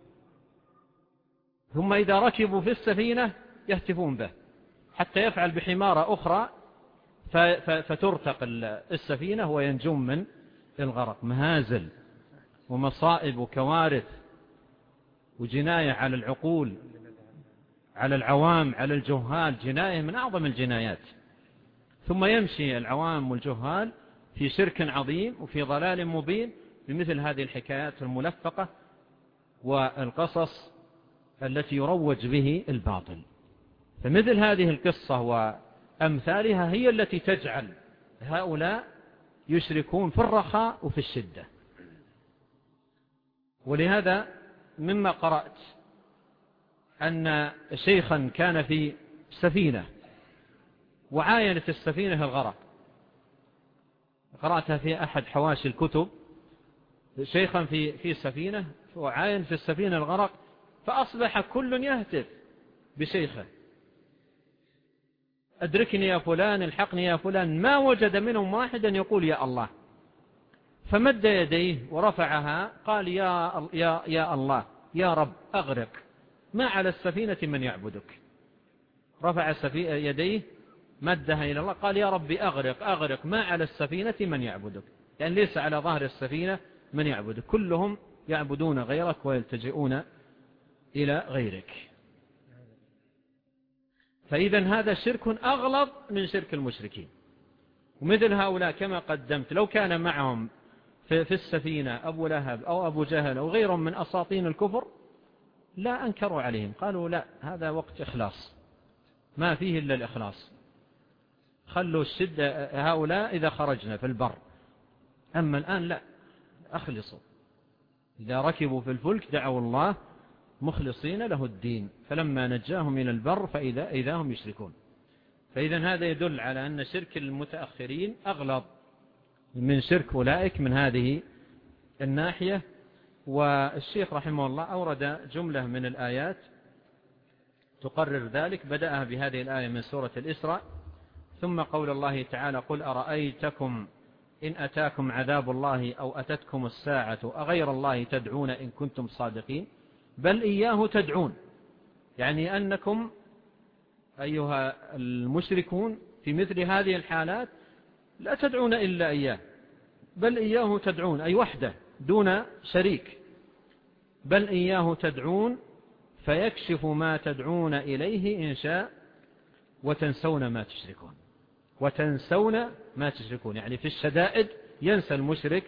ثم إذا ركبوا في السفينة يهتفون به حتى يفعل بحمارة أخرى فترتق السفينة وينجون من الغرق. مهازل ومصائب وكوارث وجناية على العقول، على العوام، على الجهال، جناية من أعظم الجنايات. ثم يمشي العوام والجهال في شرك عظيم وفي ضلال مبين بمثل هذه الحكايات الملفقة والقصص التي يروج به الباطل. فمثل هذه القصة وأمثالها هي التي تجعل هؤلاء يشركون في الرخاء وفي الشدة. ولهذا مما قرأت أن شيخا كان في سفينة وعاينت السفينة الغرق، قرأتها في أحد حواشي الكتب، شيخا في في سفينة وعاين في السفينة الغرق، فأصبح كل يهتف بشيخه، أدركني يا فلان، الحقني يا فلان، ما وجد منهم واحدا يقول يا الله. فمد يديه ورفعها قال يا, يا, يا الله يا رب أغرق، ما على السفينة من يعبدك. رفع يديه مدها إلى الله قال يا رب أغرق أغرق، ما على السفينة من يعبدك، يعني ليس على ظهر السفينة من يعبدك، كلهم يعبدون غيرك ويلتجئون إلى غيرك. فإذا هذا شرك أغلظ من شرك المشركين. ومثل هؤلاء كما قدمت لو كان معهم في, في السفينة أبو لهب أو أبو جهل أو غيرهم من أساطين الكفر لا أنكروا عليهم، قالوا لا، هذا وقت إخلاص ما فيه إلا الإخلاص، خلوا الشدة هؤلاء إذا خرجنا في البر، أما الآن لا، أخلصوا. إذا ركبوا في الفلك دعوا الله مخلصين له الدين، فلما نجاهم إلى البر فإذا إذا هم يشركون. فإذا هذا يدل على أن شرك المتأخرين أغلظ من شرك أولئك من هذه الناحية. والشيخ رحمه الله أورد جملة من الآيات تقرر ذلك، بدأها بهذه الآية من سورة الإسراء، ثم قول الله تعالى قل أرأيتكم إن أتاكم عذاب الله أو أتتكم الساعة أغير الله تدعون إن كنتم صادقين بل إياه تدعون، يعني أنكم أيها المشركون في مثل هذه الحالات لا تدعون إلا إياه، بل إياه تدعون أي وحده دون شريك، بل إياه تدعون فيكشف ما تدعون إليه إن شاء وتنسون ما تشركون. وتنسون ما تشركون يعني في الشدائد ينسى المشرك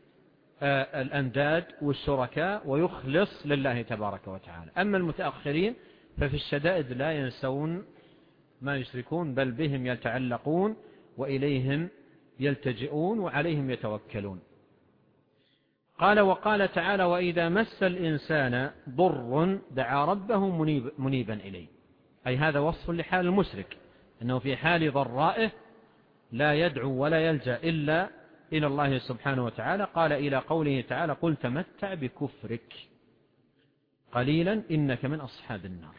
الأنداد والشركاء ويخلص لله تبارك وتعالى. أما المتأخرين ففي الشدائد لا ينسون ما يشركون بل بهم يتعلقون وإليهم يلتجئون وعليهم يتوكلون. قال وقال تعالى وإذا مس الإنسان ضر دعا ربه منيب منيبا إليه، أي هذا وصف لحال المشرك أنه في حال ضرائه لا يدعو ولا يلجأ إلا إلى الله سبحانه وتعالى. قال إلى قوله تعالى قل تمتع بكفرك قليلا إنك من أصحاب النار.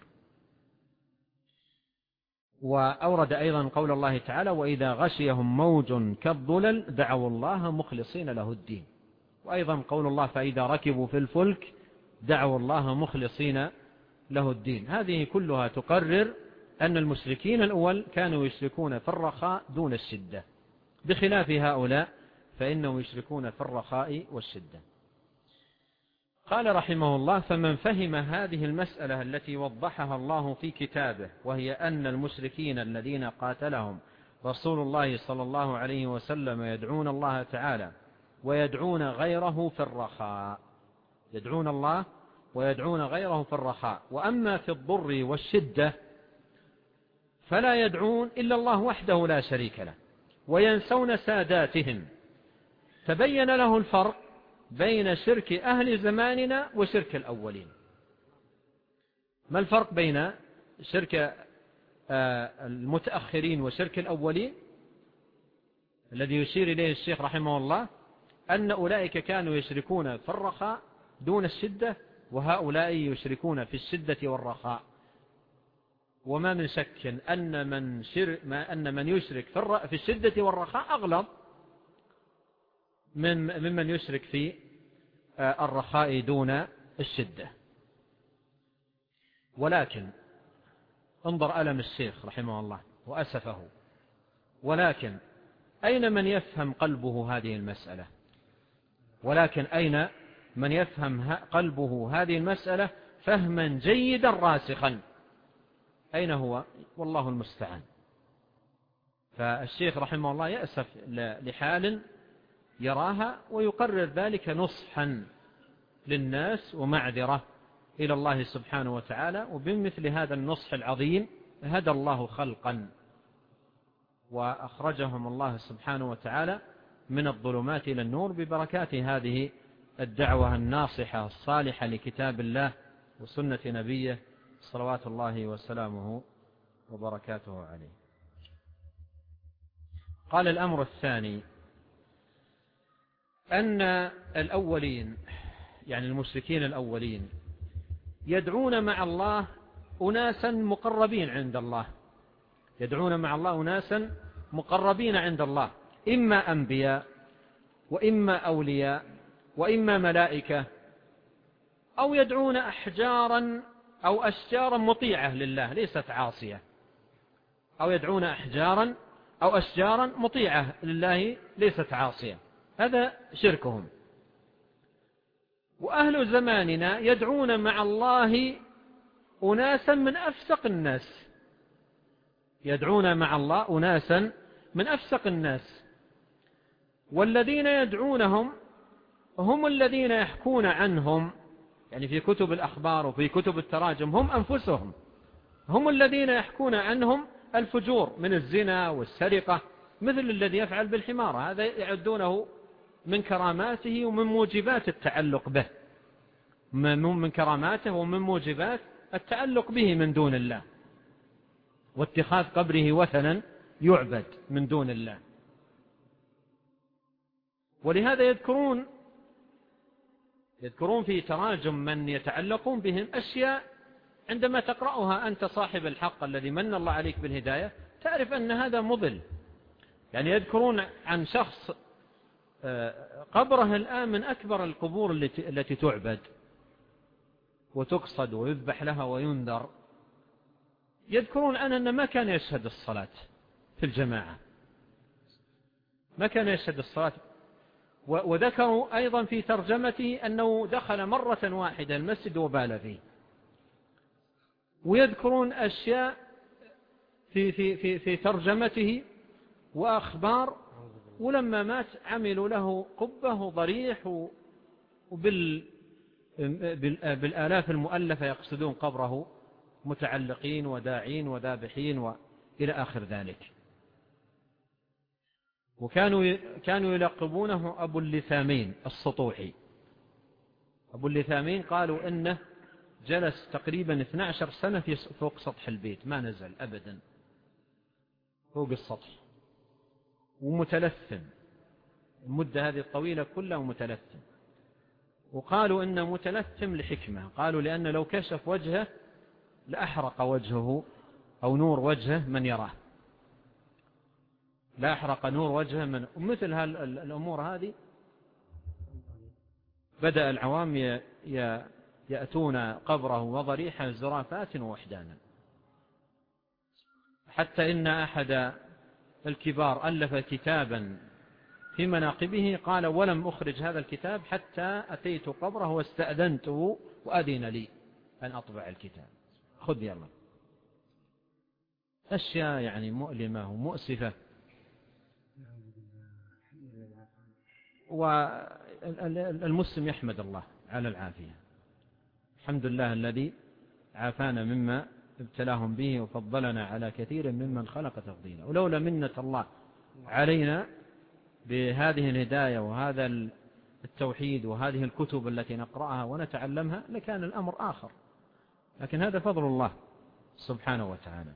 وأورد أيضا قول الله تعالى وإذا غشيهم موج كالظلل دعوا الله مخلصين له الدين. وأيضا قول الله فإذا ركبوا في الفلك دعوا الله مخلصين له الدين. هذه كلها تقرر أن المشركين الأول كانوا يشركون في الرخاء دون الشدة، بخلاف هؤلاء فإنهم يشركون في الرخاء والشدة. قال رحمه الله: فمن فهم هذه المسألة التي وضحها الله في كتابه، وهي أن المشركين الذين قاتلهم رسول الله صلى الله عليه وسلم يدعون الله تعالى ويدعون غيره في الرخاء، يدعون الله ويدعون غيره في الرخاء، وأما في الضر والشدة فلا يدعون إلا الله وحده لا شريك له، وينسون ساداتهم. تبين له الفرق بين شرك أهل زماننا وشرك الأولين. ما الفرق بين شرك المتأخرين وشرك الأولين؟ الذي يشير إليه الشيخ رحمه الله أن أولئك كانوا يشركون في الرخاء دون الشدة، وهؤلاء يشركون في الشدة والرخاء. وما من شك أن من, شر ما أن من يشرك في الشدة والرخاء أغلظ من ممن يشرك في الرخاء دون الشدة. ولكن انظر ألم الشيخ رحمه الله وأسفه، ولكن أين من يفهم قلبه هذه المسألة؟ ولكن أين من يفهم قلبه هذه المسألة فهما جيدا راسخا؟ أين هو؟ والله المستعان. فالشيخ رحمه الله يأسف لحال يراها ويقرر ذلك نصحا للناس ومعذرة إلى الله سبحانه وتعالى. وبمثل هذا النصح العظيم هدى الله خلقا وأخرجهم الله سبحانه وتعالى من الظلمات إلى النور ببركات هذه الدعوة الناصحة الصالحة لكتاب الله وسنة نبيه صلوات الله وسلامه وبركاته عليه. قال: الأمر الثاني أن الأولين، يعني المشركين الأولين، يدعون مع الله أناسا مقربين عند الله، يدعون مع الله أناسا مقربين عند الله، إما أنبياء وإما أولياء وإما ملائكة، أو يدعون أحجارا أو أشجارا مطيعة لله ليست عاصية، أو يدعون أحجارا أو أشجارا مطيعة لله ليست عاصية، هذا شركهم. وأهل زماننا يدعون مع الله أناسا من أفسق الناس، يدعون مع الله أناسا من أفسق الناس، والذين يدعونهم هم الذين يحكون عنهم، يعني في كتب الأخبار وفي كتب التراجم هم أنفسهم، هم الذين يحكون عنهم الفجور من الزنا والسرقة، مثل الذي يفعل بالحمار، هذا يعدونه من كراماته ومن موجبات التعلق به، من كراماته ومن موجبات التعلق به من دون الله، واتخاذ قبره وثنا يعبد من دون الله. ولهذا يذكرون يذكرون في تراجم من يتعلقون بهم أشياء عندما تقرأها أنت صاحب الحق الذي من الله عليك بالهداية تعرف أن هذا مضل. يعني يذكرون عن شخص قبره الآن من أكبر القبور التي تعبد وتقصد ويذبح لها وينذر، يذكرون عنه أنه ما كان يشهد الصلاة في الجماعة، ما كان يشهد الصلاة. وذكروا أيضا في ترجمته أنه دخل مرة واحدة المسجد وبال فيه. ويذكرون أشياء في, في, في, في ترجمته وأخبار، ولما مات عملوا له قبة وضريح وبال بالآلاف المؤلفة يقصدون قبره متعلقين وداعين وذابحين وإلى آخر ذلك. وكانوا كانوا يلقبونه أبو اللثامين السطوحي. أبو اللثامين قالوا إنه جلس تقريبا اثنتي عشرة سنة في فوق سطح البيت، ما نزل أبدا فوق السطح، ومتلثم المدة هذه الطويلة كلها متلثم. وقالوا إنه متلثم لحكمة، قالوا لأن لو كشف وجهه لأحرق وجهه أو نور وجهه من يراه، لا أحرق نور وجهه من مثل هالأمور هذه. بدأ العوام يأتون قبره وضريحه زرافات ووحدانا. حتى إن أحد الكبار ألف كتابا في مناقبه قال: ولم أخرج هذا الكتاب حتى أتيت قبره واستأذنته وأذن لي أن أطبع الكتاب. خذ يلا. أشياء يعني مؤلمة ومؤسفة. والمسلم يحمد الله على العافية. الحمد لله الذي عافانا مما ابتلاهم به وفضلنا على كثير ممن خلق تفضيلا. ولولا منة الله علينا بهذه الهداية وهذا التوحيد وهذه الكتب التي نقرأها ونتعلمها لكان الأمر آخر، لكن هذا فضل الله سبحانه وتعالى.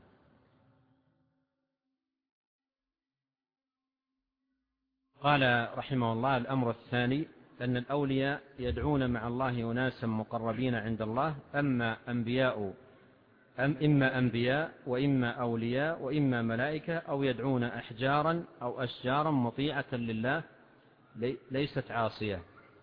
قال رحمه الله: الأمر الثاني أن الأولياء يدعون مع الله أناسا مقربين عند الله، أما أنبياء أم إما أنبياء وإما أولياء وإما ملائكة، أو يدعون أحجارا أو أشجارا مطيعة لله ليست عاصية.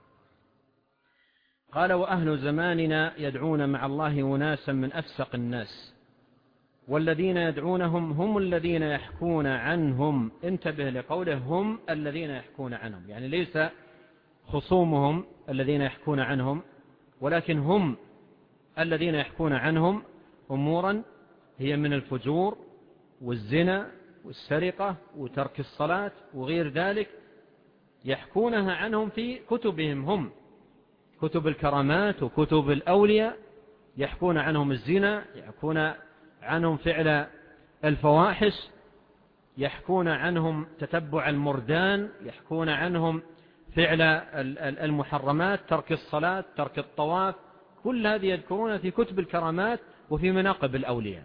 قال: وأهل زماننا يدعون مع الله أناسا من أفسق الناس، والذين يدعونهم هم الذين يحكون عنهم. انتبه لقوله هم الذين يحكون عنهم، يعني ليس خصومهم الذين يحكون عنهم، ولكن هم الذين يحكون عنهم أمورا هي من الفجور والزنا والسرقة وترك الصلاة وغير ذلك، يحكونها عنهم في كتبهم هم، كتب الكرامات وكتب الأولياء، يحكون عنهم الزنا، يحكون عنهم فعل الفواحش، يحكون عنهم تتبع المردان، يحكون عنهم فعل المحرمات، ترك الصلاة، ترك الطواف، كل هذه يذكرون في كتب الكرامات وفي مناقب الأولياء.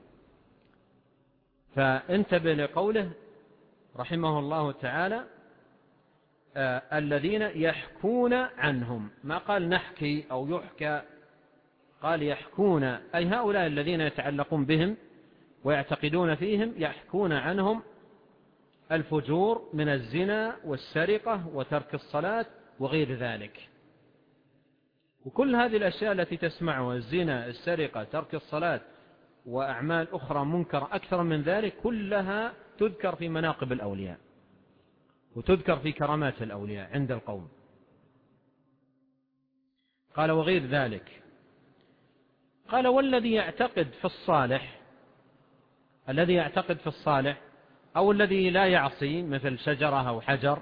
فانتبه لقوله رحمه الله تعالى: آه الذين يحكون عنهم، ما قال نحكي أو يحكى، قال يحكون، أي هؤلاء الذين يتعلقون بهم ويعتقدون فيهم يحكون عنهم الفجور من الزنا والسرقة وترك الصلاة وغير ذلك. وكل هذه الأشياء التي تسمعها، الزنا، السرقة، ترك الصلاة وأعمال أخرى منكر أكثر من ذلك، كلها تذكر في مناقب الأولياء وتذكر في كرامات الأولياء عند القوم. قال: وغير ذلك. قال: والذي يعتقد في الصالح، الذي يعتقد في الصالح أو الذي لا يعصي مثل شجرة أو حجر،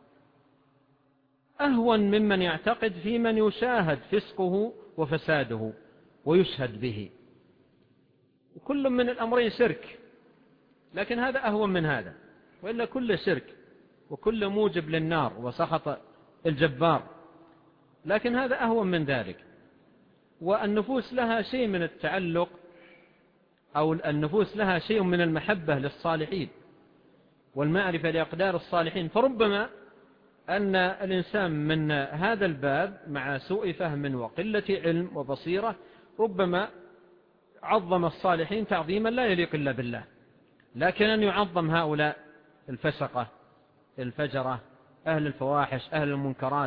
أهون ممن يعتقد في من يشاهد فسقه وفساده ويشهد به. وكل من الأمرين شرك، لكن هذا أهون من هذا، وإلا كل شرك وكل موجب للنار وسخط الجبار، لكن هذا أهون من ذلك. والنفوس لها شيء من التعلق، أو النفوس لها شيء من المحبة للصالحين والمعرفة لأقدار الصالحين، فربما أن الإنسان من هذا الباب مع سوء فهم وقلة علم وبصيرة ربما عظم الصالحين تعظيما لا يليق إلا بالله، لكن أن يعظم هؤلاء الفسقة الفجرة أهل الفواحش أهل المنكرات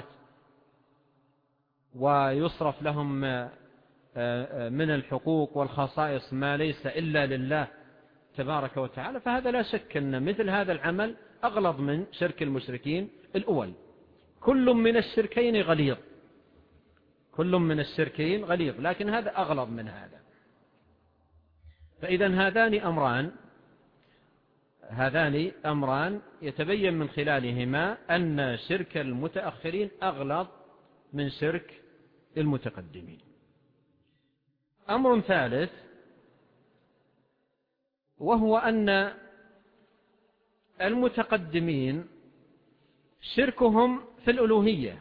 ويصرف لهم من الحقوق والخصائص ما ليس إلا لله تبارك وتعالى، فهذا لا شك أن مثل هذا العمل أغلظ من شرك المشركين الأول. كل من الشركين غليظ، كل من الشركين غليظ، لكن هذا أغلظ من هذا. فإذا هذان أمران هذان أمران يتبين من خلالهما أن شرك المتأخرين أغلظ من شرك المتقدمين. أمر ثالث، وهو أن المتقدمين شركهم في الألوهية،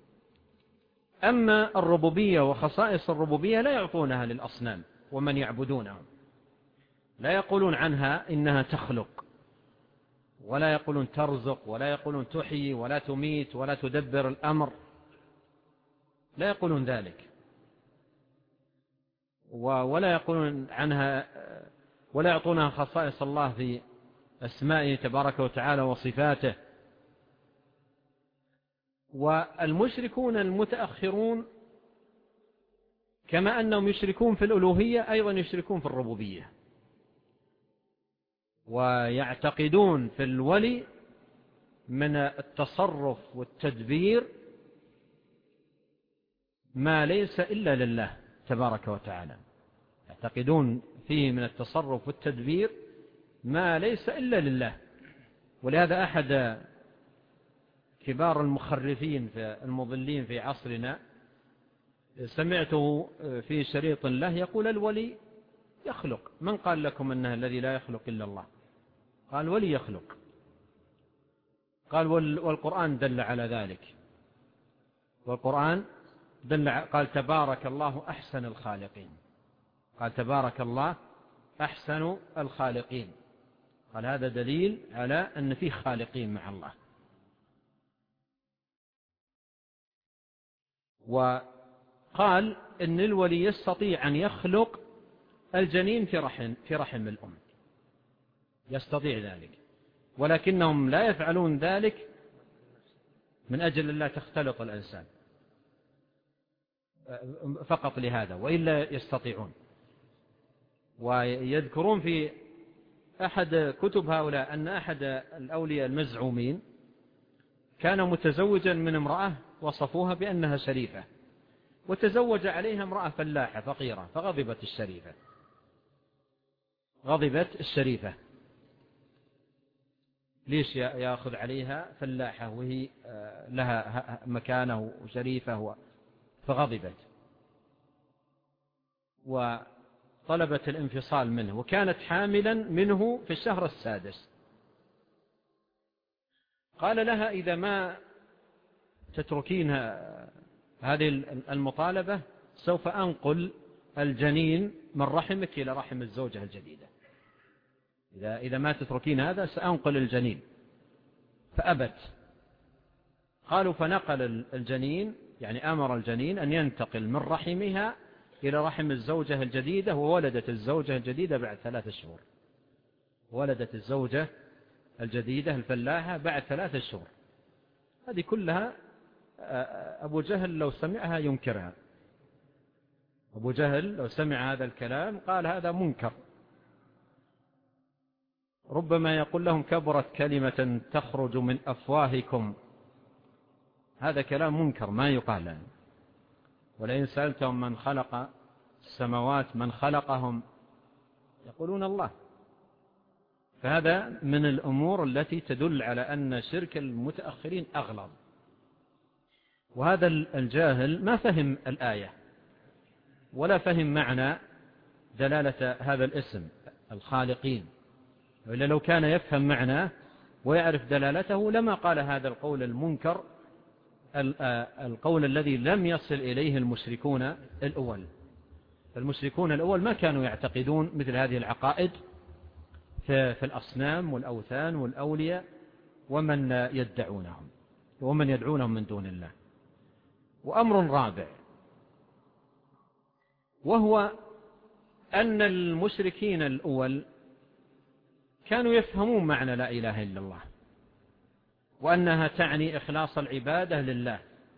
أما الربوبية وخصائص الربوبية لا يعطونها للأصنام ومن يعبدونهم، لا يقولون عنها إنها تخلق، ولا يقولون ترزق، ولا يقولون تحيي ولا تميت ولا تدبر الأمر، لا يقولون ذلك، ولا يقولون عنها ولا يعطونها خصائص الله في أسمائه تبارك وتعالى وصفاته. والمشركون المتأخرون كما أنهم يشركون في الألوهية أيضا يشركون في الربوبية، ويعتقدون في الولي من التصرف والتدبير ما ليس إلا لله تبارك وتعالى، يعتقدون فيه من التصرف والتدبير ما ليس إلا لله. ولهذا أحد كبار المخرفين في المضلين في عصرنا سمعته في شريط له يقول: الولي يخلق. من قال لكم أنه الذي لا يخلق إلا الله؟ قال: الولي يخلق. قال: والقرآن دل على ذلك، والقرآن دل. قال: تبارك الله أحسن الخالقين. قال: تبارك الله أحسن الخالقين. قال: هذا دليل على أن فيه خالقين مع الله. وقال إن الولي يستطيع أن يخلق الجنين في رحم, في رحم الأم، يستطيع ذلك، ولكنهم لا يفعلون ذلك من أجل لا تختلط الإنسان فقط لهذا، وإلا يستطيعون. ويذكرون في أحد كتب هؤلاء أن أحد الأولياء المزعومين كان متزوجا من امرأة وصفوها بأنها شريفة، وتزوج عليها امرأة فلاحة فقيرة، فغضبت الشريفة غضبت الشريفة ليش يأخذ عليها فلاحة وهي لها مكانة وشريفة؟ فغضبت وطلبت الانفصال منه، وكانت حاملا منه في الشهر السادس. قال لها: إذا ما تتركين هذه المطالبة سوف أنقل الجنين من رحمك إلى رحم الزوجة الجديدة، إذا إذا ما تتركين هذا سأنقل الجنين. فأبت. قالوا: فنقل الجنين، يعني أمر الجنين أن ينتقل من رحمها إلى رحم الزوجة الجديدة، وولدت الزوجة الجديدة بعد ثلاثة شهور. ولدت الزوجة الجديدة الفلاحة بعد ثلاثة شهور. هذه كلها أبو جهل لو سمعها ينكرها. أبو جهل لو سمع هذا الكلام قال: هذا منكر. ربما يقول لهم: كبرت كلمة تخرج من أفواهكم. هذا كلام منكر ما يقال. ولئن سألتهم من خلق السماوات من خلقهم يقولون الله. فهذا من الأمور التي تدل على أن شرك المتأخرين أغلظ. وهذا الجاهل ما فهم الآية ولا فهم معنى دلالة هذا الاسم الخالقين، وإلا لو كان يفهم معناه ويعرف دلالته لما قال هذا القول المنكر، القول الذي لم يصل إليه المشركون الأول. المشركون الأول ما كانوا يعتقدون مثل هذه العقائد في الأصنام والأوثان والأولياء ومن يدعونهم ومن يدعونهم من دون الله. وأمر رابع، وهو أن المشركين الأول كانوا يفهمون معنى لا إله إلا الله، وأنها تعني إخلاص العبادة لله.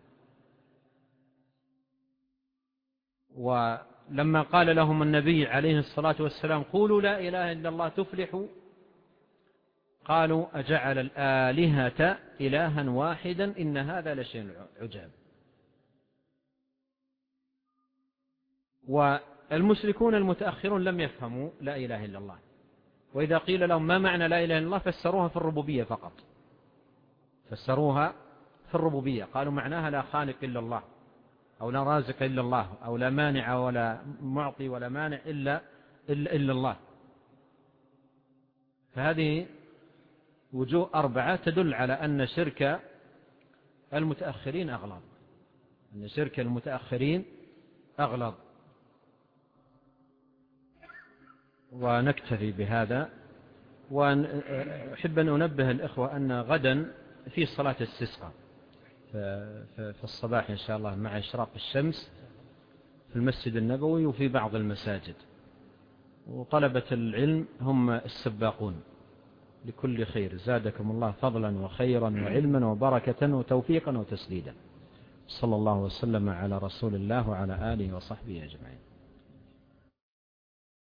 ولما قال لهم النبي عليه الصلاة والسلام: قولوا لا إله إلا الله تفلحوا، قالوا: أجعل الآلهة إلها واحدا إن هذا لشيء عجاب. والمشركون المتأخرون لم يفهموا لا إله إلا الله، وإذا قيل لهم ما معنى لا إله إلا الله فسروها في الربوبية فقط، فسروها في الربوبية، قالوا معناها لا خالق إلا الله، أو لا رازق إلا الله، أو لا مانع ولا معطي ولا مانع إلا, إلا, إلا الله. فهذه وجوه أربعة تدل على أن شرك المتأخرين أغلظ، أن شرك المتأخرين أغلظ. ونكتفي بهذا. وأحب أن أنبه الإخوة أن غدا في صلاة الاستسقاء في الصباح إن شاء الله مع إشراق الشمس في المسجد النبوي وفي بعض المساجد، وطلبة العلم هم السباقون لكل خير، زادكم الله فضلا وخيرا وعلما وبركة وتوفيقا وتسديدا. صلى الله وسلم على رسول الله وعلى آله وصحبه أجمعين.